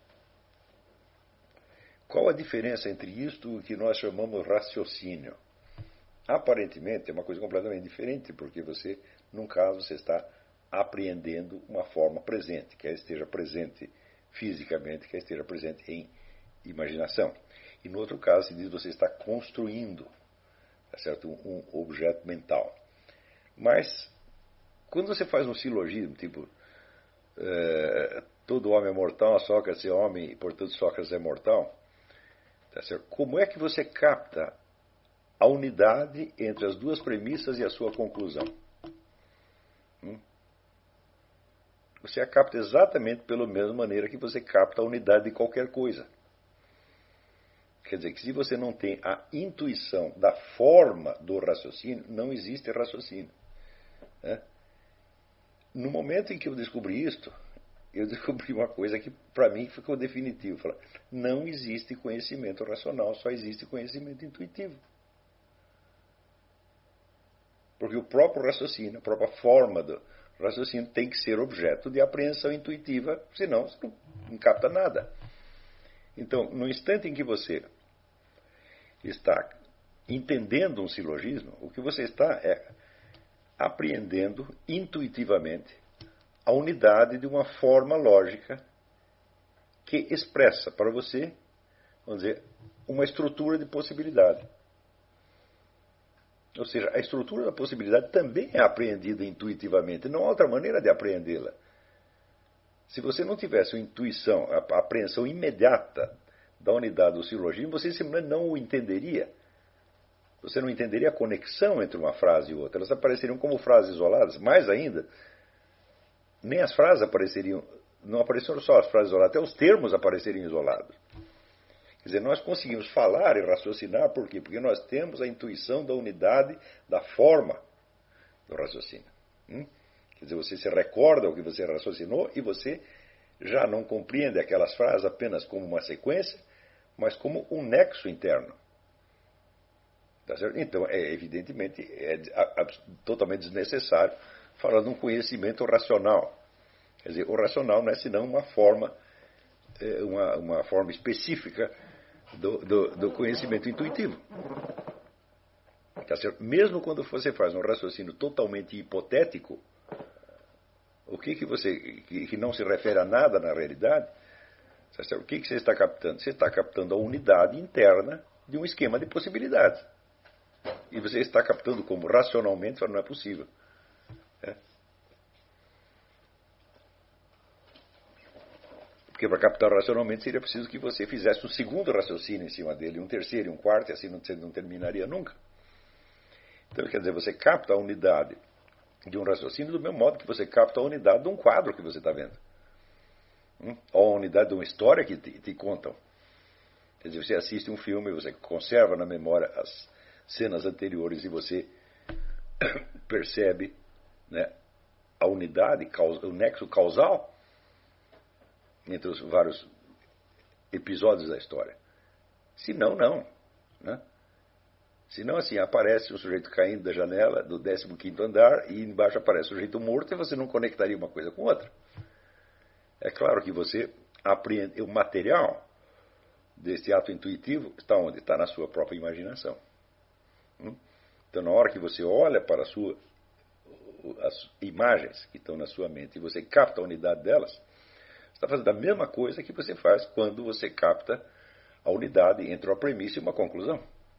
qual a diferença entre isto e o que nós chamamos raciocínio? Aparentemente é uma coisa completamente diferente, porque você, num caso, você está apreendendo uma forma presente, quer esteja presente fisicamente, quer esteja presente em imaginação. E no outro caso, se diz que você está construindo, tá certo? Um objeto mental. Mas, quando você faz um silogismo, tipo, todo homem é mortal, Sócrates é homem e, portanto, Sócrates é mortal, tá certo? Como é que você capta a unidade entre as duas premissas e a sua conclusão? Você a capta exatamente pela mesma maneira que você capta a unidade de qualquer coisa. Quer dizer que se você não tem a intuição da forma do raciocínio, não existe raciocínio. Né? No momento em que eu descobri isto, eu descobri uma coisa que para mim ficou definitivo. Não existe conhecimento racional, só existe conhecimento intuitivo. Porque o próprio raciocínio, a própria forma do raciocínio tem que ser objeto de apreensão intuitiva, senão você não capta nada. Então, no instante em que você está entendendo um silogismo, o que você está é apreendendo intuitivamente a unidade de uma forma lógica que expressa para você, vamos dizer, uma estrutura de possibilidade. Ou seja, a estrutura da possibilidade também é apreendida intuitivamente, não há outra maneira de apreendê-la. Se você não tivesse a intuição, a apreensão imediata da unidade do silogismo, você simplesmente não o entenderia. Você não entenderia a conexão entre uma frase e outra. Elas apareceriam como frases isoladas. Mais ainda, nem as frases apareceriam, não apareceram só as frases isoladas, até os termos apareceriam isolados. Quer dizer, nós conseguimos falar e raciocinar, por quê? Porque nós temos a intuição da unidade, da forma do raciocínio. Quer dizer, você se recorda o que você raciocinou e você já não compreende aquelas frases apenas como uma sequência, mas como um nexo interno. Tá certo? Então, evidentemente, totalmente desnecessário falar de um conhecimento racional. Quer dizer, o racional não é senão uma forma específica do conhecimento intuitivo. Tá certo? Mesmo quando você faz um raciocínio totalmente hipotético, o que não se refere a nada na realidade, tá certo? O que você está captando? Você está captando a unidade interna de um esquema de possibilidades. E você está captando como racionalmente, não é possível. Porque para captar racionalmente seria preciso que você fizesse um segundo raciocínio em cima dele, um terceiro, um quarto, e assim não terminaria nunca. Então, quer dizer, você capta a unidade de um raciocínio do mesmo modo que você capta a unidade de um quadro que você está vendo. Ou a unidade de uma história que te contam. Quer dizer, você assiste um filme, você conserva na memória as cenas anteriores e você percebe, né, a unidade, o nexo causal entre os vários episódios da história. Se não, não. Né? Se não, assim, aparece um sujeito caindo da janela do 15º andar e embaixo aparece um sujeito morto e você não conectaria uma coisa com outra. É claro que você apreende o material desse ato intuitivo está onde? Está na sua própria imaginação. Então, na hora que você olha para as imagens que estão na sua mente e você capta a unidade delas, você está fazendo a mesma coisa que você faz quando você capta a unidade entre uma premissa e uma conclusão.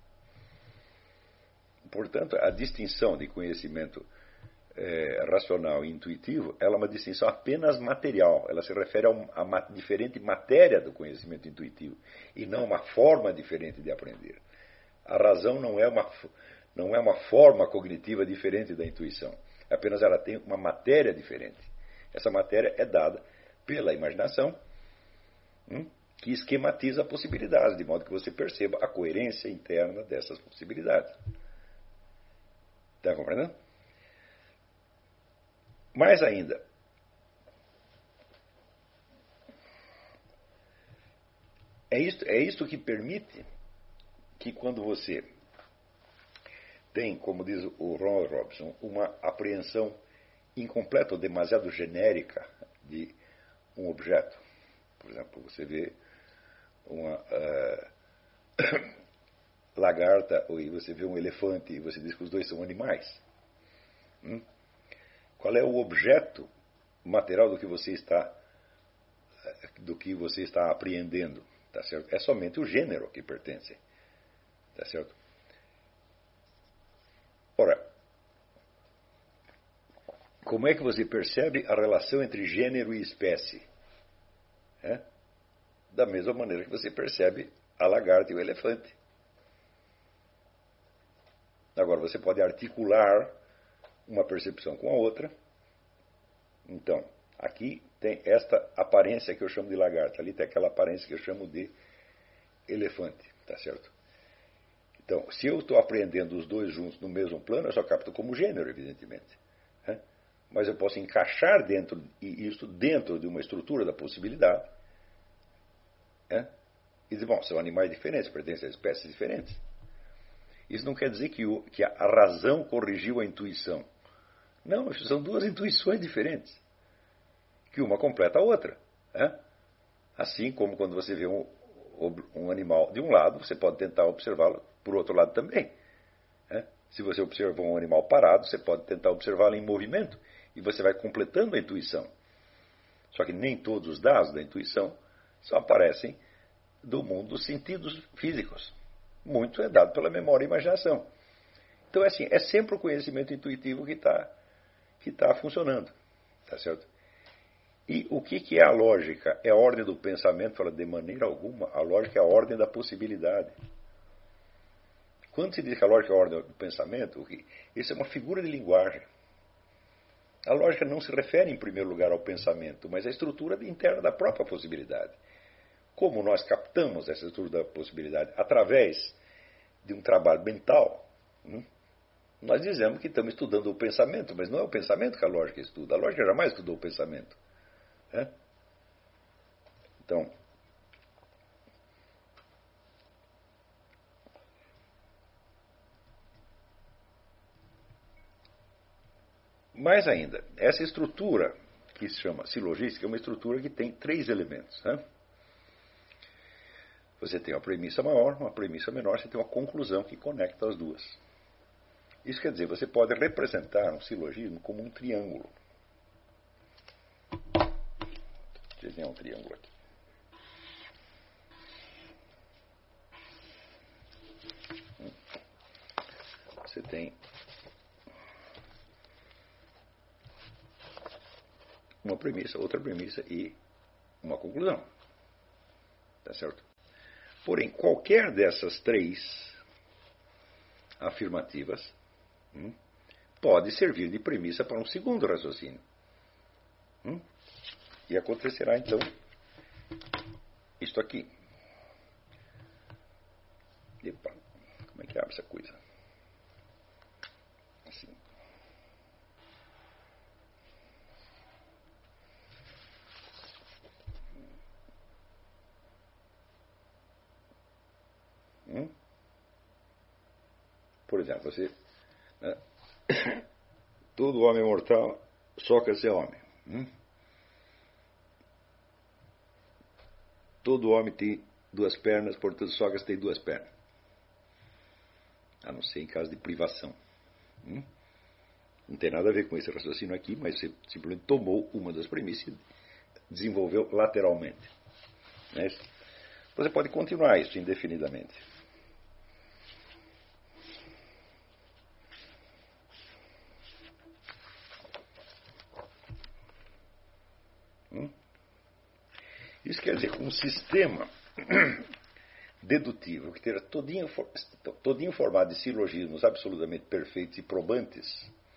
Portanto, a distinção de conhecimento racional e intuitivo, ela é uma distinção apenas material. Ela se refere a uma diferente matéria do conhecimento intuitivo e não uma forma diferente de aprender. A razão não é uma forma cognitiva diferente da intuição. Apenas ela tem uma matéria diferente. Essa matéria é dada pela imaginação, que esquematiza possibilidades, de modo que você perceba a coerência interna dessas possibilidades. Está compreendendo? Mais ainda, é isto que permite que quando você tem, como diz o Ronald Robson, uma apreensão incompleta ou demasiado genérica de um objeto. Por exemplo, você vê uma lagarta e você vê um elefante e você diz que os dois são animais. Qual é o objeto material do que você está apreendendo? Tá certo? É somente o gênero que pertence. Tá certo? Ora, como é que você percebe a relação entre gênero e espécie? Da mesma maneira que você percebe a lagarta e o elefante. Agora, você pode articular uma percepção com a outra. Então, aqui tem esta aparência que eu chamo de lagarta, ali tem aquela aparência que eu chamo de elefante, tá certo? Então, se eu estou aprendendo os dois juntos no mesmo plano, eu só capto como gênero, evidentemente. Mas eu posso encaixar isso dentro de uma estrutura da possibilidade. E dizer, bom, são animais diferentes, pertencem a espécies diferentes. Isso não quer dizer que a razão corrigiu a intuição. Não, são duas intuições diferentes. Que uma completa a outra. Assim como quando você vê um animal de um lado, você pode tentar observá-lo por outro lado também. Se você observou um animal parado, você pode tentar observá-lo em movimento. E você vai completando a intuição. Só que nem todos os dados da intuição só aparecem do mundo dos sentidos físicos. Muito é dado pela memória e imaginação. Então, é assim, é sempre o conhecimento intuitivo que tá funcionando. Tá certo? E o que é a lógica? É a ordem do pensamento? Fala, de maneira alguma, a lógica é a ordem da possibilidade. Quando se diz que a lógica é a ordem do pensamento, isso é uma figura de linguagem. A lógica não se refere, em primeiro lugar, ao pensamento, mas à estrutura interna da própria possibilidade. Como nós captamos essa estrutura da possibilidade? Através de um trabalho mental. Nós dizemos que estamos estudando o pensamento, mas não é o pensamento que a lógica estuda. A lógica jamais estudou o pensamento. Então, mais ainda, essa estrutura que se chama silogística é uma estrutura que tem 3 elementos. Você tem uma premissa maior, uma premissa menor, você tem uma conclusão que conecta as duas. Isso quer dizer, você pode representar um silogismo como um triângulo. Vou desenhar um triângulo aqui. Você tem uma premissa, outra premissa e uma conclusão. Tá certo? Porém, qualquer dessas 3 afirmativas pode servir de premissa para um segundo raciocínio. E acontecerá, então, isto aqui. Epa, como é que abre essa coisa? Assim. Por exemplo, você... todo homem é mortal, Sócrates é homem. Todo homem tem 2 pernas, portanto Sócrates tem 2 pernas. A não ser em caso de privação. Não tem nada a ver com esse raciocínio aqui, mas você simplesmente tomou uma das premissas e desenvolveu lateralmente. Você pode continuar isso indefinidamente. Isso quer dizer que um sistema dedutivo que esteja todinho formado de silogismos absolutamente perfeitos e probantes,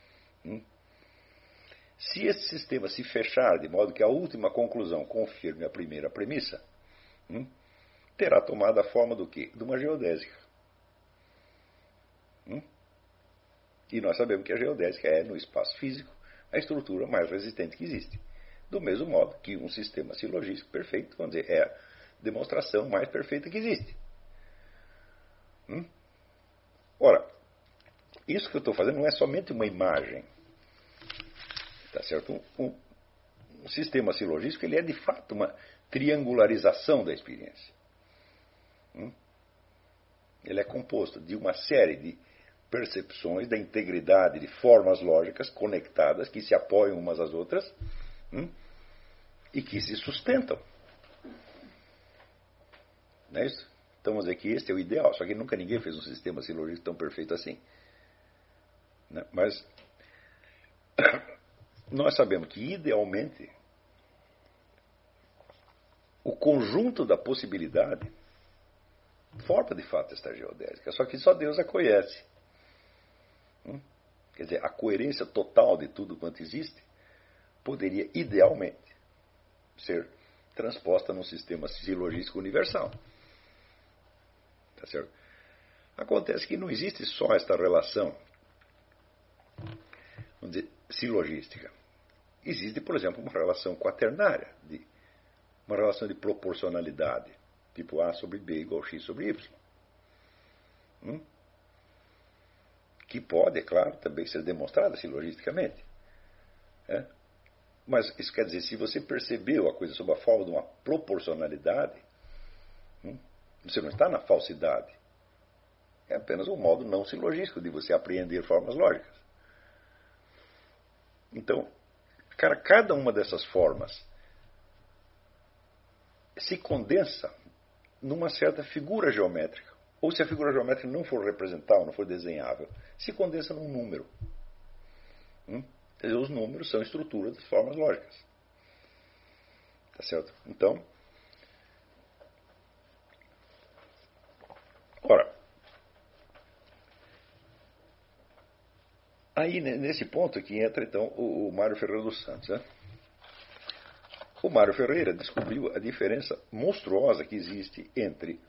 se esse sistema se fechar de modo que a última conclusão confirme a primeira premissa, terá tomado a forma do quê? De uma geodésica. E nós sabemos que a geodésica é, no espaço físico, a estrutura mais resistente que existe. Do mesmo modo que um sistema silogístico perfeito, vamos dizer, é a demonstração mais perfeita que existe. Ora, isso que eu estou fazendo não é somente uma imagem. Tá certo? Um sistema silogístico ele é de fato uma triangularização da experiência. Ele é composto de uma série de percepções da integridade de formas lógicas conectadas que se apoiam umas às outras e que se sustentam. Não é isso? Então vamos dizer que este é o ideal, só que nunca ninguém fez um sistema silogístico tão perfeito assim. Mas nós sabemos que idealmente o conjunto da possibilidade forma de fato esta geodésica, só que só Deus a conhece. Quer dizer, a coerência total de tudo quanto existe poderia idealmente ser transposta num sistema silogístico universal. Tá certo? Acontece que não existe só esta relação, vamos dizer, silogística. Existe, por exemplo, uma relação quaternária, uma relação de proporcionalidade, tipo A sobre B igual X sobre Y. Que pode, é claro, também ser demonstrada silogisticamente. Mas isso quer dizer, se você percebeu a coisa sob a forma de uma proporcionalidade, você não está na falsidade. É apenas um modo não silogístico de você apreender formas lógicas. Então, cada uma dessas formas se condensa numa certa figura geométrica, ou se a figura geométrica não for representável, não for desenhável, se condensa num número. Quer dizer, os números são estruturas das formas lógicas. Tá certo? Então, ora, aí nesse ponto que entra então o Mário Ferreira dos Santos. Né? O Mário Ferreira descobriu a diferença monstruosa que existe entre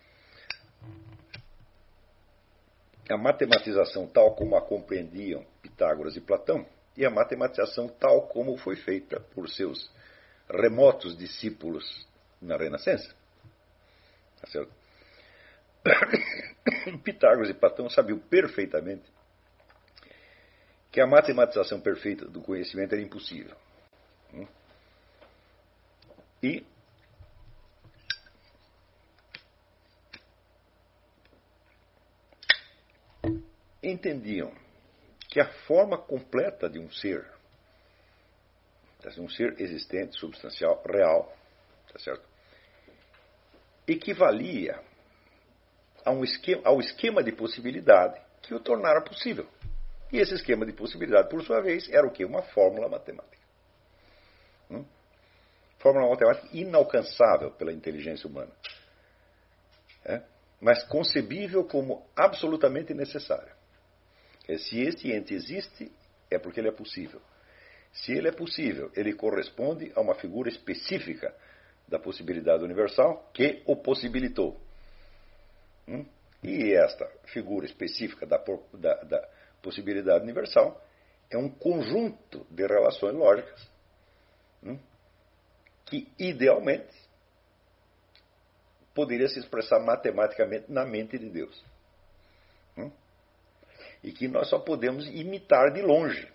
a matematização tal como a compreendiam Pitágoras e Platão e a matematização tal como foi feita por seus remotos discípulos na Renascença. Tá certo? Pitágoras e Platão sabiam perfeitamente que a matematização perfeita do conhecimento era impossível. E entendiam que a forma completa de um ser existente, substancial, real, tá certo? Equivalia ao esquema de possibilidade que o tornara possível. E esse esquema de possibilidade, por sua vez, era o quê? Uma fórmula matemática. Fórmula matemática inalcançável pela inteligência humana. Mas concebível como absolutamente necessária. Se este ente existe, é porque ele é possível. Se ele é possível, ele corresponde a uma figura específica da possibilidade universal que o possibilitou. E esta figura específica da possibilidade universal é um conjunto de relações lógicas que, idealmente, poderia se expressar matematicamente na mente de Deus. E que nós só podemos imitar de longe.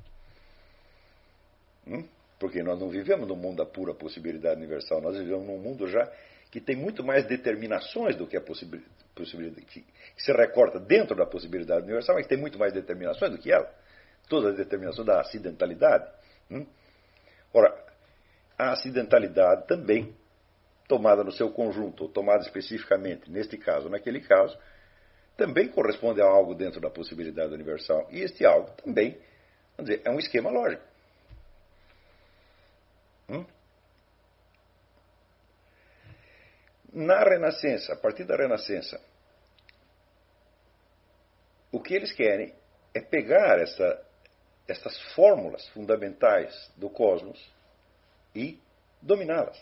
Porque nós não vivemos num mundo da pura possibilidade universal, nós vivemos num mundo já que tem muito mais determinações do que a possibilidade, que se recorta dentro da possibilidade universal, mas que tem muito mais determinações do que ela. Toda a determinação da acidentalidade. Ora, a acidentalidade também, tomada no seu conjunto, ou tomada especificamente, neste caso, naquele caso, também corresponde a algo dentro da possibilidade universal. E este algo também, vamos dizer, é um esquema lógico. Na Renascença, a partir da Renascença, o que eles querem é pegar essas fórmulas fundamentais do cosmos e dominá-las.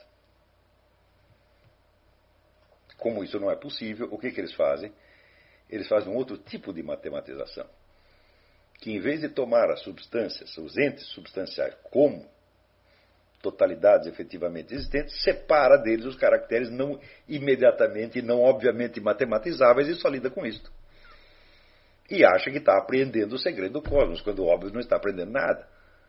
Como isso não é possível, o que eles fazem? Eles fazem um outro tipo de matematização, que em vez de tomar as substâncias, os entes substanciais, como totalidades efetivamente existentes, separa deles os caracteres não imediatamente e não obviamente matematizáveis e só lida com isto. E acha que está apreendendo o segredo do cosmos, quando óbvio não está aprendendo nada.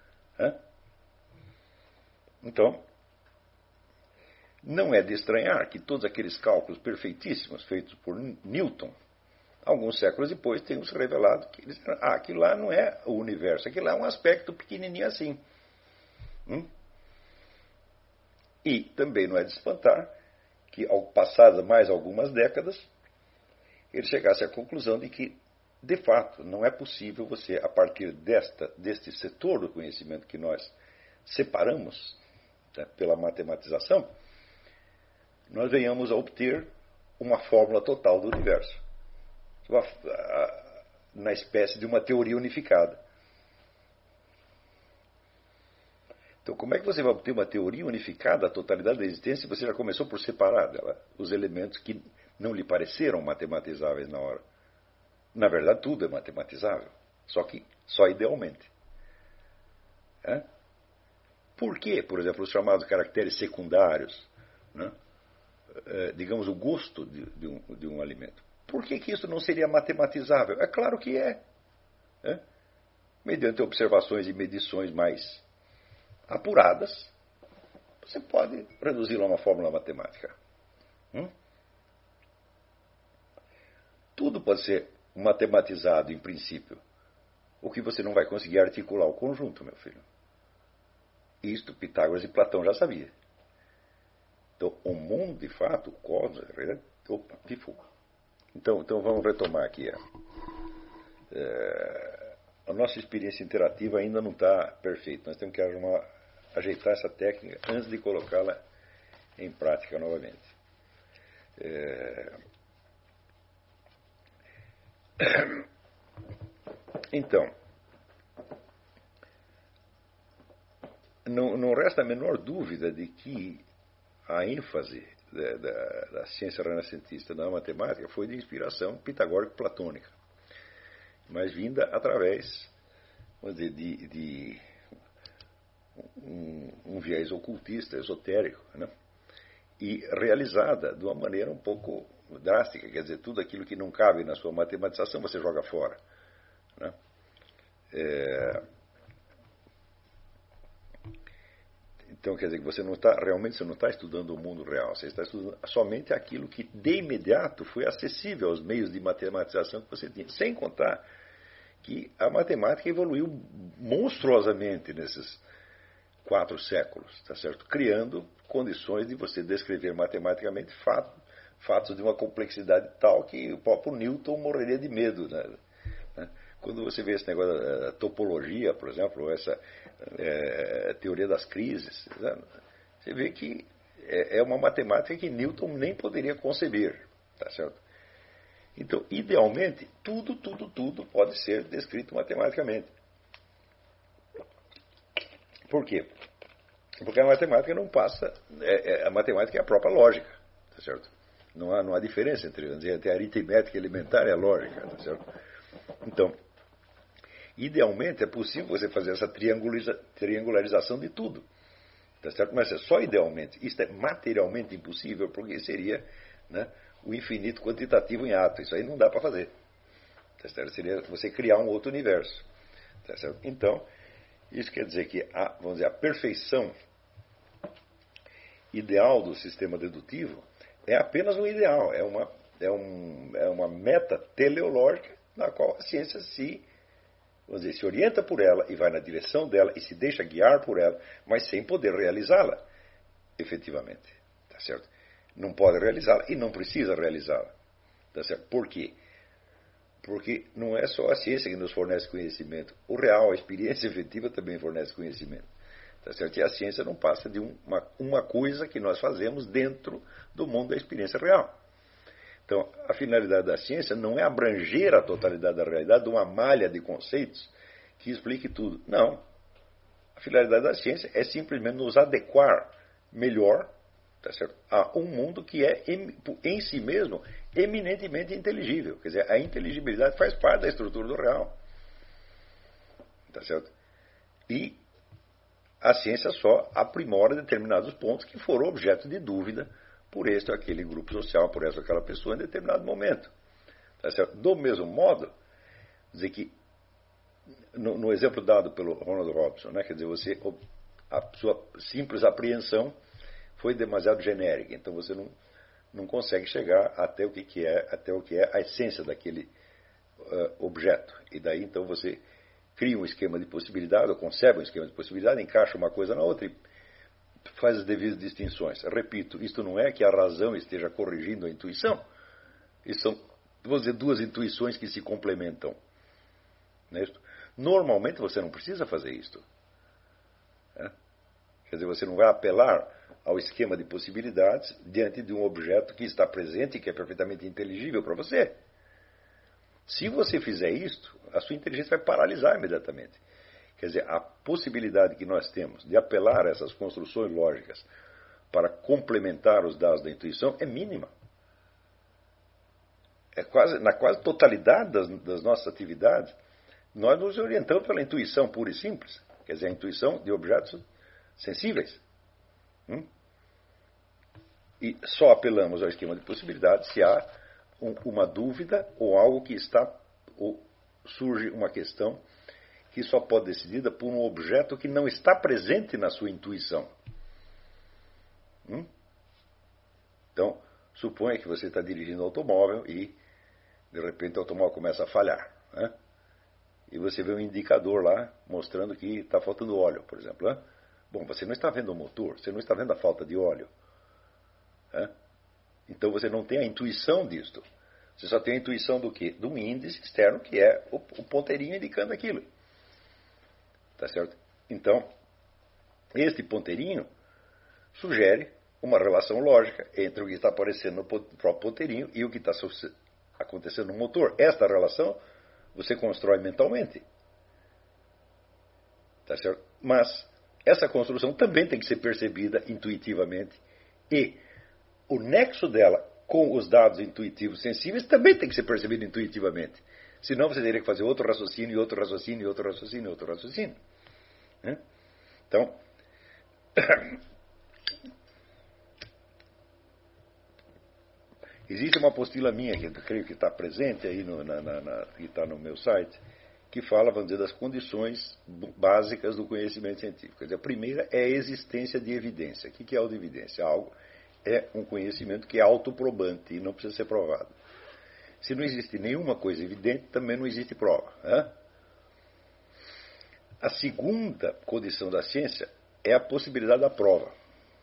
Então, não é de estranhar que todos aqueles cálculos perfeitíssimos feitos por Newton, alguns séculos depois, tenham se revelado que aquilo lá não é o universo, aquilo lá é um aspecto pequenininho assim. E também não é de espantar que, ao passar mais algumas décadas, ele chegasse à conclusão de que, de fato, não é possível você, a partir deste setor do conhecimento que nós separamos pela matematização, nós venhamos a obter uma fórmula total do universo, na espécie de uma teoria unificada. Então, como é que você vai obter uma teoria unificada da totalidade da existência se você já começou por separar dela os elementos que não lhe pareceram matematizáveis na hora? Na verdade, tudo é matematizável, só que só idealmente. Por que, por exemplo, os chamados caracteres secundários, digamos, o gosto de um alimento? Por que isso não seria matematizável? É claro que é. Mediante observações e medições mais apuradas, você pode reduzi-lo a uma fórmula matemática. Tudo pode ser matematizado em princípio. O que você não vai conseguir articular o conjunto, meu filho. Isto Pitágoras e Platão já sabia. Então, o mundo, de fato, o cosmos, pifou. Então vamos retomar aqui. A nossa experiência interativa ainda não está perfeita. Nós temos que ajeitar essa técnica antes de colocá-la em prática novamente. Então, não resta a menor dúvida de que a ênfase da ciência renascentista na matemática foi de inspiração pitagórico-platônica, mas vinda através, vamos dizer, de um viés ocultista, esotérico, né? E realizada de uma maneira um pouco drástica, quer dizer, tudo aquilo que não cabe na sua matematização você joga fora, né? Então, quer dizer, que você não está estudando o mundo real, você está estudando somente aquilo que de imediato foi acessível aos meios de matematização que você tinha, sem contar que a matemática evoluiu monstruosamente nesses 4 séculos, tá certo? Criando condições de você descrever matematicamente fatos de uma complexidade tal que o próprio Newton morreria de medo, né? Quando você vê esse negócio da topologia, por exemplo, essa teoria das crises, né? Você vê que é uma matemática que Newton nem poderia conceber, tá certo? Então, idealmente, tudo pode ser descrito matematicamente. Por quê? Porque a matemática não passa... a matemática é a própria lógica, tá certo? Não há diferença entre a aritmética elementar e a lógica, tá certo? Então, idealmente é possível você fazer essa triangularização de tudo, tá certo? Mas é só idealmente. Isto é materialmente impossível, porque seria, né, o infinito quantitativo em ato. Isso aí não dá para fazer, tá certo? Seria você criar um outro universo, tá certo? Então, isso quer dizer que vamos dizer, a perfeição ideal do sistema dedutivo é apenas um ideal, é uma meta teleológica na qual a ciência vamos dizer, se orienta por ela e vai na direção dela e se deixa guiar por ela, mas sem poder realizá-la efetivamente, tá certo? Não pode realizá-la e não precisa realizá-la, tá certo? Por quê? Porque não é só a ciência que nos fornece conhecimento, o real, a experiência efetiva também fornece conhecimento, tá certo? E a ciência não passa de uma coisa que nós fazemos dentro do mundo da experiência real. Então, a finalidade da ciência não é abranger a totalidade da realidade de uma malha de conceitos que explique tudo. Não. A finalidade da ciência é simplesmente nos adequar melhor, tá certo, a um mundo que é, em si mesmo, eminentemente inteligível. Quer dizer, a inteligibilidade faz parte da estrutura do real. Tá certo? E a ciência só aprimora determinados pontos que foram objeto de dúvida por este ou aquele grupo social, por essa ou aquela pessoa em determinado momento. Tá certo? Do mesmo modo, dizer que, no exemplo dado pelo Ronald Robson, né, quer dizer, a sua simples apreensão foi demasiado genérica, então você não consegue chegar até o que é a essência daquele objeto. E daí, então, você cria um esquema de possibilidade, ou concebe um esquema de possibilidade, encaixa uma coisa na outra e faz as devidas distinções. Repito, isto não é que a razão esteja corrigindo a intuição. Isso são, vamos dizer, 2 intuições que se complementam. Não é isso? Normalmente você não precisa fazer isto. Quer dizer, você não vai apelar ao esquema de possibilidades diante de um objeto que está presente e que é perfeitamente inteligível para você. Se você fizer isto, a sua inteligência vai paralisar imediatamente. Quer dizer, a possibilidade que nós temos de apelar a essas construções lógicas para complementar os dados da intuição é mínima. Na quase totalidade das nossas atividades, nós nos orientamos pela intuição pura e simples. Quer dizer, a intuição de objetos sensíveis. E só apelamos ao esquema de possibilidades se há uma dúvida ou algo que ou surge uma questão que só pode ser decidida por um objeto que não está presente na sua intuição. Então, suponha que você está dirigindo um automóvel e, de repente, o automóvel começa a falhar, né? E você vê um indicador lá mostrando que está faltando óleo, por exemplo, né? Bom, você não está vendo o motor, você não está vendo a falta de óleo, né? Então você não tem a intuição disto. Você só tem a intuição do quê? De um índice externo, que é o ponteirinho indicando aquilo. Tá certo? Então, este ponteirinho sugere uma relação lógica entre o que está aparecendo no próprio ponteirinho e o que está acontecendo no motor. Esta relação você constrói mentalmente. Tá certo? Mas essa construção também tem que ser percebida intuitivamente. E o nexo dela com os dados intuitivos sensíveis também tem que ser percebido intuitivamente. Senão você teria que fazer outro raciocínio, outro raciocínio, outro raciocínio, outro raciocínio. Então, existe uma apostila minha, que eu creio que está presente aí, que está no meu site, que fala, vamos dizer, das condições básicas do conhecimento científico. Quer dizer, a primeira é a existência de evidência. O que é a evidência? Algo é um conhecimento que é autoprobante e não precisa ser provado. Se não existe nenhuma coisa evidente, também não existe prova. A segunda condição da ciência é a possibilidade da prova.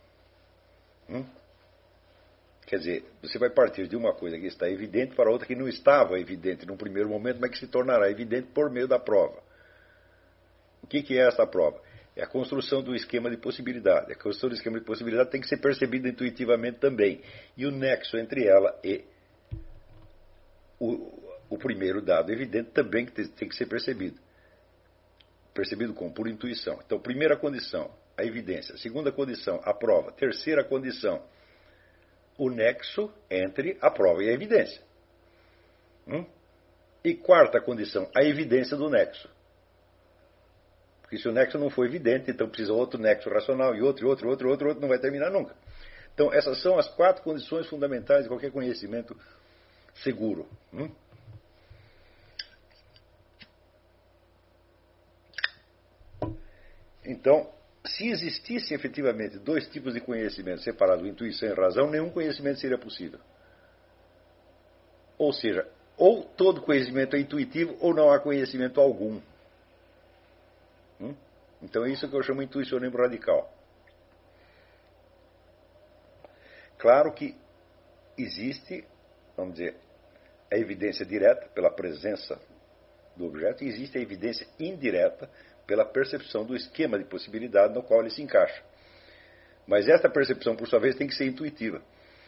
Quer dizer, você vai partir de uma coisa que está evidente para outra que não estava evidente num primeiro momento, mas que se tornará evidente por meio da prova. O que é essa prova? É a construção do esquema de possibilidade. A construção do esquema de possibilidade tem que ser percebida intuitivamente também. E o nexo entre ela e o primeiro dado evidente também tem que ser percebido. Percebido como? Por intuição. Então, primeira condição, a evidência. Segunda condição, a prova. Terceira condição, o nexo entre a prova e a evidência. E quarta condição, a evidência do nexo. Porque se o nexo não for evidente, então precisa outro nexo racional e outro, não vai terminar nunca. Então, essas são as 4 condições fundamentais de qualquer conhecimento seguro. Então, se existissem efetivamente 2 tipos de conhecimento separados, intuição e razão, nenhum conhecimento seria possível. Ou seja, ou todo conhecimento é intuitivo ou não há conhecimento algum. Então é isso que eu chamo de intuicionismo radical. Claro que existe, vamos dizer, a evidência direta pela presença do objeto e existe a evidência indireta pela percepção do esquema de possibilidade no qual ele se encaixa. Mas esta percepção, por sua vez, tem que ser intuitiva.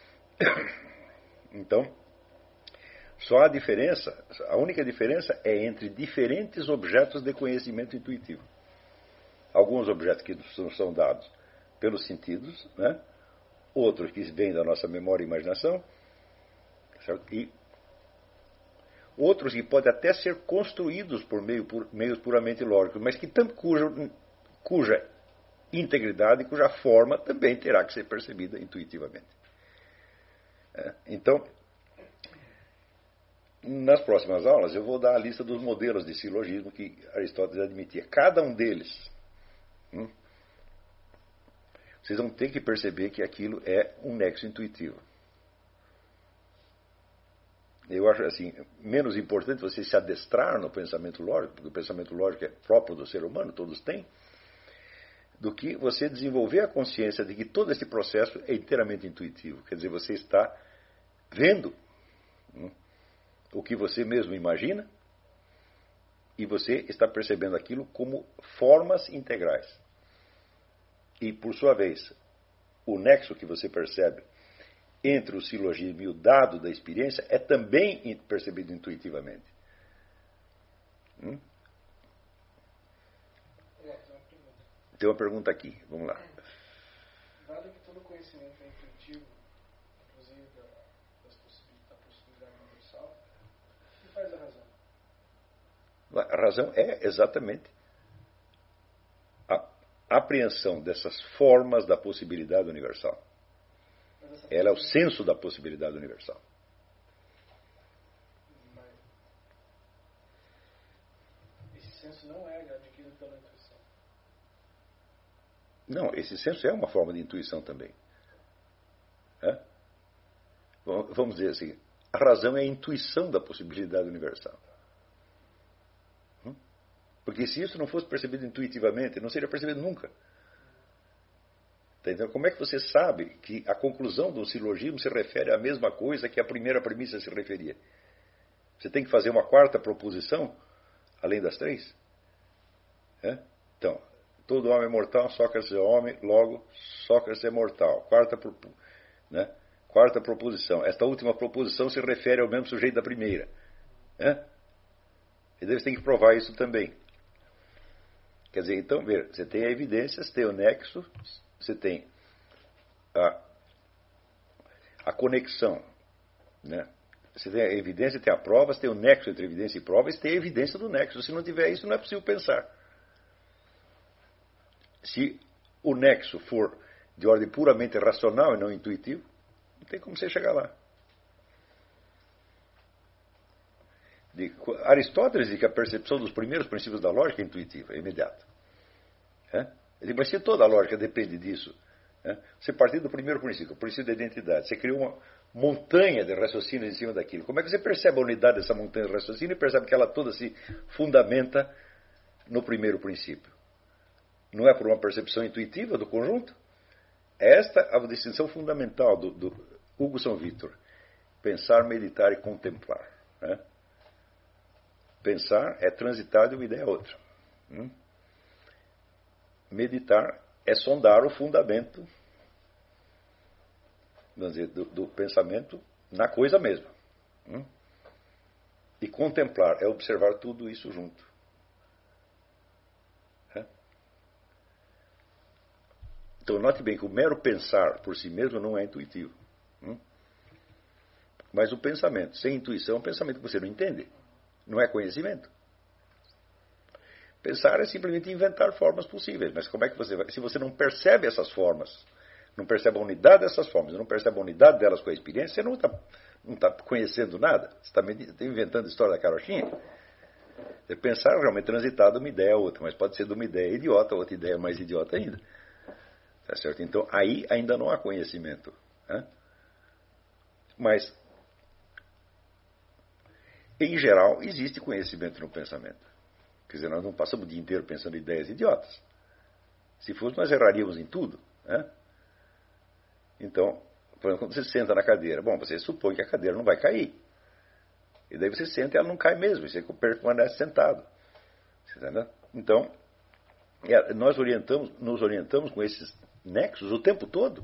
Então, só a única diferença é entre diferentes objetos de conhecimento intuitivo. Alguns objetos que são dados pelos sentidos, outros que vêm da nossa memória e imaginação, certo? E outros que podem até ser construídos por meios puramente lógicos, mas que cuja integridade, cuja forma também terá que ser percebida intuitivamente. Então, nas próximas aulas eu vou dar a lista dos modelos de silogismo que Aristóteles admitia. Cada um deles, vocês vão ter que perceber que aquilo é um nexo intuitivo. Eu acho assim, menos importante você se adestrar no pensamento lógico, porque o pensamento lógico é próprio do ser humano, todos têm, do que você desenvolver a consciência de que todo esse processo é inteiramente intuitivo. Quer dizer, você está vendo o que você mesmo imagina e você está percebendo aquilo como formas integrais. E, por sua vez, o nexo que você percebe entre o silogismo e o dado da experiência é também percebido intuitivamente. Tem uma pergunta aqui, vamos lá. Dado que todo conhecimento é intuitivo, inclusive da possibilidade universal, o que faz a razão? A razão é exatamente a apreensão dessas formas da possibilidade universal. Ela é o senso da possibilidade universal. Esse senso não é adquirido pela intuição. Não, esse senso é uma forma de intuição também. Vamos dizer assim, a razão é a intuição da possibilidade universal. Porque se isso não fosse percebido intuitivamente, não seria percebido nunca. Então, como é que você sabe que a conclusão do silogismo se refere à mesma coisa que a primeira premissa se referia? Você tem que fazer uma quarta proposição, além das três? Então, todo homem é mortal, Sócrates é homem, logo, Sócrates é mortal. Quarta proposição. Esta última proposição se refere ao mesmo sujeito da primeira. E daí você tem que provar isso também. Quer dizer, então, você tem a evidência, você tem o nexo, você tem a conexão, Você tem a evidência, tem a prova, você tem o nexo entre evidência e prova, e você tem a evidência do nexo. Se não tiver isso, não é possível pensar. Se o nexo for de ordem puramente racional e não intuitivo, não tem como você chegar lá. Aristóteles diz que a percepção dos primeiros princípios da lógica é intuitiva, é imediata. Mas se toda a lógica depende disso, você partir do primeiro princípio, o princípio da identidade, você criou uma montanha de raciocínios em cima daquilo. Como é que você percebe a unidade dessa montanha de raciocínio e percebe que ela toda se fundamenta no primeiro princípio? Não é por uma percepção intuitiva do conjunto? Esta é a distinção fundamental do Hugo São Vítor. Pensar, meditar e contemplar. Pensar é transitar de uma ideia a outra. Meditar é sondar o fundamento, vamos dizer, do pensamento na coisa mesma. E contemplar é observar tudo isso junto. Então, note bem que o mero pensar por si mesmo não é intuitivo. Mas o pensamento sem intuição é um pensamento que você não entende. Não é conhecimento. Pensar é simplesmente inventar formas possíveis. Mas como é que você vai? Se você não percebe essas formas, não percebe a unidade dessas formas, não percebe a unidade delas com a experiência, você não está conhecendo nada. Você está inventando a história da carochinha. Pensar realmente transitar de uma ideia a outra, mas pode ser de uma ideia idiota a outra ideia mais idiota ainda. Tá certo? Então, aí ainda não há conhecimento. Mas, em geral, existe conhecimento no pensamento. Quer dizer, nós não passamos o dia inteiro pensando em ideias idiotas. Se fosse, nós erraríamos em tudo. Então, por exemplo, quando você senta na cadeira, você supõe que a cadeira não vai cair. E daí você senta e ela não cai mesmo, você permanece sentado. Entendeu? Então, nós nos orientamos com esses nexos o tempo todo.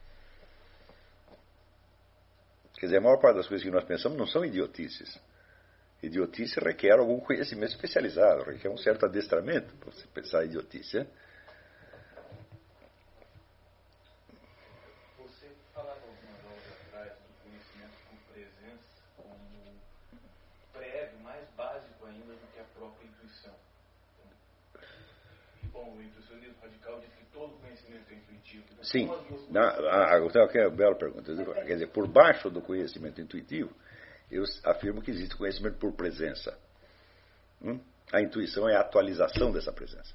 Quer dizer, a maior parte das coisas que nós pensamos não são idiotices. Idiotice requer algum conhecimento especializado, requer um certo adestramento para você pensar em idiotice. Você falava algumas aulas atrás do conhecimento com presença como prévio, mais básico ainda do que a própria intuição. O intuicionismo radical diz que todo conhecimento é intuitivo. Então, sim. Aqui é uma bela pergunta. Quer dizer, por baixo do conhecimento intuitivo, eu afirmo que existe conhecimento por presença. A intuição é a atualização dessa presença.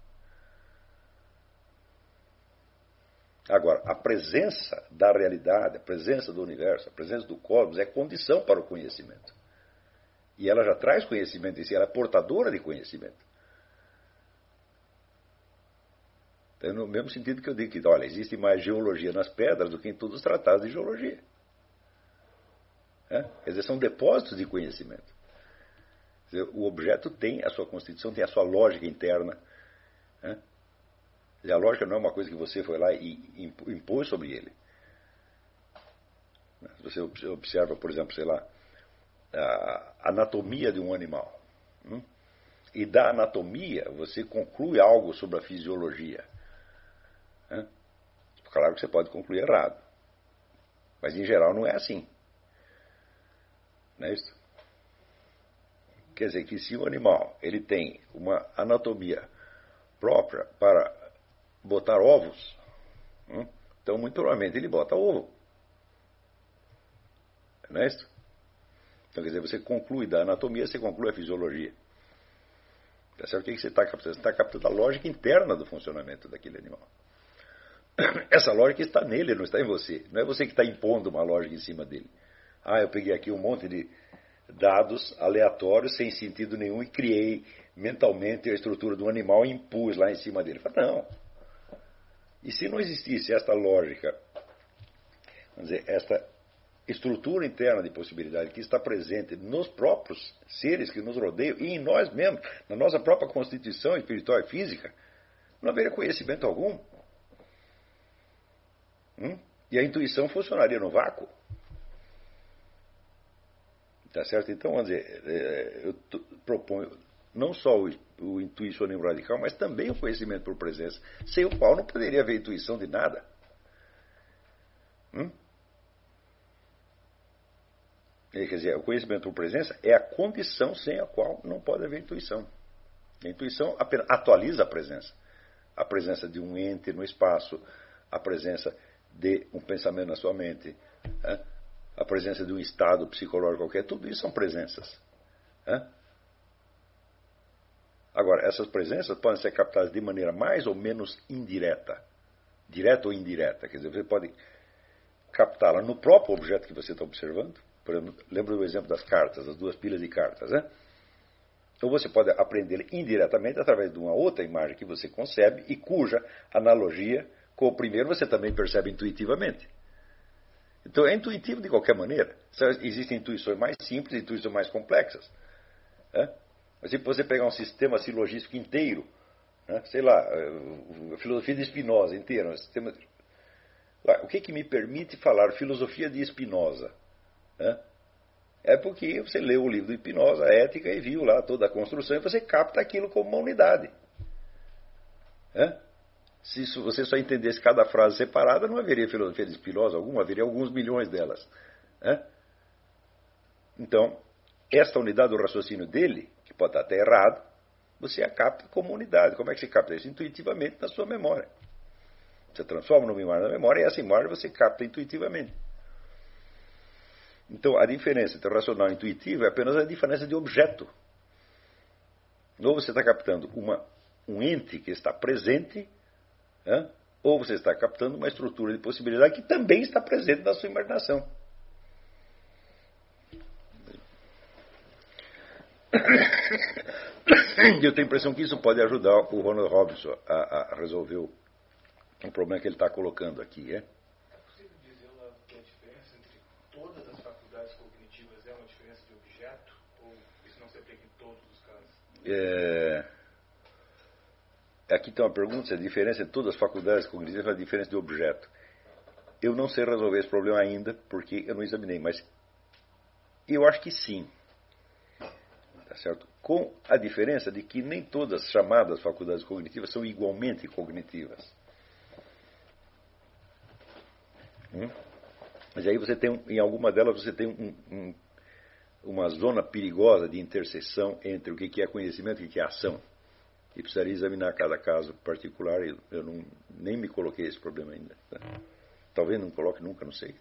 Agora, a presença da realidade, a presença do universo, a presença do cosmos é condição para o conhecimento. E ela já traz conhecimento em si, ela é portadora de conhecimento. Então, no mesmo sentido que eu digo que, olha, existe mais geologia nas pedras do que em todos os tratados de geologia. Quer dizer, são depósitos de conhecimento. Quer dizer, o objeto tem a sua constituição, tem a sua lógica interna. A lógica não é uma coisa que você foi lá e impôs sobre ele. Você observa, por exemplo, sei lá, a anatomia de um animal. E da anatomia você conclui algo sobre a fisiologia. Claro que você pode concluir errado. Mas em geral não é assim. Não é isso? Quer dizer que se o animal ele tem uma anatomia própria para botar ovos, então muito provavelmente ele bota ovo. Não é isso? Então quer dizer, você conclui da anatomia, você conclui a fisiologia. Tá certo? O que você está captando? Você está captando a lógica interna do funcionamento daquele animal. Essa lógica está nele, não está em você. Não é você que está impondo uma lógica em cima dele. Eu peguei aqui um monte de dados aleatórios, sem sentido nenhum, e criei mentalmente a estrutura do animal e impus lá em cima dele. Não. E se não existisse esta lógica, vamos dizer, esta estrutura interna de possibilidade que está presente nos próprios seres que nos rodeiam e em nós mesmos, na nossa própria constituição espiritual e física, não haveria conhecimento algum. E a intuição funcionaria no vácuo. Tá certo? Então, vamos dizer, eu proponho não só o intuicionismo radical, mas também o conhecimento por presença, sem o qual não poderia haver intuição de nada. Quer dizer, o conhecimento por presença é a condição sem a qual não pode haver intuição. A intuição apenas atualiza a presença de um ente no espaço, a presença de um pensamento na sua mente, a presença de um estado psicológico qualquer, tudo isso são presenças. Agora, essas presenças podem ser captadas de maneira mais ou menos indireta, direta ou indireta. Quer dizer, você pode captá-la no próprio objeto que você está observando. Por exemplo, lembra do exemplo das cartas, das 2 pilhas de cartas, né? Ou você pode aprender indiretamente através de uma outra imagem que você concebe e cuja analogia com o primeiro você também percebe intuitivamente. Então é intuitivo de qualquer maneira. Existem intuições mais simples e intuições mais complexas. Mas se você pegar um sistema silogístico inteiro, sei lá, a filosofia de Spinoza inteira, um sistema... O que me permite falar filosofia de Spinoza? É porque você leu o livro do Spinoza, a Ética, e viu lá toda a construção, e você capta aquilo como uma unidade. Se você só entendesse cada frase separada, não haveria filosofia de Spinoza alguma, haveria alguns milhões delas. Então, esta unidade do raciocínio dele, que pode estar até errado, você a capta como unidade. Como é que você capta isso? Intuitivamente na sua memória. Você transforma numa imagem na memória e essa imagem você capta intuitivamente. Então, a diferença entre o racional e o intuitivo é apenas a diferença de objeto. Ou você está captando um ente que está presente, ou você está captando uma estrutura de possibilidade que também está presente na sua imaginação. Eu tenho a impressão que isso pode ajudar o Ronald Robinson a resolver o problema que ele está colocando aqui. Aqui tem uma pergunta, se a diferença entre todas as faculdades cognitivas é a diferença de objeto. Eu não sei resolver esse problema ainda, porque eu não examinei, mas eu acho que sim. Tá certo? Com a diferença de que nem todas as chamadas faculdades cognitivas são igualmente cognitivas. Mas aí você tem, em alguma delas você tem uma zona perigosa de interseção entre o que é conhecimento e o que é ação. E precisaria examinar cada caso particular. Eu nem me coloquei esse problema ainda. Tá? Talvez não coloque nunca, não sei.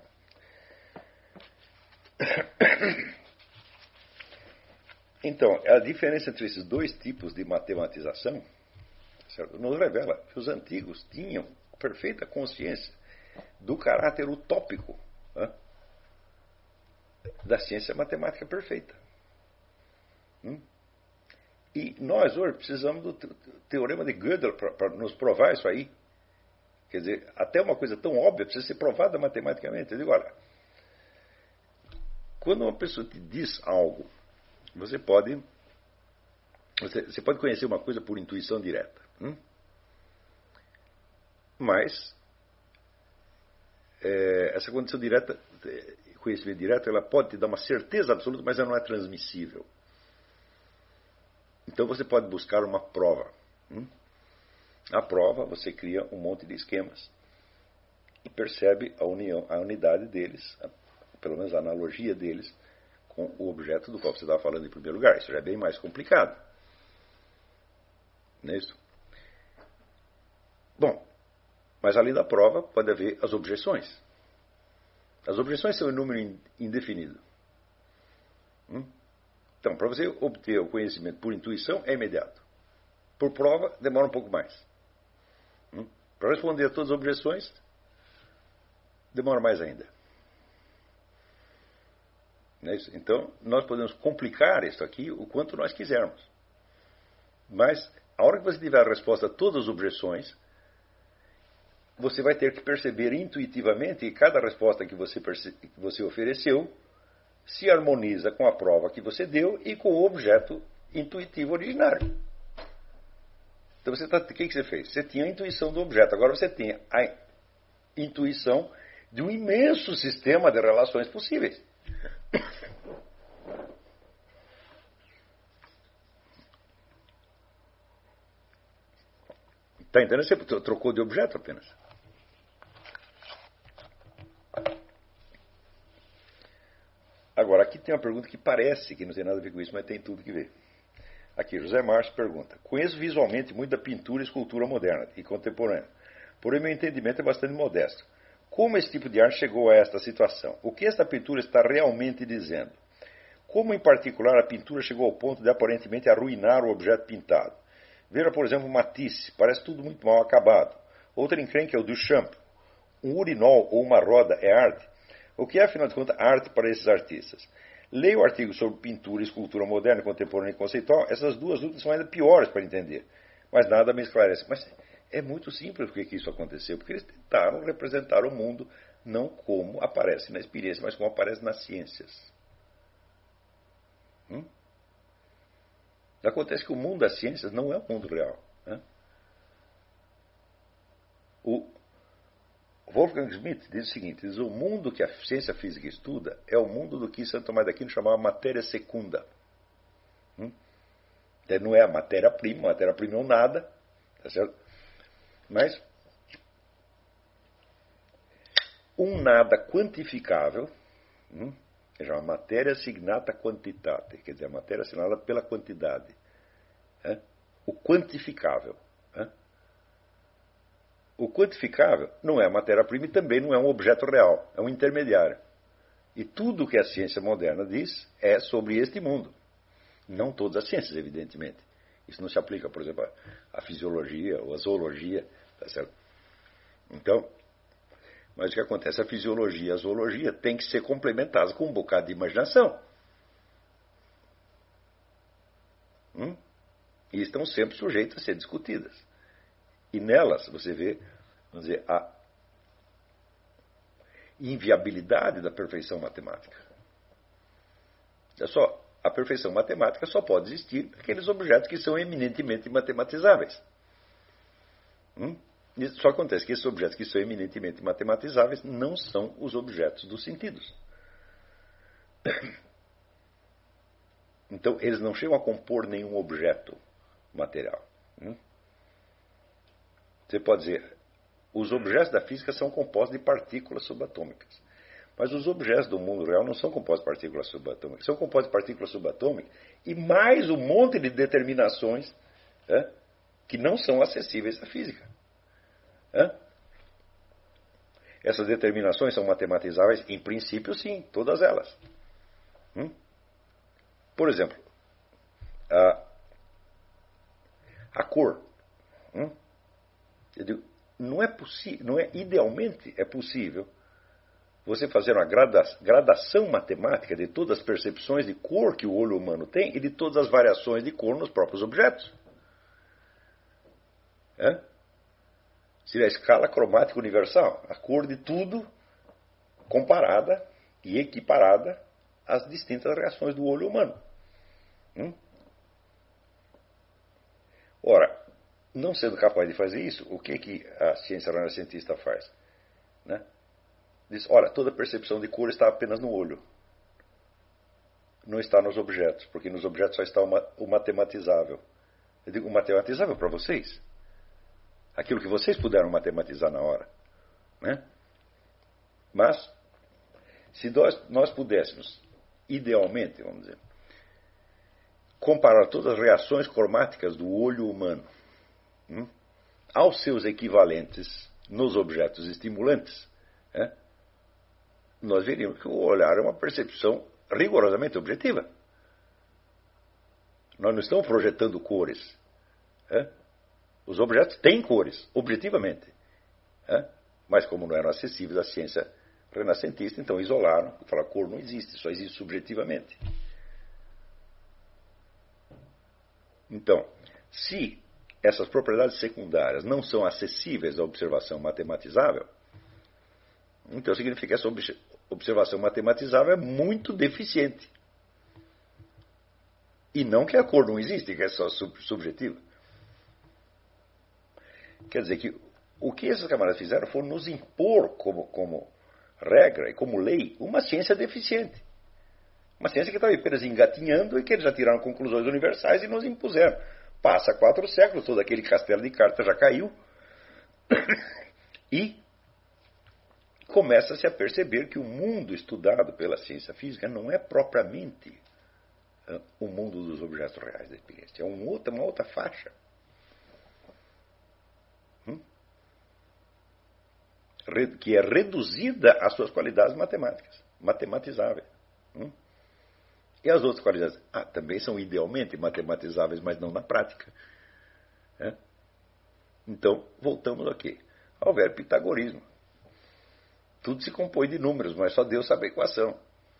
Então, a diferença entre esses 2 tipos de matematização, certo, nos revela que os antigos tinham perfeita consciência do caráter utópico da ciência matemática perfeita. E nós hoje precisamos do teorema de Gödel para nos provar isso aí. Quer dizer, até uma coisa tão óbvia precisa ser provada matematicamente. Eu digo, olha, quando uma pessoa te diz algo, você pode conhecer uma coisa por intuição direta. Mas essa condição direta, conhecimento direto, ela pode te dar uma certeza absoluta, mas ela não é transmissível. Então você pode buscar uma prova. A prova, você cria um monte de esquemas e percebe a unidade deles, pelo menos a analogia deles, com o objeto do qual você estava falando em primeiro lugar. Isso já é bem mais complicado. Não é isso? Bom, mas além da prova, pode haver as objeções. As objeções são em número indefinido. Então, para você obter o conhecimento por intuição, é imediato. Por prova, demora um pouco mais. Para responder a todas as objeções, demora mais ainda. Não é isso? Então, nós podemos complicar isso aqui o quanto nós quisermos. Mas, a hora que você tiver a resposta a todas as objeções, você vai ter que perceber intuitivamente que cada resposta que você ofereceu se harmoniza com a prova que você deu e com o objeto intuitivo originário. Então, o que você fez? Você tinha a intuição do objeto, agora você tem a intuição de um imenso sistema de relações possíveis. Está entendendo? Você trocou de objeto apenas. Agora, aqui tem uma pergunta que parece que não tem nada a ver com isso, mas tem tudo que ver. Aqui, José Márcio pergunta: conheço visualmente muito da pintura e escultura moderna e contemporânea, porém meu entendimento é bastante modesto. Como esse tipo de arte chegou a esta situação? O que esta pintura está realmente dizendo? Como, em particular, a pintura chegou ao ponto de aparentemente arruinar o objeto pintado? Veja, por exemplo, Matisse, parece tudo muito mal acabado. Outra encrenca é o Duchamp. Um urinol ou uma roda é arte? O que é, afinal de contas, arte para esses artistas? Leia o artigo sobre pintura e escultura moderna, contemporânea e conceitual. Essas duas lutas são ainda piores para entender. Mas nada me esclarece. Mas é muito simples por que isso aconteceu. Porque eles tentaram representar o mundo não como aparece na experiência, mas como aparece nas ciências. Acontece que o mundo das ciências não é o mundo real. Né? O Wolfgang Schmidt diz o seguinte: diz, o mundo que a ciência física estuda é o mundo do que Santo Tomás de Aquino chamava matéria secunda. Não é a matéria-prima é um nada, tá certo? Mas um nada quantificável, que é uma matéria signata quantitate, quer dizer, a matéria assinada pela quantidade. O quantificável. O quantificável não é a matéria-prima e também não é um objeto real, é um intermediário. E tudo o que a ciência moderna diz é sobre este mundo. Não todas as ciências, evidentemente. Isso não se aplica, por exemplo, à fisiologia ou à zoologia, tá certo? Então, mas o que acontece? A fisiologia e a zoologia têm que ser complementadas com um bocado de imaginação. E estão sempre sujeitas a ser discutidas. E nelas você vê, vamos dizer, a inviabilidade da perfeição matemática. É só, a perfeição matemática só pode existir naqueles objetos que são eminentemente matematizáveis. Só acontece que esses objetos que são eminentemente matematizáveis não são os objetos dos sentidos. Então, eles não chegam a compor nenhum objeto material. Você pode dizer, os objetos da física são compostos de partículas subatômicas. Mas os objetos do mundo real não são compostos de partículas subatômicas. São compostos de partículas subatômicas e mais um monte de determinações que não são acessíveis à física. Essas determinações são matematizáveis? Em princípio, sim, todas elas. Por exemplo, a cor. Eu digo, não é idealmente é possível você fazer uma gradação matemática de todas as percepções de cor que o olho humano tem e de todas as variações de cor nos próprios objetos. Seria a escala cromática universal, a cor de tudo comparada e equiparada às distintas reações do olho humano. Ora, não sendo capaz de fazer isso, o que a ciência renascentista faz? Diz, olha, toda percepção de cor está apenas no olho. Não está nos objetos, porque nos objetos só está o matematizável. Eu digo, o matematizável para vocês? Aquilo que vocês puderam matematizar na hora. Mas, se nós pudéssemos, idealmente, vamos dizer, comparar todas as reações cromáticas do olho humano aos seus equivalentes nos objetos estimulantes, nós veríamos que o olhar é uma percepção rigorosamente objetiva. Nós não estamos projetando cores. Os objetos têm cores, objetivamente. Mas como não eram acessíveis à ciência renascentista, então isolaram e falaram, cor não existe, só existe subjetivamente. Então, se essas propriedades secundárias não são acessíveis à observação matematizável, então significa que essa observação matematizável é muito deficiente. E não que a cor não existe, que é só subjetiva. Quer dizer que o que esses camaradas fizeram foi nos impor como regra e como lei uma ciência deficiente. Uma ciência que estava apenas engatinhando e que eles já tiraram conclusões universais e nos impuseram. Passa 4 séculos, todo aquele castelo de cartas já caiu. E começa-se a perceber que o mundo estudado pela ciência física não é propriamente o mundo dos objetos reais da experiência. É uma outra faixa. Que é reduzida às suas qualidades matemáticas, matematizáveis. E as outras qualidades? Também são idealmente matematizáveis, mas não na prática. Então, voltamos aqui ao velho pitagorismo. Tudo se compõe de números, mas só Deus sabe a equação.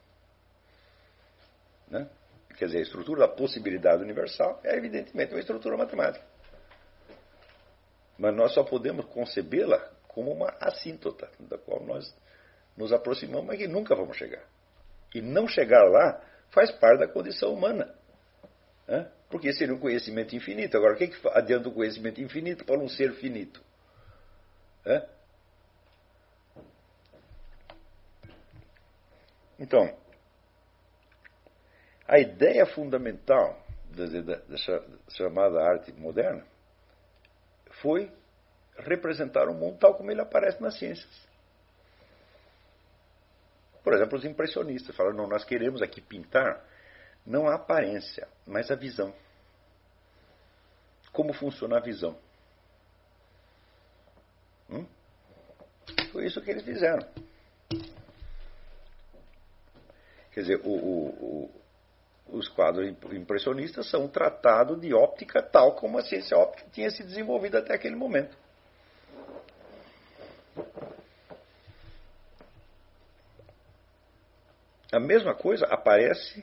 Quer dizer, a estrutura da possibilidade universal é evidentemente uma estrutura matemática. Mas nós só podemos concebê-la como uma assíntota, da qual nós nos aproximamos, mas que nunca vamos chegar. E não chegar lá faz parte da condição humana. Porque seria um conhecimento infinito. Agora, o que adianta um conhecimento infinito para um ser finito? Então, a ideia fundamental da chamada arte moderna foi representar o mundo tal como ele aparece nas ciências. Por exemplo, os impressionistas falaram, não, nós queremos aqui pintar não a aparência, mas a visão. Como funciona a visão? Foi isso que eles fizeram. Quer dizer, os quadros impressionistas são um tratado de óptica tal como a ciência óptica tinha se desenvolvido até aquele momento. A mesma coisa aparece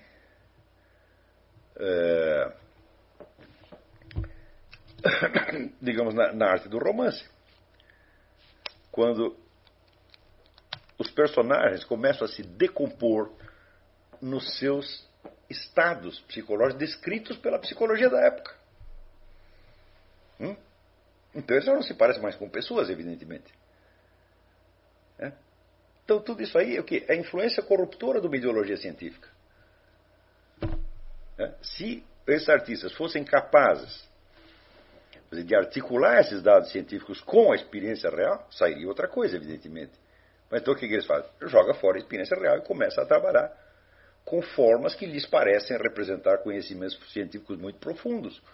digamos, na arte do romance. Quando os personagens começam a se decompor nos seus estados psicológicos descritos pela psicologia da época. Então eles já não se parecem mais com pessoas, evidentemente. Então tudo isso aí é o quê? É a influência corruptora de uma ideologia científica. Se esses artistas fossem capazes de articular esses dados científicos com a experiência real, sairia outra coisa, evidentemente. Mas então o que eles fazem? Joga fora a experiência real e começa a trabalhar com formas que lhes parecem representar conhecimentos científicos muito profundos.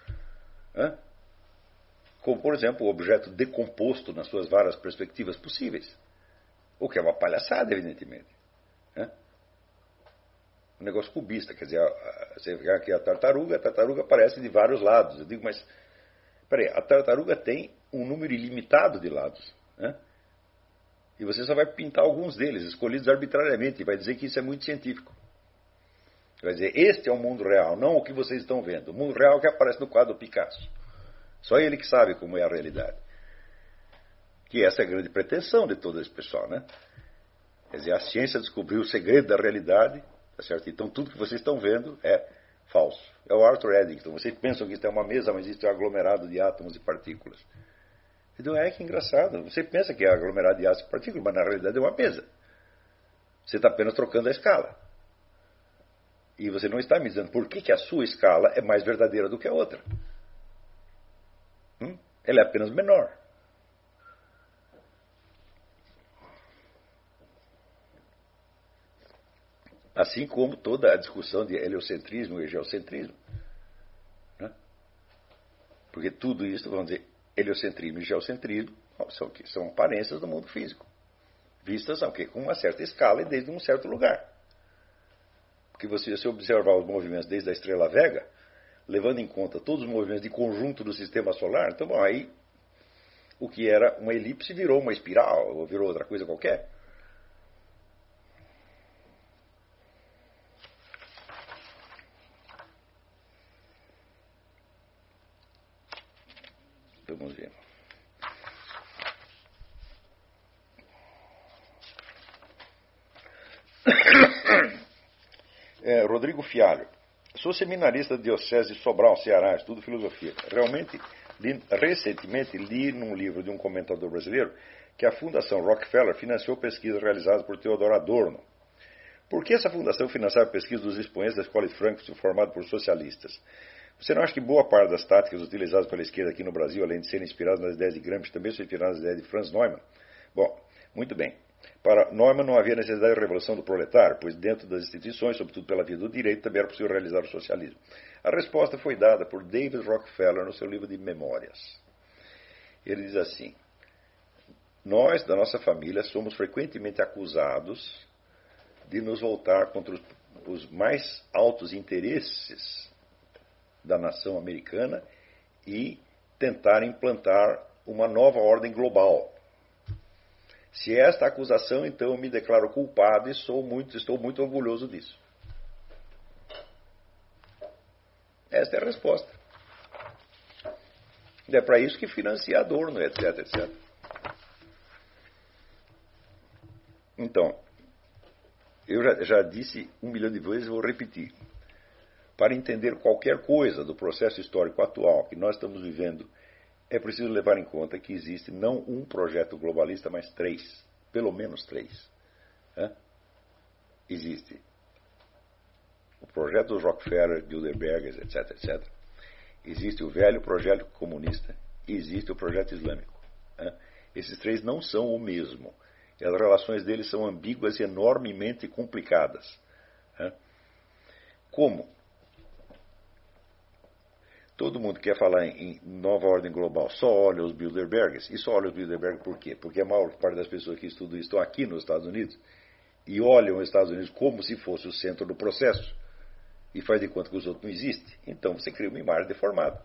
Como, por exemplo, o objeto decomposto nas suas várias perspectivas possíveis. O que é uma palhaçada, evidentemente. Um negócio cubista, quer dizer, você vê aqui a tartaruga aparece de vários lados. Eu digo, mas, peraí, a tartaruga tem um número ilimitado de lados. E você só vai pintar alguns deles, escolhidos arbitrariamente, e vai dizer que isso é muito científico. Vai dizer, este é o mundo real, não o que vocês estão vendo. O mundo real que aparece no quadro do Picasso. Só ele que sabe como é a realidade. Que essa é a grande pretensão de todo esse pessoal, Quer dizer, a ciência descobriu o segredo da realidade, tá certo? Então tudo que vocês estão vendo é falso. É o Arthur Eddington. Vocês pensam que isso é uma mesa, mas isso é um aglomerado de átomos e partículas. Então que engraçado. Você pensa que é aglomerado de átomos e partículas, mas na realidade é uma mesa. Você está apenas trocando a escala. E você não está me dizendo por que a sua escala é mais verdadeira do que a outra. Ela é apenas menor. Assim como toda a discussão de heliocentrismo e geocentrismo. Porque tudo isso, vamos dizer, heliocentrismo e geocentrismo são aparências do mundo físico. Vistas com uma certa escala e desde um certo lugar. Porque se você observar os movimentos desde a estrela Vega, levando em conta todos os movimentos de conjunto do sistema solar, então aí o que era uma elipse virou uma espiral, ou virou outra coisa qualquer. Vamos ver. Rodrigo Fialho. Sou seminarista da Diocese de Sobral, Ceará, estudo filosofia. Recentemente li num livro de um comentador brasileiro que a Fundação Rockefeller financiou pesquisas realizadas por Theodor Adorno. Por que essa fundação financiava pesquisas dos expoentes da Escola de Frankfurt formada por socialistas? Você não acha que boa parte das táticas utilizadas pela esquerda aqui no Brasil, além de serem inspiradas nas ideias de Gramsci, também são inspiradas nas ideias de Franz Neumann? Bom, muito bem. Para Neumann não havia necessidade de revolução do proletário, pois dentro das instituições, sobretudo pela via do direito, também era possível realizar o socialismo. A resposta foi dada por David Rockefeller no seu livro de Memórias. Ele diz assim: nós, da nossa família, somos frequentemente acusados de nos voltar contra os mais altos interesses da nação americana e tentar implantar uma nova ordem global. Se esta acusação, então eu me declaro culpado e estou muito orgulhoso disso. Esta é a resposta. E é para isso que financia Adorno, etc, etc. Então, eu já disse 1 milhão de vezes e vou repetir. Para entender qualquer coisa do processo histórico atual que nós estamos vivendo, é preciso levar em conta que existe não um projeto globalista, mas 3. Pelo menos 3. Existe o projeto dos Rockefeller, Bilderberg, etc, etc. Existe o velho projeto comunista e existe o projeto islâmico. Esses 3 não são o mesmo. E as relações deles são ambíguas e enormemente complicadas. Como? Todo mundo quer falar em nova ordem global, só olha os Bilderbergs. E só olha os Bilderbergs por quê? Porque a maior parte das pessoas que estudam isso estão aqui nos Estados Unidos e olham os Estados Unidos como se fosse o centro do processo e faz de conta que os outros não existem. Então você cria uma imagem deformada.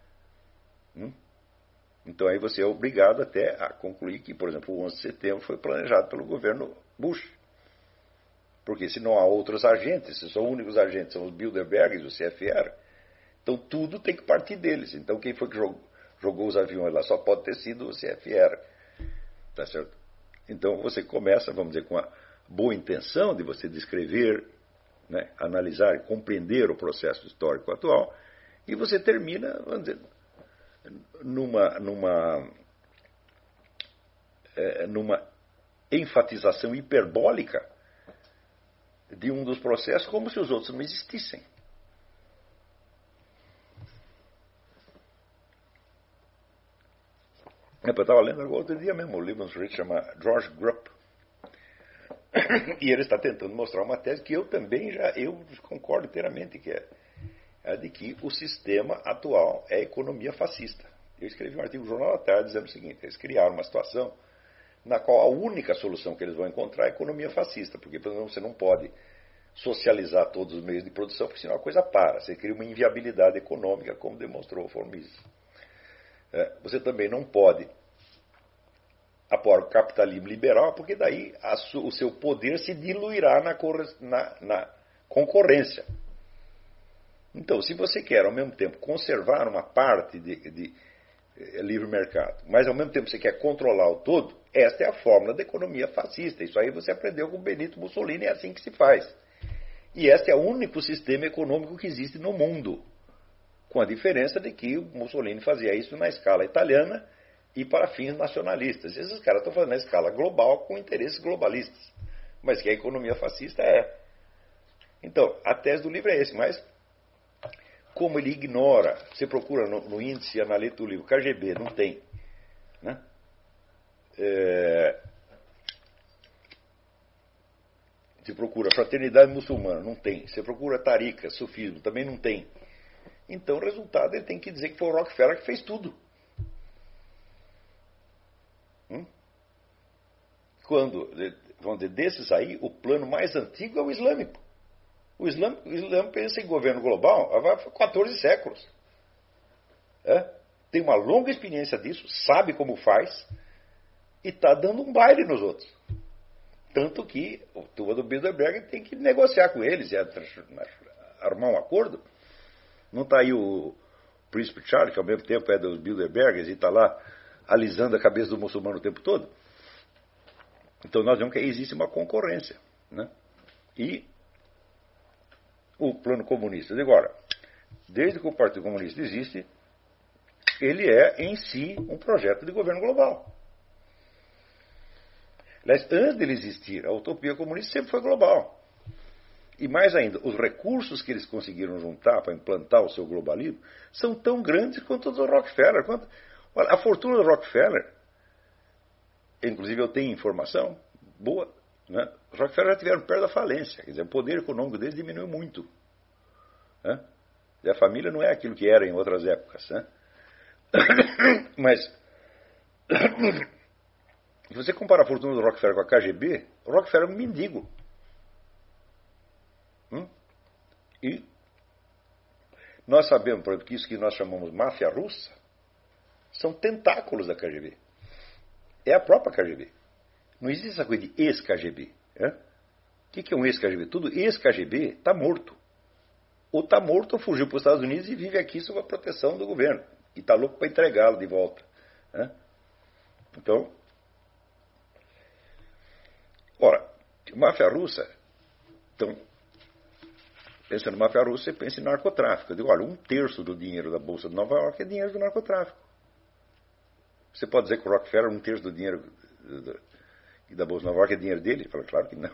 Então aí você é obrigado até a concluir que, por exemplo, o 11 de setembro foi planejado pelo governo Bush. Porque se não há outros agentes, se são os únicos agentes são os Bilderbergs e o CFR, então tudo tem que partir deles. Então quem foi que jogou os aviões lá só pode ter sido o CFR. Tá certo? Então você começa, vamos dizer, com a boa intenção de você descrever, né, analisar e compreender o processo histórico atual, e você termina, vamos dizer, numa enfatização hiperbólica de um dos processos como se os outros não existissem. Eu estava lendo agora outro dia mesmo, um livro que chama George Grupp. E ele está tentando mostrar uma tese que eu também eu concordo inteiramente, que é a de que o sistema atual é a economia fascista. Eu escrevi um artigo no Jornal da Tarde dizendo o seguinte: eles criaram uma situação na qual a única solução que eles vão encontrar é a economia fascista, porque, por exemplo, você não pode socializar todos os meios de produção, porque senão a coisa para. Você cria uma inviabilidade econômica, como demonstrou o Formiz. Você também não pode apoiar o capitalismo liberal, porque daí o seu poder se diluirá na concorrência. Então, se você quer, ao mesmo tempo, conservar uma parte de livre mercado, mas ao mesmo tempo você quer controlar o todo, esta é a fórmula da economia fascista. Isso aí você aprendeu com Benito Mussolini, é assim que se faz. E este é o único sistema econômico que existe no mundo, com a diferença de que o Mussolini fazia isso na escala italiana e para fins nacionalistas. Esses caras estão fazendo na escala global com interesses globalistas, mas que a economia fascista é. Então, a tese do livro é esse, mas como ele ignora, você procura no índice analítico do livro, KGB, não tem. Né? Você procura fraternidade muçulmana, não tem. Você procura tarika, sufismo, também não tem. Então, o resultado, ele tem que dizer que foi o Rockefeller que fez tudo. Quando, vamos dizer, desses aí, o plano mais antigo é o islâmico. O islâmico pensa em governo global há 14 séculos. Tem uma longa experiência disso, sabe como faz, e está dando um baile nos outros. Tanto que o turma do Bilderberg tem que negociar com eles e armar um acordo. Não está aí o Príncipe Charles, que ao mesmo tempo é dos Bilderbergers e está lá alisando a cabeça do muçulmano o tempo todo. Então nós vemos que existe uma concorrência, né? E o plano comunista de agora, desde que o Partido Comunista existe, ele é em si um projeto de governo global. Aliás, antes dele existir, a utopia comunista sempre foi global. E mais ainda, os recursos que eles conseguiram juntar para implantar o seu globalismo são tão grandes quanto os do Rockefeller. Olha, a fortuna do Rockefeller, inclusive eu tenho informação boa, né? Os Rockefeller já estiveram perto da falência, quer dizer, o poder econômico deles diminuiu muito. Né? E a família não é aquilo que era em outras épocas. Né? Mas, se você compara a fortuna do Rockefeller com a KGB, o Rockefeller é um mendigo. E nós sabemos, por exemplo, que isso que nós chamamos máfia russa são tentáculos da KGB. É a própria KGB. Não existe essa coisa de ex-KGB. Né? O que é um ex-KGB? Tudo ex-KGB está morto. Ou está morto ou fugiu para os Estados Unidos e vive aqui sob a proteção do governo. E está louco para entregá-lo de volta. Né? Então, ora, máfia russa, então, pensando em máfia russa, você pensa em narcotráfico. Eu digo, olha, 1/3 do dinheiro da Bolsa de Nova York é dinheiro do narcotráfico. Você pode dizer que o Rockefeller, 1/3 do dinheiro da Bolsa de Nova York é dinheiro dele? Ele fala, claro que não.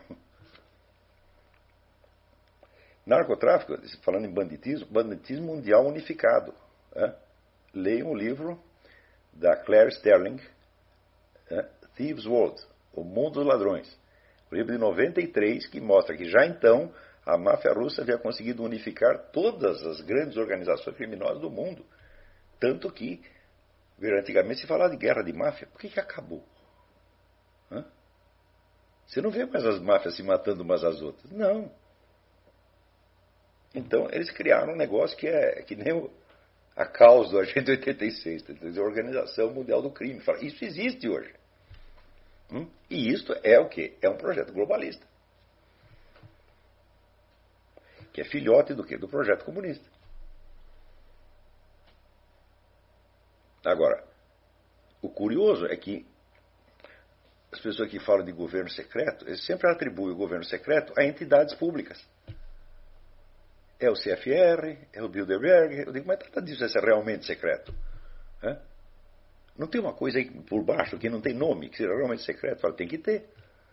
Narcotráfico, falando em banditismo mundial unificado. Né? Leiam o livro da Claire Sterling, Thieves' World, O Mundo dos Ladrões. O livro de 93, que mostra que já então a máfia russa havia conseguido unificar todas as grandes organizações criminosas do mundo. Tanto que, antigamente se falava de guerra de máfia. Por que acabou? Hã? Você não vê mais as máfias se matando umas às outras. Não. Então, eles criaram um negócio que é que nem a causa do Agente 86, a Organização Mundial do Crime. Isso existe hoje. E isto é o quê? É um projeto globalista. Que é filhote do quê? Do projeto comunista. Agora, o curioso é que as pessoas que falam de governo secreto, eles sempre atribuem o governo secreto a entidades públicas. É o CFR, é o Bilderberg. Eu digo, mas nada disso é realmente secreto. Não tem uma coisa aí por baixo que não tem nome, que seja realmente secreto? Fala, tem que ter.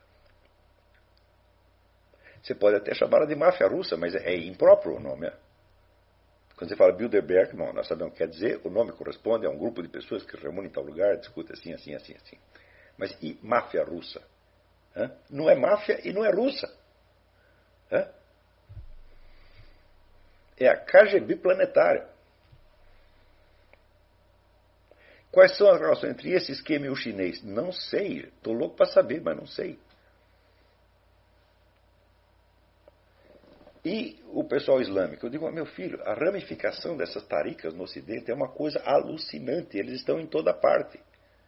Você pode até chamar de máfia russa, mas é impróprio o nome. Quando você fala Bilderberg, não, nós sabemos o que quer dizer, o nome corresponde a um grupo de pessoas que se reúnem em tal lugar, discutem assim, assim, assim, assim. Mas e máfia russa? Não é máfia e não é russa. É a KGB planetária. Quais são as relações entre esse esquema e o chinês? Não sei. Estou louco para saber, mas não sei. E o pessoal islâmico? Eu digo, meu filho, a ramificação dessas taricas no Ocidente é uma coisa alucinante. Eles estão em toda parte.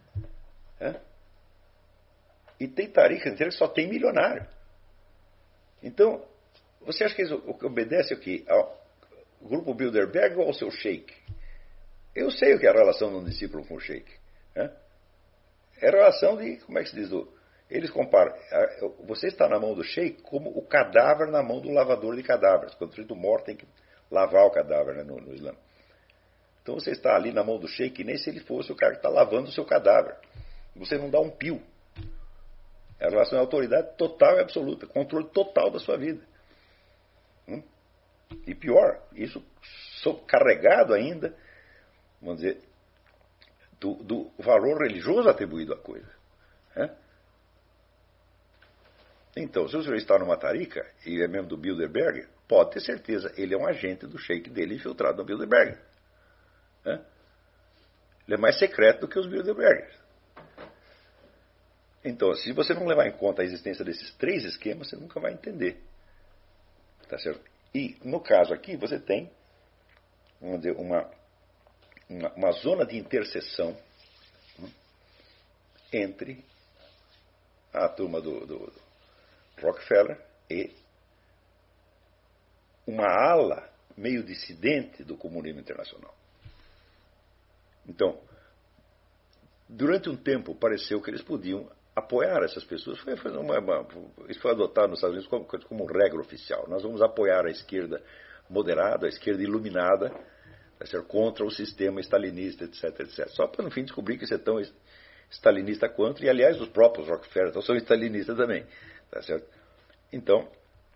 E tem taricas que só tem milionário. Então, você acha que eles obedecem o quê? Ao grupo Bilderberg ou ao seu sheik? Eu sei o que é a relação de um discípulo com o sheik. É a relação de, como é que se diz? Eles comparam, você está na mão do sheik como o cadáver na mão do lavador de cadáveres. Quando o sujeito morre, tem que lavar o cadáver, né, no Islã. Então você está ali na mão do sheik, nem se ele fosse o cara que está lavando o seu cadáver. Você não dá um pio. É a relação de autoridade total e absoluta, controle total da sua vida. E pior, isso carregado ainda, vamos dizer, do valor religioso atribuído à coisa. Então, se o senhor está numa tarica, e é membro do Bilderberg, pode ter certeza, ele é um agente do sheik dele infiltrado no Bilderberg. Ele é mais secreto do que os Bilderbergers. Então, se você não levar em conta a existência desses 3 esquemas, você nunca vai entender. Tá certo? E, no caso aqui, você tem, vamos dizer, uma zona de interseção entre a turma do Rockefeller e uma ala meio dissidente do comunismo internacional. Então, durante um tempo, pareceu que eles podiam apoiar essas pessoas. Isso foi adotado nos Estados Unidos como regra oficial. Nós vamos apoiar a esquerda moderada, a esquerda iluminada, vai ser contra o sistema stalinista, etc, etc. Só para, no fim, descobrir que isso é tão stalinista quanto, e, aliás, os próprios Rockefeller são stalinistas também. Tá certo? Então,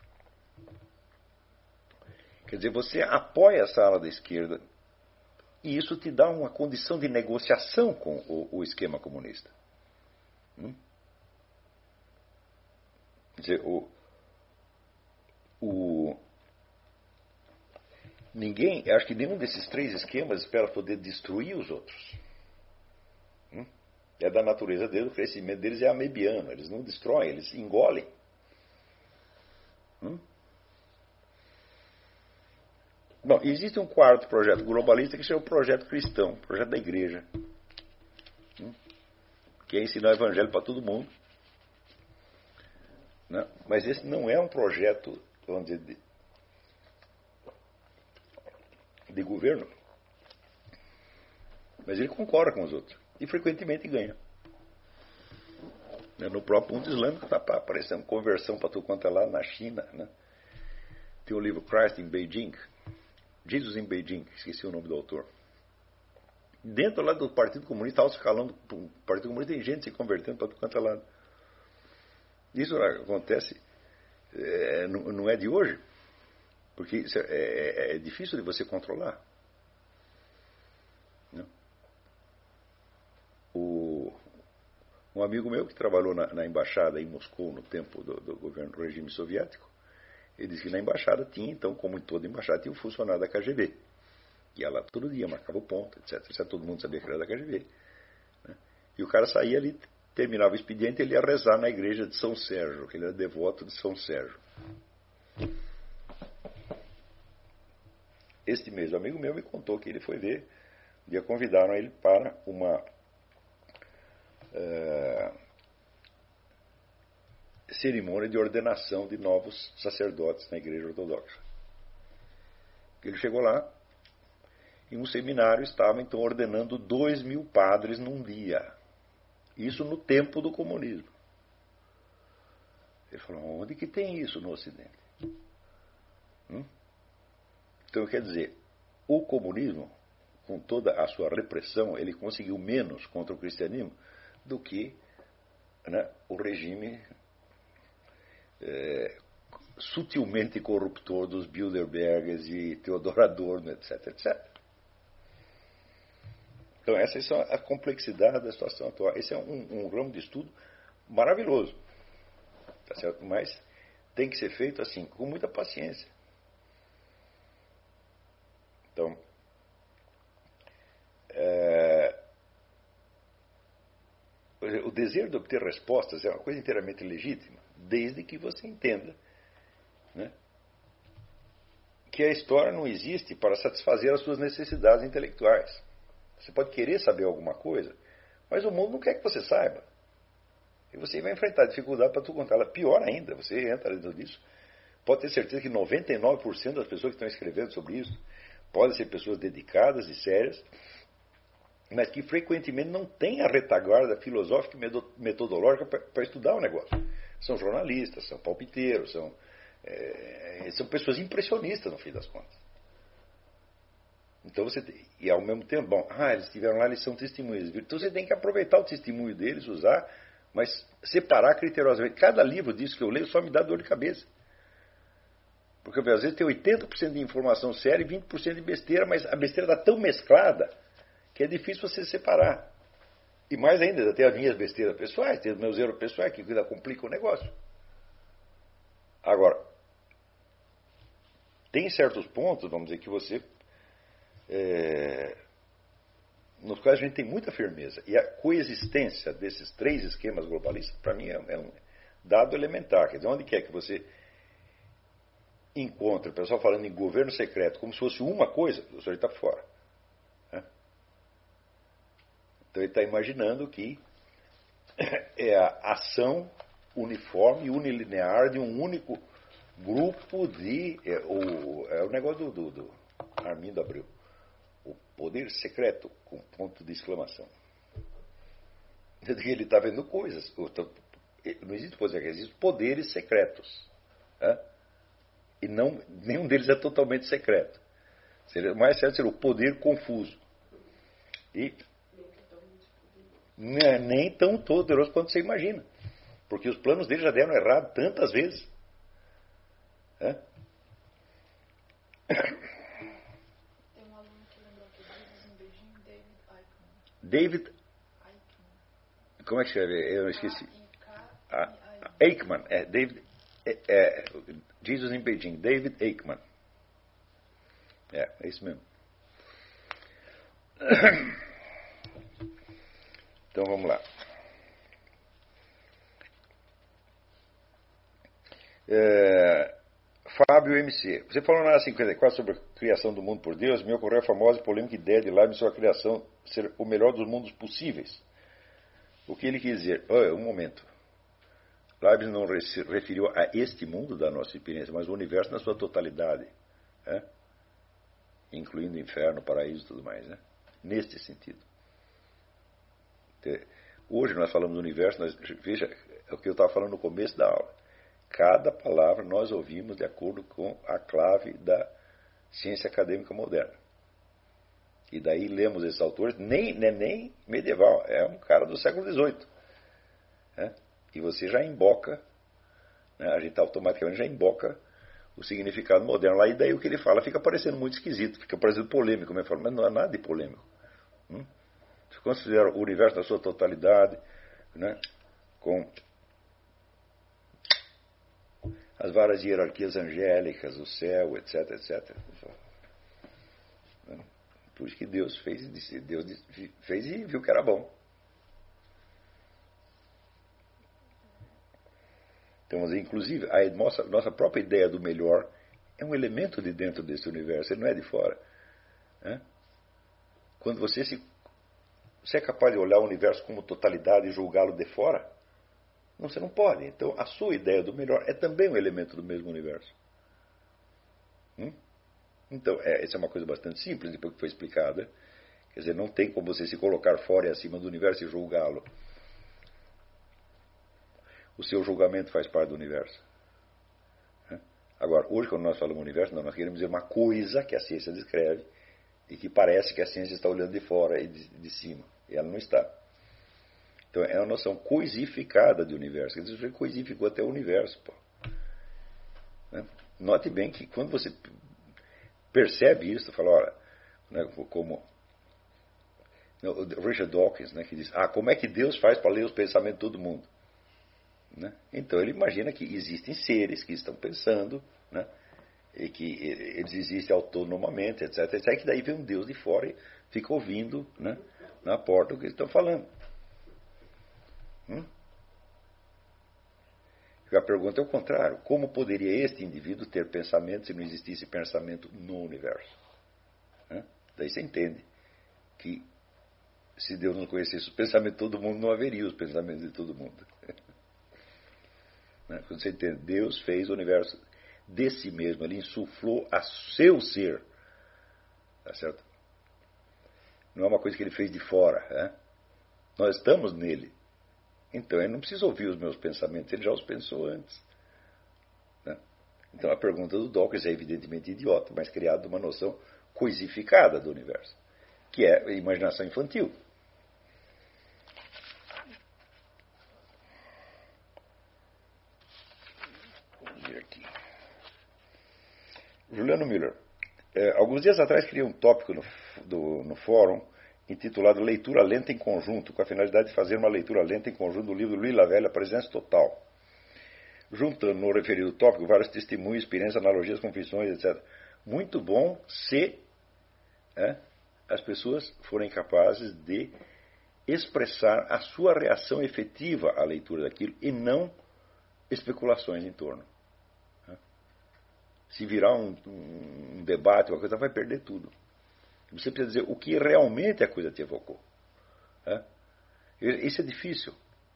quer dizer, você apoia essa ala da esquerda e isso te dá uma condição de negociação com o esquema comunista. Quer dizer, acho que nenhum desses três esquemas espera poder destruir os outros. É da natureza deles, o crescimento deles é amebiano, eles não destroem, eles engolem. Bom, existe um quarto projeto globalista que chama o projeto cristão, o projeto da igreja, que é ensinar o evangelho para todo mundo. Né? Mas esse não é um projeto, vamos dizer, de governo. Mas ele concorda com os outros e frequentemente ganha. No próprio mundo islâmico está aparecendo conversão para tudo quanto é lá na China. Né? Tem o livro Christ in Beijing, Jesus em Beijing, esqueci o nome do autor. Dentro lá do Partido Comunista, alto escalão do Partido Comunista, tem gente se convertendo para tudo quanto é lado. Isso acontece, não é de hoje, porque isso é difícil de você controlar. Né? Um amigo meu que trabalhou na embaixada em Moscou no tempo do governo do regime soviético, ele disse que na embaixada tinha, então, como em toda embaixada, tinha um funcionário da KGB. Ia lá todo dia, marcava o ponto, etc. Todo mundo sabia que era da KGB. Né? E o cara saía ali, terminava o expediente, ele ia rezar na igreja de São Sérgio, que ele era devoto de São Sérgio. Este mesmo amigo meu me contou que ele foi ver, um dia convidaram ele para uma cerimônia de ordenação de novos sacerdotes na igreja ortodoxa. Ele chegou lá, e um seminário estava então ordenando 2.000 padres num dia. Isso no tempo do comunismo. Ele falou, onde que tem isso no Ocidente? Então, quer dizer, o comunismo, com toda a sua repressão, ele conseguiu menos contra o cristianismo do que, né, o regime sutilmente corruptor dos Bilderbergers e Theodor Adorno, etc, etc. Então, essa é a complexidade da situação atual. Esse é um ramo de estudo maravilhoso, tá certo? Mas tem que ser feito assim, com muita paciência. Então, o desejo de obter respostas é uma coisa inteiramente legítima, desde que você entenda, né, que a história não existe para satisfazer as suas necessidades intelectuais. Você pode querer saber alguma coisa, mas o mundo não quer que você saiba. E você vai enfrentar dificuldade para tu contar ela. Pior ainda, você entra dentro disso. Pode ter certeza que 99% das pessoas que estão escrevendo sobre isso podem ser pessoas dedicadas e sérias, mas que frequentemente não têm a retaguarda filosófica e metodológica para estudar o negócio. São jornalistas, são palpiteiros, são pessoas impressionistas, no fim das contas. Então e ao mesmo tempo, eles estiveram lá, eles são testemunhas. Então você tem que aproveitar o testemunho deles, usar, mas separar criteriosamente. Cada livro disso que eu leio só me dá dor de cabeça. Porque às vezes tem 80% de informação séria e 20% de besteira, mas a besteira está tão mesclada que é difícil você separar. E mais ainda, tem as minhas besteiras pessoais, tem os meus erros pessoais, que ainda complicam o negócio. Agora, tem certos pontos, vamos dizer, que você nos quais a gente tem muita firmeza. E a coexistência desses três esquemas globalistas, para mim, é um dado elementar. Quer dizer, onde quer que você encontre o pessoal falando em governo secreto como se fosse uma coisa, o senhor está fora. Né? Então ele está imaginando que é a ação uniforme e unilinear de um único grupo de... É o negócio do Armindo Abreu. poder secreto, com ponto de exclamação. Ele está vendo coisas. Não existe poder secreto, existem poderes secretos. E nenhum deles é totalmente secreto. O mais certo seria o poder confuso. E não é nem tão poderoso quanto você imagina. Porque os planos dele já deram errado tantas vezes. Tem um aluno que lembrou que diz em Beijing, David Eichmann. Como é que escreve? Eu esqueci. Eichmann. Jesus em Beijing. David Eichmann. É isso mesmo. Então vamos lá. Fábio MC. Você falou na 54 sobre a criação do mundo por Deus. Me ocorreu a famosa e polêmica ideia de Leibniz sobre a criação ser o melhor dos mundos possíveis. O que ele quis dizer? Um momento. Leibniz não se referiu a este mundo da nossa experiência, mas o universo na sua totalidade. Incluindo o inferno, o paraíso e tudo mais. Neste sentido. Hoje nós falamos do universo, veja, é o que eu estava falando no começo da aula. Cada palavra nós ouvimos de acordo com a clave da ciência acadêmica moderna. E daí lemos esses autores, nem medieval, é um cara do século XVIII. E você já emboca, a gente automaticamente já emboca o significado moderno lá, e daí o que ele fala fica parecendo muito esquisito, fica parecendo polêmico, como eu falo, mas não é nada de polêmico. Se considera o universo na sua totalidade, com as várias hierarquias angélicas, o céu, etc, etc. Por isso que Deus fez e viu que era bom. Então, inclusive, a nossa própria ideia do melhor é um elemento de dentro desse universo, ele não é de fora. Quando você é capaz de olhar o universo como totalidade e julgá-lo de fora, você não pode. Então, a sua ideia do melhor é também um elemento do mesmo universo. Então, essa é uma coisa bastante simples, depois que foi explicada. Quer dizer, não tem como você se colocar fora e acima do universo e julgá-lo. O seu julgamento faz parte do universo. Agora, hoje, quando nós falamos universo, nós queremos dizer uma coisa que a ciência descreve e que parece que a ciência está olhando de fora e de cima. E ela não está. Então, é uma noção coisificada de universo. Quer dizer, você coisificou até o universo. Note bem que quando você percebe isso, fala, olha, como o Richard Dawkins, que diz, como é que Deus faz para ler os pensamentos de todo mundo? Então ele imagina que existem seres que estão pensando, e que eles existem autonomamente, etc, etc, e que daí vem um Deus de fora e fica ouvindo, na porta o que eles estão falando. A pergunta é o contrário. Como poderia este indivíduo ter pensamento se não existisse pensamento no universo? Daí você entende que se Deus não conhecesse os pensamentos de todo mundo, não haveria os pensamentos de todo mundo. Quando você entende, Deus fez o universo de si mesmo, ele insuflou a seu ser. Tá certo? Não é uma coisa que ele fez de fora. Nós estamos nele. Então ele não precisa ouvir os meus pensamentos, ele já os pensou antes. Então a pergunta do Dawkins é evidentemente idiota, mas criada de uma noção coisificada do universo, que é a imaginação infantil. Vamos ver aqui. Juliano Miller. Alguns dias atrás criei um tópico no fórum intitulado Leitura Lenta em Conjunto, com a finalidade de fazer uma leitura lenta em conjunto do livro Luiz Lavelle, A Presença Total, juntando no referido tópico vários testemunhos, experiências, analogias, confissões, etc. Muito bom se as pessoas forem capazes de expressar a sua reação efetiva à leitura daquilo e não especulações em torno. Se virar um debate, uma coisa, vai perder tudo. Você precisa dizer o que realmente a coisa te evocou. Isso é difícil.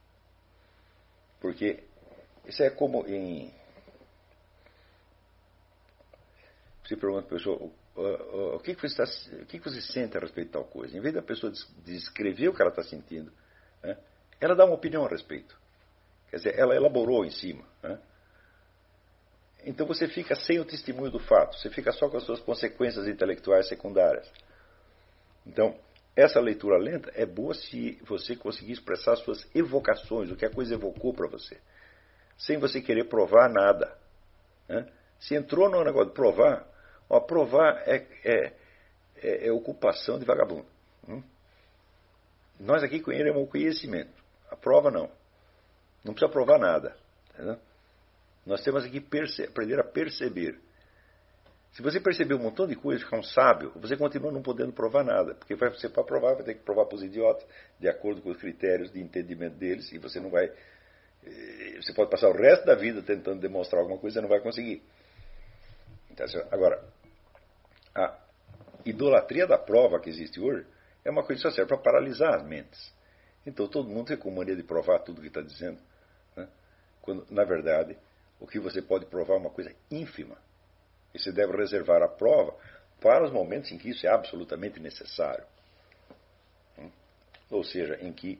Porque isso é como em... Você pergunta para a pessoa o que você sente a respeito de tal coisa? Em vez da pessoa descrever o que ela está sentindo, né, ela dá uma opinião a respeito. Quer dizer, ela elaborou em cima. Né? Então você fica sem o testemunho do fato, você fica só com as suas consequências intelectuais secundárias. Então, essa leitura lenta é boa se você conseguir expressar suas evocações, o que a coisa evocou para você, sem você querer provar nada. Né? Se entrou no negócio de provar, provar é ocupação de vagabundo. Nós aqui queremos o conhecimento, a prova não. Não precisa provar nada. Entendeu? Nós temos aqui aprender a perceber. Se você perceber um montão de coisas, ficar um sábio, você continua não podendo provar nada. Porque você para provar vai ter que provar para os idiotas, de acordo com os critérios de entendimento deles, e você não vai. Você pode passar o resto da vida tentando demonstrar alguma coisa e não vai conseguir. Então, agora, a idolatria da prova que existe hoje é uma coisa que só serve para paralisar as mentes. Então todo mundo tem com mania de provar tudo o que está dizendo. Né? Quando, na verdade, o que você pode provar é uma coisa ínfima. E você deve reservar a prova para os momentos em que isso é absolutamente necessário. Ou seja, em que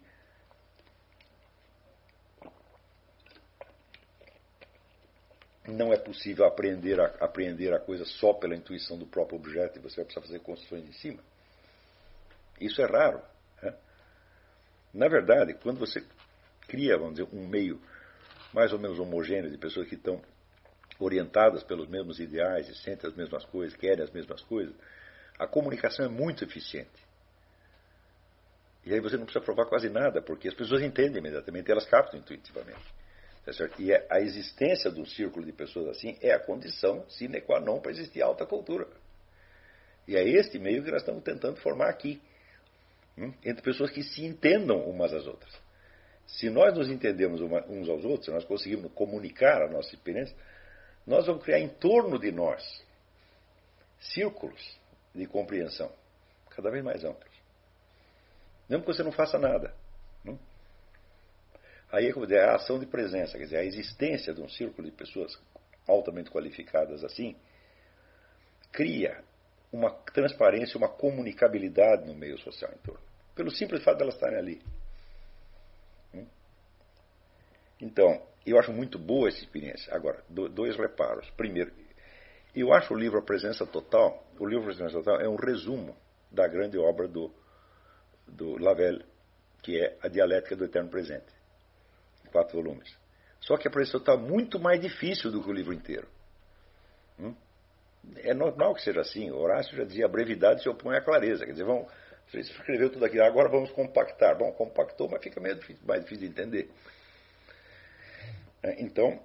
não é possível apreender a coisa só pela intuição do próprio objeto e você vai precisar fazer construções em cima. Isso é raro. Né? Na verdade, quando você cria, vamos dizer, um meio mais ou menos homogêneo de pessoas que estão orientadas pelos mesmos ideais e sentem as mesmas coisas, querem as mesmas coisas, a comunicação é muito eficiente. E aí você não precisa provar quase nada, porque as pessoas entendem imediatamente, elas captam intuitivamente. Tá certo? E a existência de um círculo de pessoas assim é a condição sine qua non para existir alta cultura. E é este meio que nós estamos tentando formar aqui, entre pessoas que se entendam umas às outras. Se nós nos entendemos uns aos outros, se nós conseguimos comunicar a nossa experiência, nós vamos criar em torno de nós círculos de compreensão cada vez mais amplos. Mesmo que você não faça nada. Aí é a ação de presença, quer dizer, a existência de um círculo de pessoas altamente qualificadas assim, cria uma transparência, uma comunicabilidade no meio social em torno. Pelo simples fato de elas estarem ali. Então, eu acho muito boa essa experiência. Agora, dois reparos. Primeiro, eu acho o livro A Presença Total, é um resumo da grande obra do Lavelle, que é A Dialética do Eterno Presente. 4 volumes. Só que a Presença Total é muito mais difícil do que o livro inteiro. É normal que seja assim. Horácio já dizia, a brevidade se opõe à clareza. Quer dizer, você escreveu tudo aquilo, agora vamos compactar. Bom, compactou, mas fica mais difícil de entender. Então,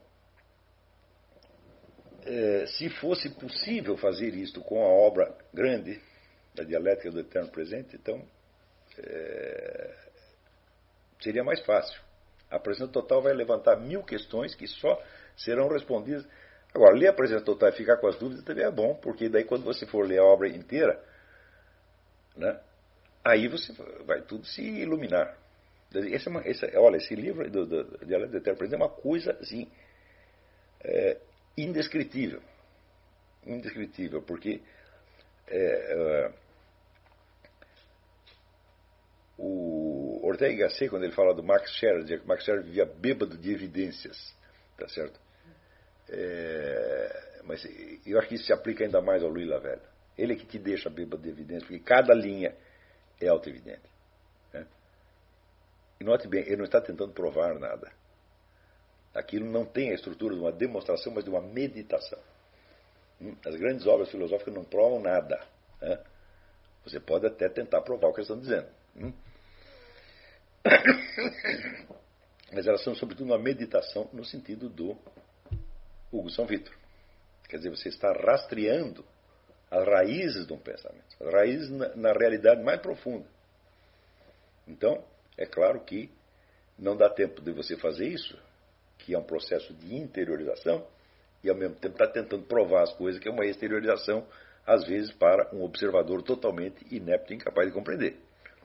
se fosse possível fazer isto com a obra grande da Dialética do Eterno Presente, então seria mais fácil. A Presença Total vai levantar 1000 questões que só serão respondidas. Agora, ler a Presença Total e ficar com as dúvidas também é bom, porque daí quando você for ler a obra inteira, né, aí você vai tudo se iluminar. Olha, esse livro do Dialética do Eterno Presente é uma coisa assim, indescritível. Indescritível, porque o Ortega y Gasset, quando ele fala do Max Scherer, dizia que Max Scherer vivia bêbado de evidências. Tá certo? Mas eu acho que isso se aplica ainda mais ao Louis Lavelle. Ele é que te deixa bêbado de evidências, porque cada linha é auto-evidente. E note bem, ele não está tentando provar nada. Aquilo não tem a estrutura de uma demonstração, mas de uma meditação. As grandes obras filosóficas não provam nada. Você pode até tentar provar o que eles estão dizendo. Mas elas são, sobretudo, uma meditação no sentido do Hugo São Vitor. Quer dizer, você está rastreando as raízes de um pensamento, as raízes na realidade mais profunda. Então, é claro que não dá tempo de você fazer isso, que é um processo de interiorização, e ao mesmo tempo está tentando provar as coisas, que é uma exteriorização, às vezes, para um observador totalmente inepto e incapaz de compreender.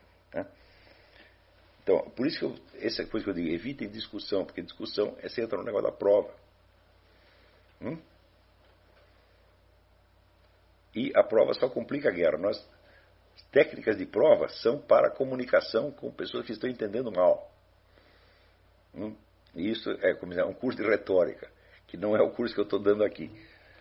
Então, por isso que essa coisa que eu digo, evitem discussão, porque discussão é você entra no negócio da prova. E a prova só complica a guerra. Técnicas de prova são para comunicação com pessoas que estão entendendo mal. E isso é um curso de retórica, que não é o curso que eu estou dando aqui.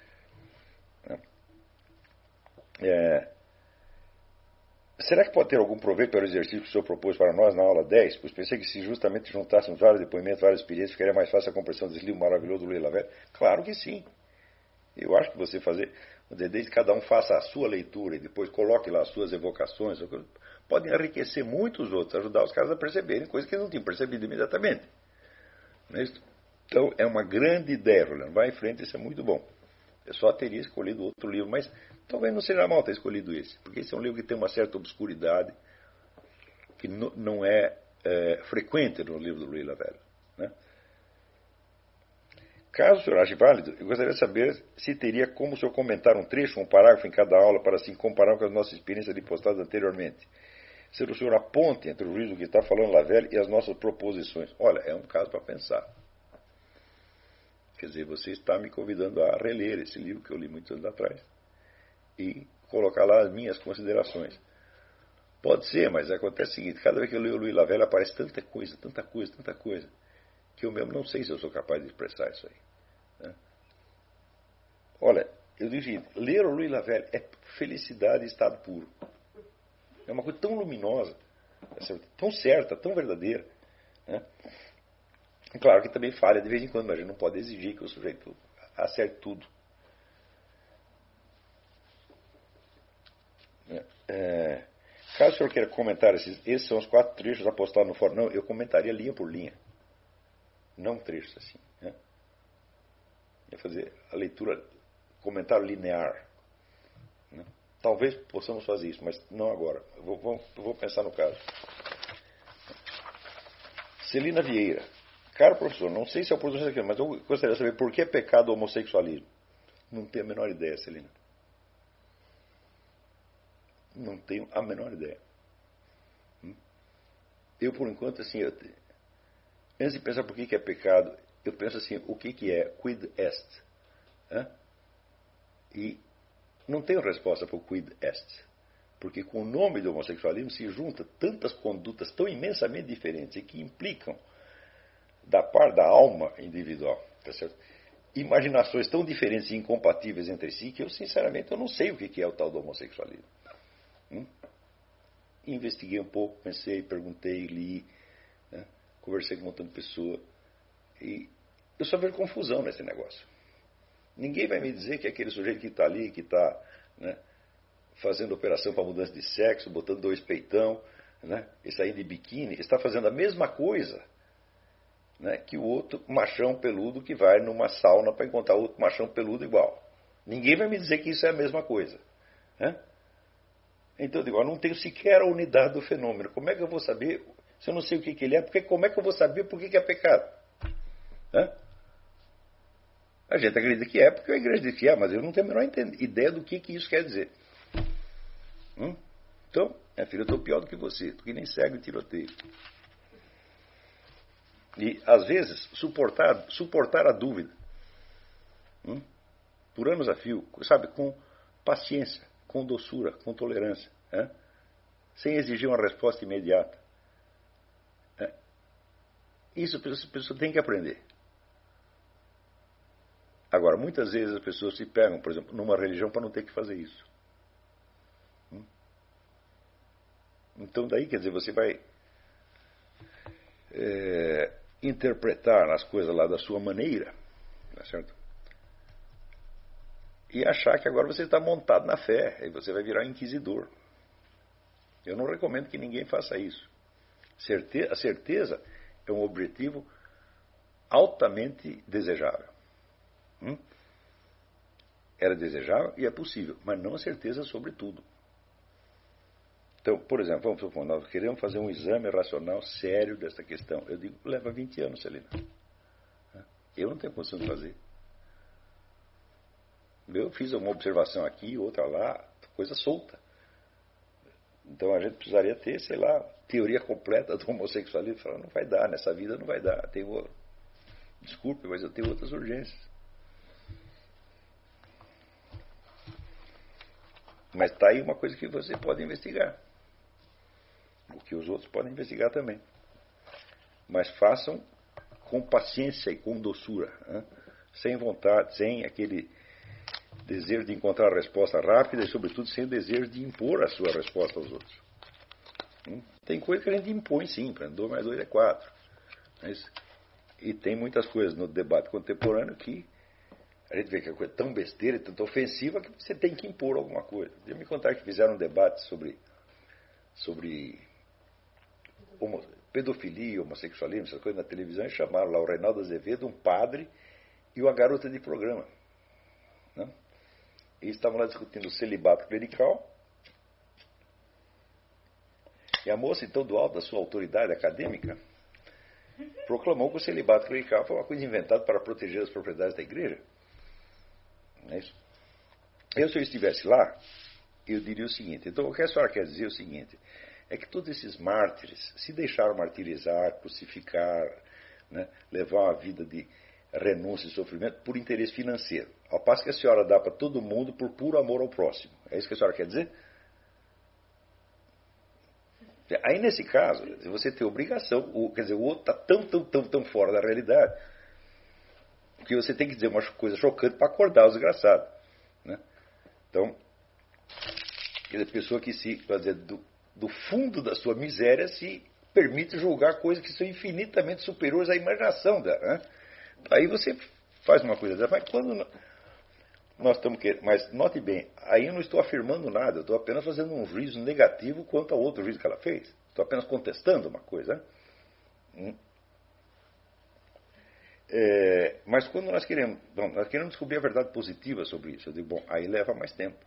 Será que pode ter algum proveito para o exercício que o senhor propôs para nós na aula 10? Pois pensei que se justamente juntássemos vários depoimentos, várias experiências, ficaria mais fácil a compreensão desse livro maravilhoso do Louis Lavelle. Claro que sim. Eu acho que você fazer, desde que cada um faça a sua leitura e depois coloque lá as suas evocações, podem enriquecer muito os outros, ajudar os caras a perceberem coisas que eles não tinham percebido imediatamente. Não é isso? Então, é uma grande ideia, Rolando. Vai em frente, isso é muito bom. Eu só teria escolhido outro livro, mas talvez não seja mal ter escolhido esse, porque esse é um livro que tem uma certa obscuridade que não é frequente no livro do Louis Lavelle. Né? Caso o senhor ache válido, eu gostaria de saber se teria como o senhor comentar um trecho, um parágrafo em cada aula, para assim comparar com as nossas experiências ali postadas anteriormente. Se o senhor aponte entre o juízo que está falando Lavelle e as nossas proposições. Olha, é um caso para pensar. Quer dizer, você está me convidando a reler esse livro que eu li muitos anos atrás e colocar lá as minhas considerações. Pode ser, mas acontece o seguinte, cada vez que eu leio o Louis Lavelle aparece tanta coisa, que eu mesmo não sei se eu sou capaz de expressar isso aí. Né? Olha, eu digo o seguinte, ler o Louis Lavelle é felicidade em estado puro. É uma coisa tão luminosa, tão certa, tão verdadeira. Né? Claro que também falha de vez em quando, mas a gente não pode exigir que o sujeito acerte tudo. Caso o senhor queira comentar, esses são os 4 trechos apostados no fórum. Não, eu comentaria linha por linha. Não trechos assim. Né? Eu ia fazer a leitura, comentário linear. Né? Talvez possamos fazer isso, mas não agora. Eu vou pensar no caso. Celina Vieira. Caro professor, não sei se é o produto aqui, mas eu gostaria de saber por que é pecado o homossexualismo. Não tenho a menor ideia, Celina. Não tenho a menor ideia. Eu, por enquanto, assim, antes de pensar por que é pecado, eu penso assim, o que é quid est? E não tenho resposta para o quid est. Porque com o nome do homossexualismo se junta tantas condutas tão imensamente diferentes e que implicam da parte da alma individual, tá certo? Imaginações tão diferentes e incompatíveis entre si que eu, sinceramente, eu não sei o que é o tal do homossexualismo. Investiguei um pouco, pensei, perguntei, li, né? Conversei com um montão de pessoas e eu só vejo confusão nesse negócio. Ninguém vai me dizer que aquele sujeito que está ali, que está, né, fazendo operação para mudança de sexo, botando 2 peitão, né, e saindo de biquíni, está fazendo a mesma coisa, né, que o outro machão peludo que vai numa sauna para encontrar outro machão peludo igual. Ninguém vai me dizer que isso é a mesma coisa. Né? Então eu digo, eu não tenho sequer a unidade do fenômeno. Como é que eu vou saber, se eu não sei o que ele é, como é que eu vou saber por que é pecado? Né? A gente acredita que é, porque a igreja diz que é, mas eu não tenho a menor ideia do que isso quer dizer. Então, minha filha, eu estou pior do que você, porque nem cego e tiroteio. E, às vezes, suportar a dúvida, por anos a fio, sabe, com paciência, com doçura, com tolerância, sem exigir uma resposta imediata. Isso a pessoa tem que aprender. Agora, muitas vezes as pessoas se pegam, por exemplo, numa religião para não ter que fazer isso. Então, daí, quer dizer, você vai interpretar as coisas lá da sua maneira, tá certo? E achar que agora você está montado na fé, e você vai virar inquisidor. Eu não recomendo que ninguém faça isso. A certeza é um objetivo altamente desejável. Era desejável e é possível, mas não a certeza sobre tudo. Então, por exemplo, vamos supor, nós queremos fazer um exame racional sério dessa questão. Eu digo, leva 20 anos, Celina. Eu não tenho condição de fazer. Eu fiz uma observação aqui, outra lá, coisa solta. Então a gente precisaria ter, sei lá, teoria completa do homossexualismo. Falar, não vai dar, nessa vida não vai dar. Desculpe, mas eu tenho outras urgências. Mas está aí uma coisa que você pode investigar. O que os outros podem investigar também. Mas façam com paciência e com doçura, né? Sem vontade, sem aquele desejo de encontrar a resposta rápida e, sobretudo, sem o desejo de impor a sua resposta aos outros. Tem coisa que a gente impõe, sim, 2 mais 2 é 4. E tem muitas coisas no debate contemporâneo que a gente vê que é coisa tão besteira e tão ofensiva que você tem que impor alguma coisa. Eu me contar que fizeram um debate sobre pedofilia, homossexualismo, essas coisas na televisão, e chamaram lá o Reinaldo Azevedo, um padre e uma garota de programa. Né? E estavam lá discutindo o celibato clerical. E a moça, então, do alto da sua autoridade acadêmica, proclamou que o celibato clerical foi uma coisa inventada para proteger as propriedades da igreja. Não é isso? Eu, se eu estivesse lá, eu diria o seguinte. Então, o que a senhora quer dizer é o seguinte: é que todos esses mártires se deixaram martirizar, crucificar, né, levar uma vida de renúncia e sofrimento por interesse financeiro. Ao passo que a senhora dá para todo mundo por puro amor ao próximo. É isso que a senhora quer dizer? Aí, nesse caso, você tem obrigação, quer dizer, o outro está tão fora da realidade, que você tem que dizer uma coisa chocante para acordar o desgraçado. Né? Então, quer dizer, pessoa que se, quer dizer, do fundo da sua miséria se permite julgar coisas que são infinitamente superiores à imaginação dela. Né? Aí você faz uma coisa dessa, mas quando nós estamos querendo. Mas note bem, aí eu não estou afirmando nada, eu estou apenas fazendo um juízo negativo quanto ao outro juízo que ela fez. Estou apenas contestando uma coisa. Mas quando nós queremos descobrir a verdade positiva sobre isso, eu digo, bom, aí leva mais tempo.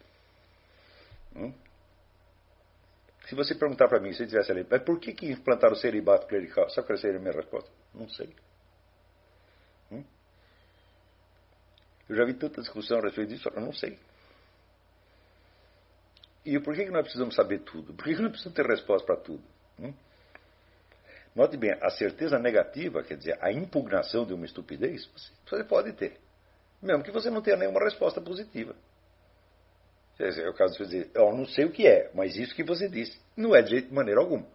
Se você perguntar para mim, se eu tivesse ali, mas por que implantaram o celibato clerical? Só que seria a minha resposta? Não sei. Eu já vi tanta discussão a respeito disso, eu não sei. E por que nós precisamos saber tudo? Por que nós precisamos ter resposta para tudo? Note bem, a certeza negativa, quer dizer, a impugnação de uma estupidez, você pode ter. Mesmo que você não tenha nenhuma resposta positiva. É o caso de você dizer, eu não sei o que é, mas isso que você disse não é de jeito de maneira alguma.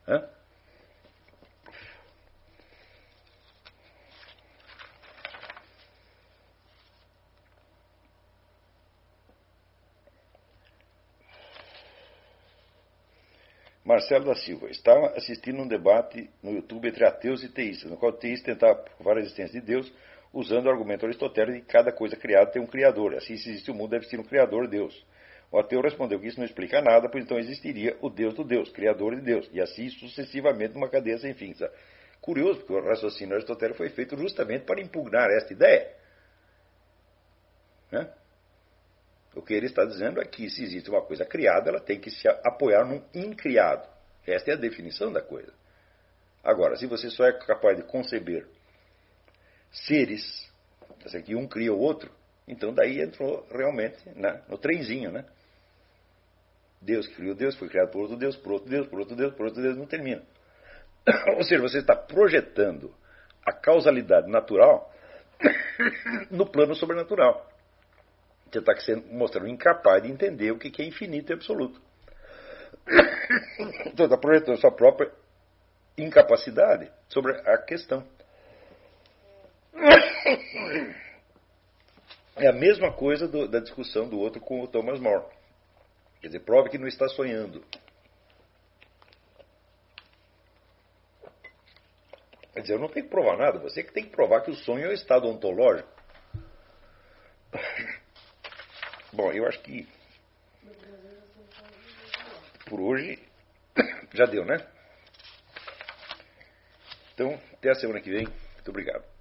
Marcelo da Silva estava assistindo um debate no YouTube entre ateus e teístas, no qual o teísta tentava provar a existência de Deus usando o argumento aristotélico de que cada coisa criada tem um criador. Assim, se existe o mundo, deve existir um criador, Deus. O ateu respondeu que isso não explica nada, pois então existiria o Deus do Deus, criador de Deus, e assim sucessivamente numa cadeia sem fim. Curioso, porque o raciocínio aristotélico foi feito justamente para impugnar esta ideia. Né? O que ele está dizendo é que se existe uma coisa criada, ela tem que se apoiar num incriado. Esta é a definição da coisa. Agora, se você só é capaz de conceber seres, que um cria o outro, então daí entrou realmente, né, no trenzinho, né? Deus que criou Deus, foi criado por outro Deus, por outro Deus, por outro Deus, por outro Deus, não termina. Ou seja, você está projetando a causalidade natural no plano sobrenatural. Você está mostrando incapaz de entender o que é infinito e absoluto. Então está projetando sua própria incapacidade sobre a questão. É a mesma coisa da discussão do outro com o Thomas More. Quer dizer, prove que não está sonhando. Quer dizer, eu não tenho que provar nada, você que tem que provar que o sonho é o estado ontológico. Bom, eu acho que por hoje já deu, né? Então, até a semana que vem. Muito obrigado.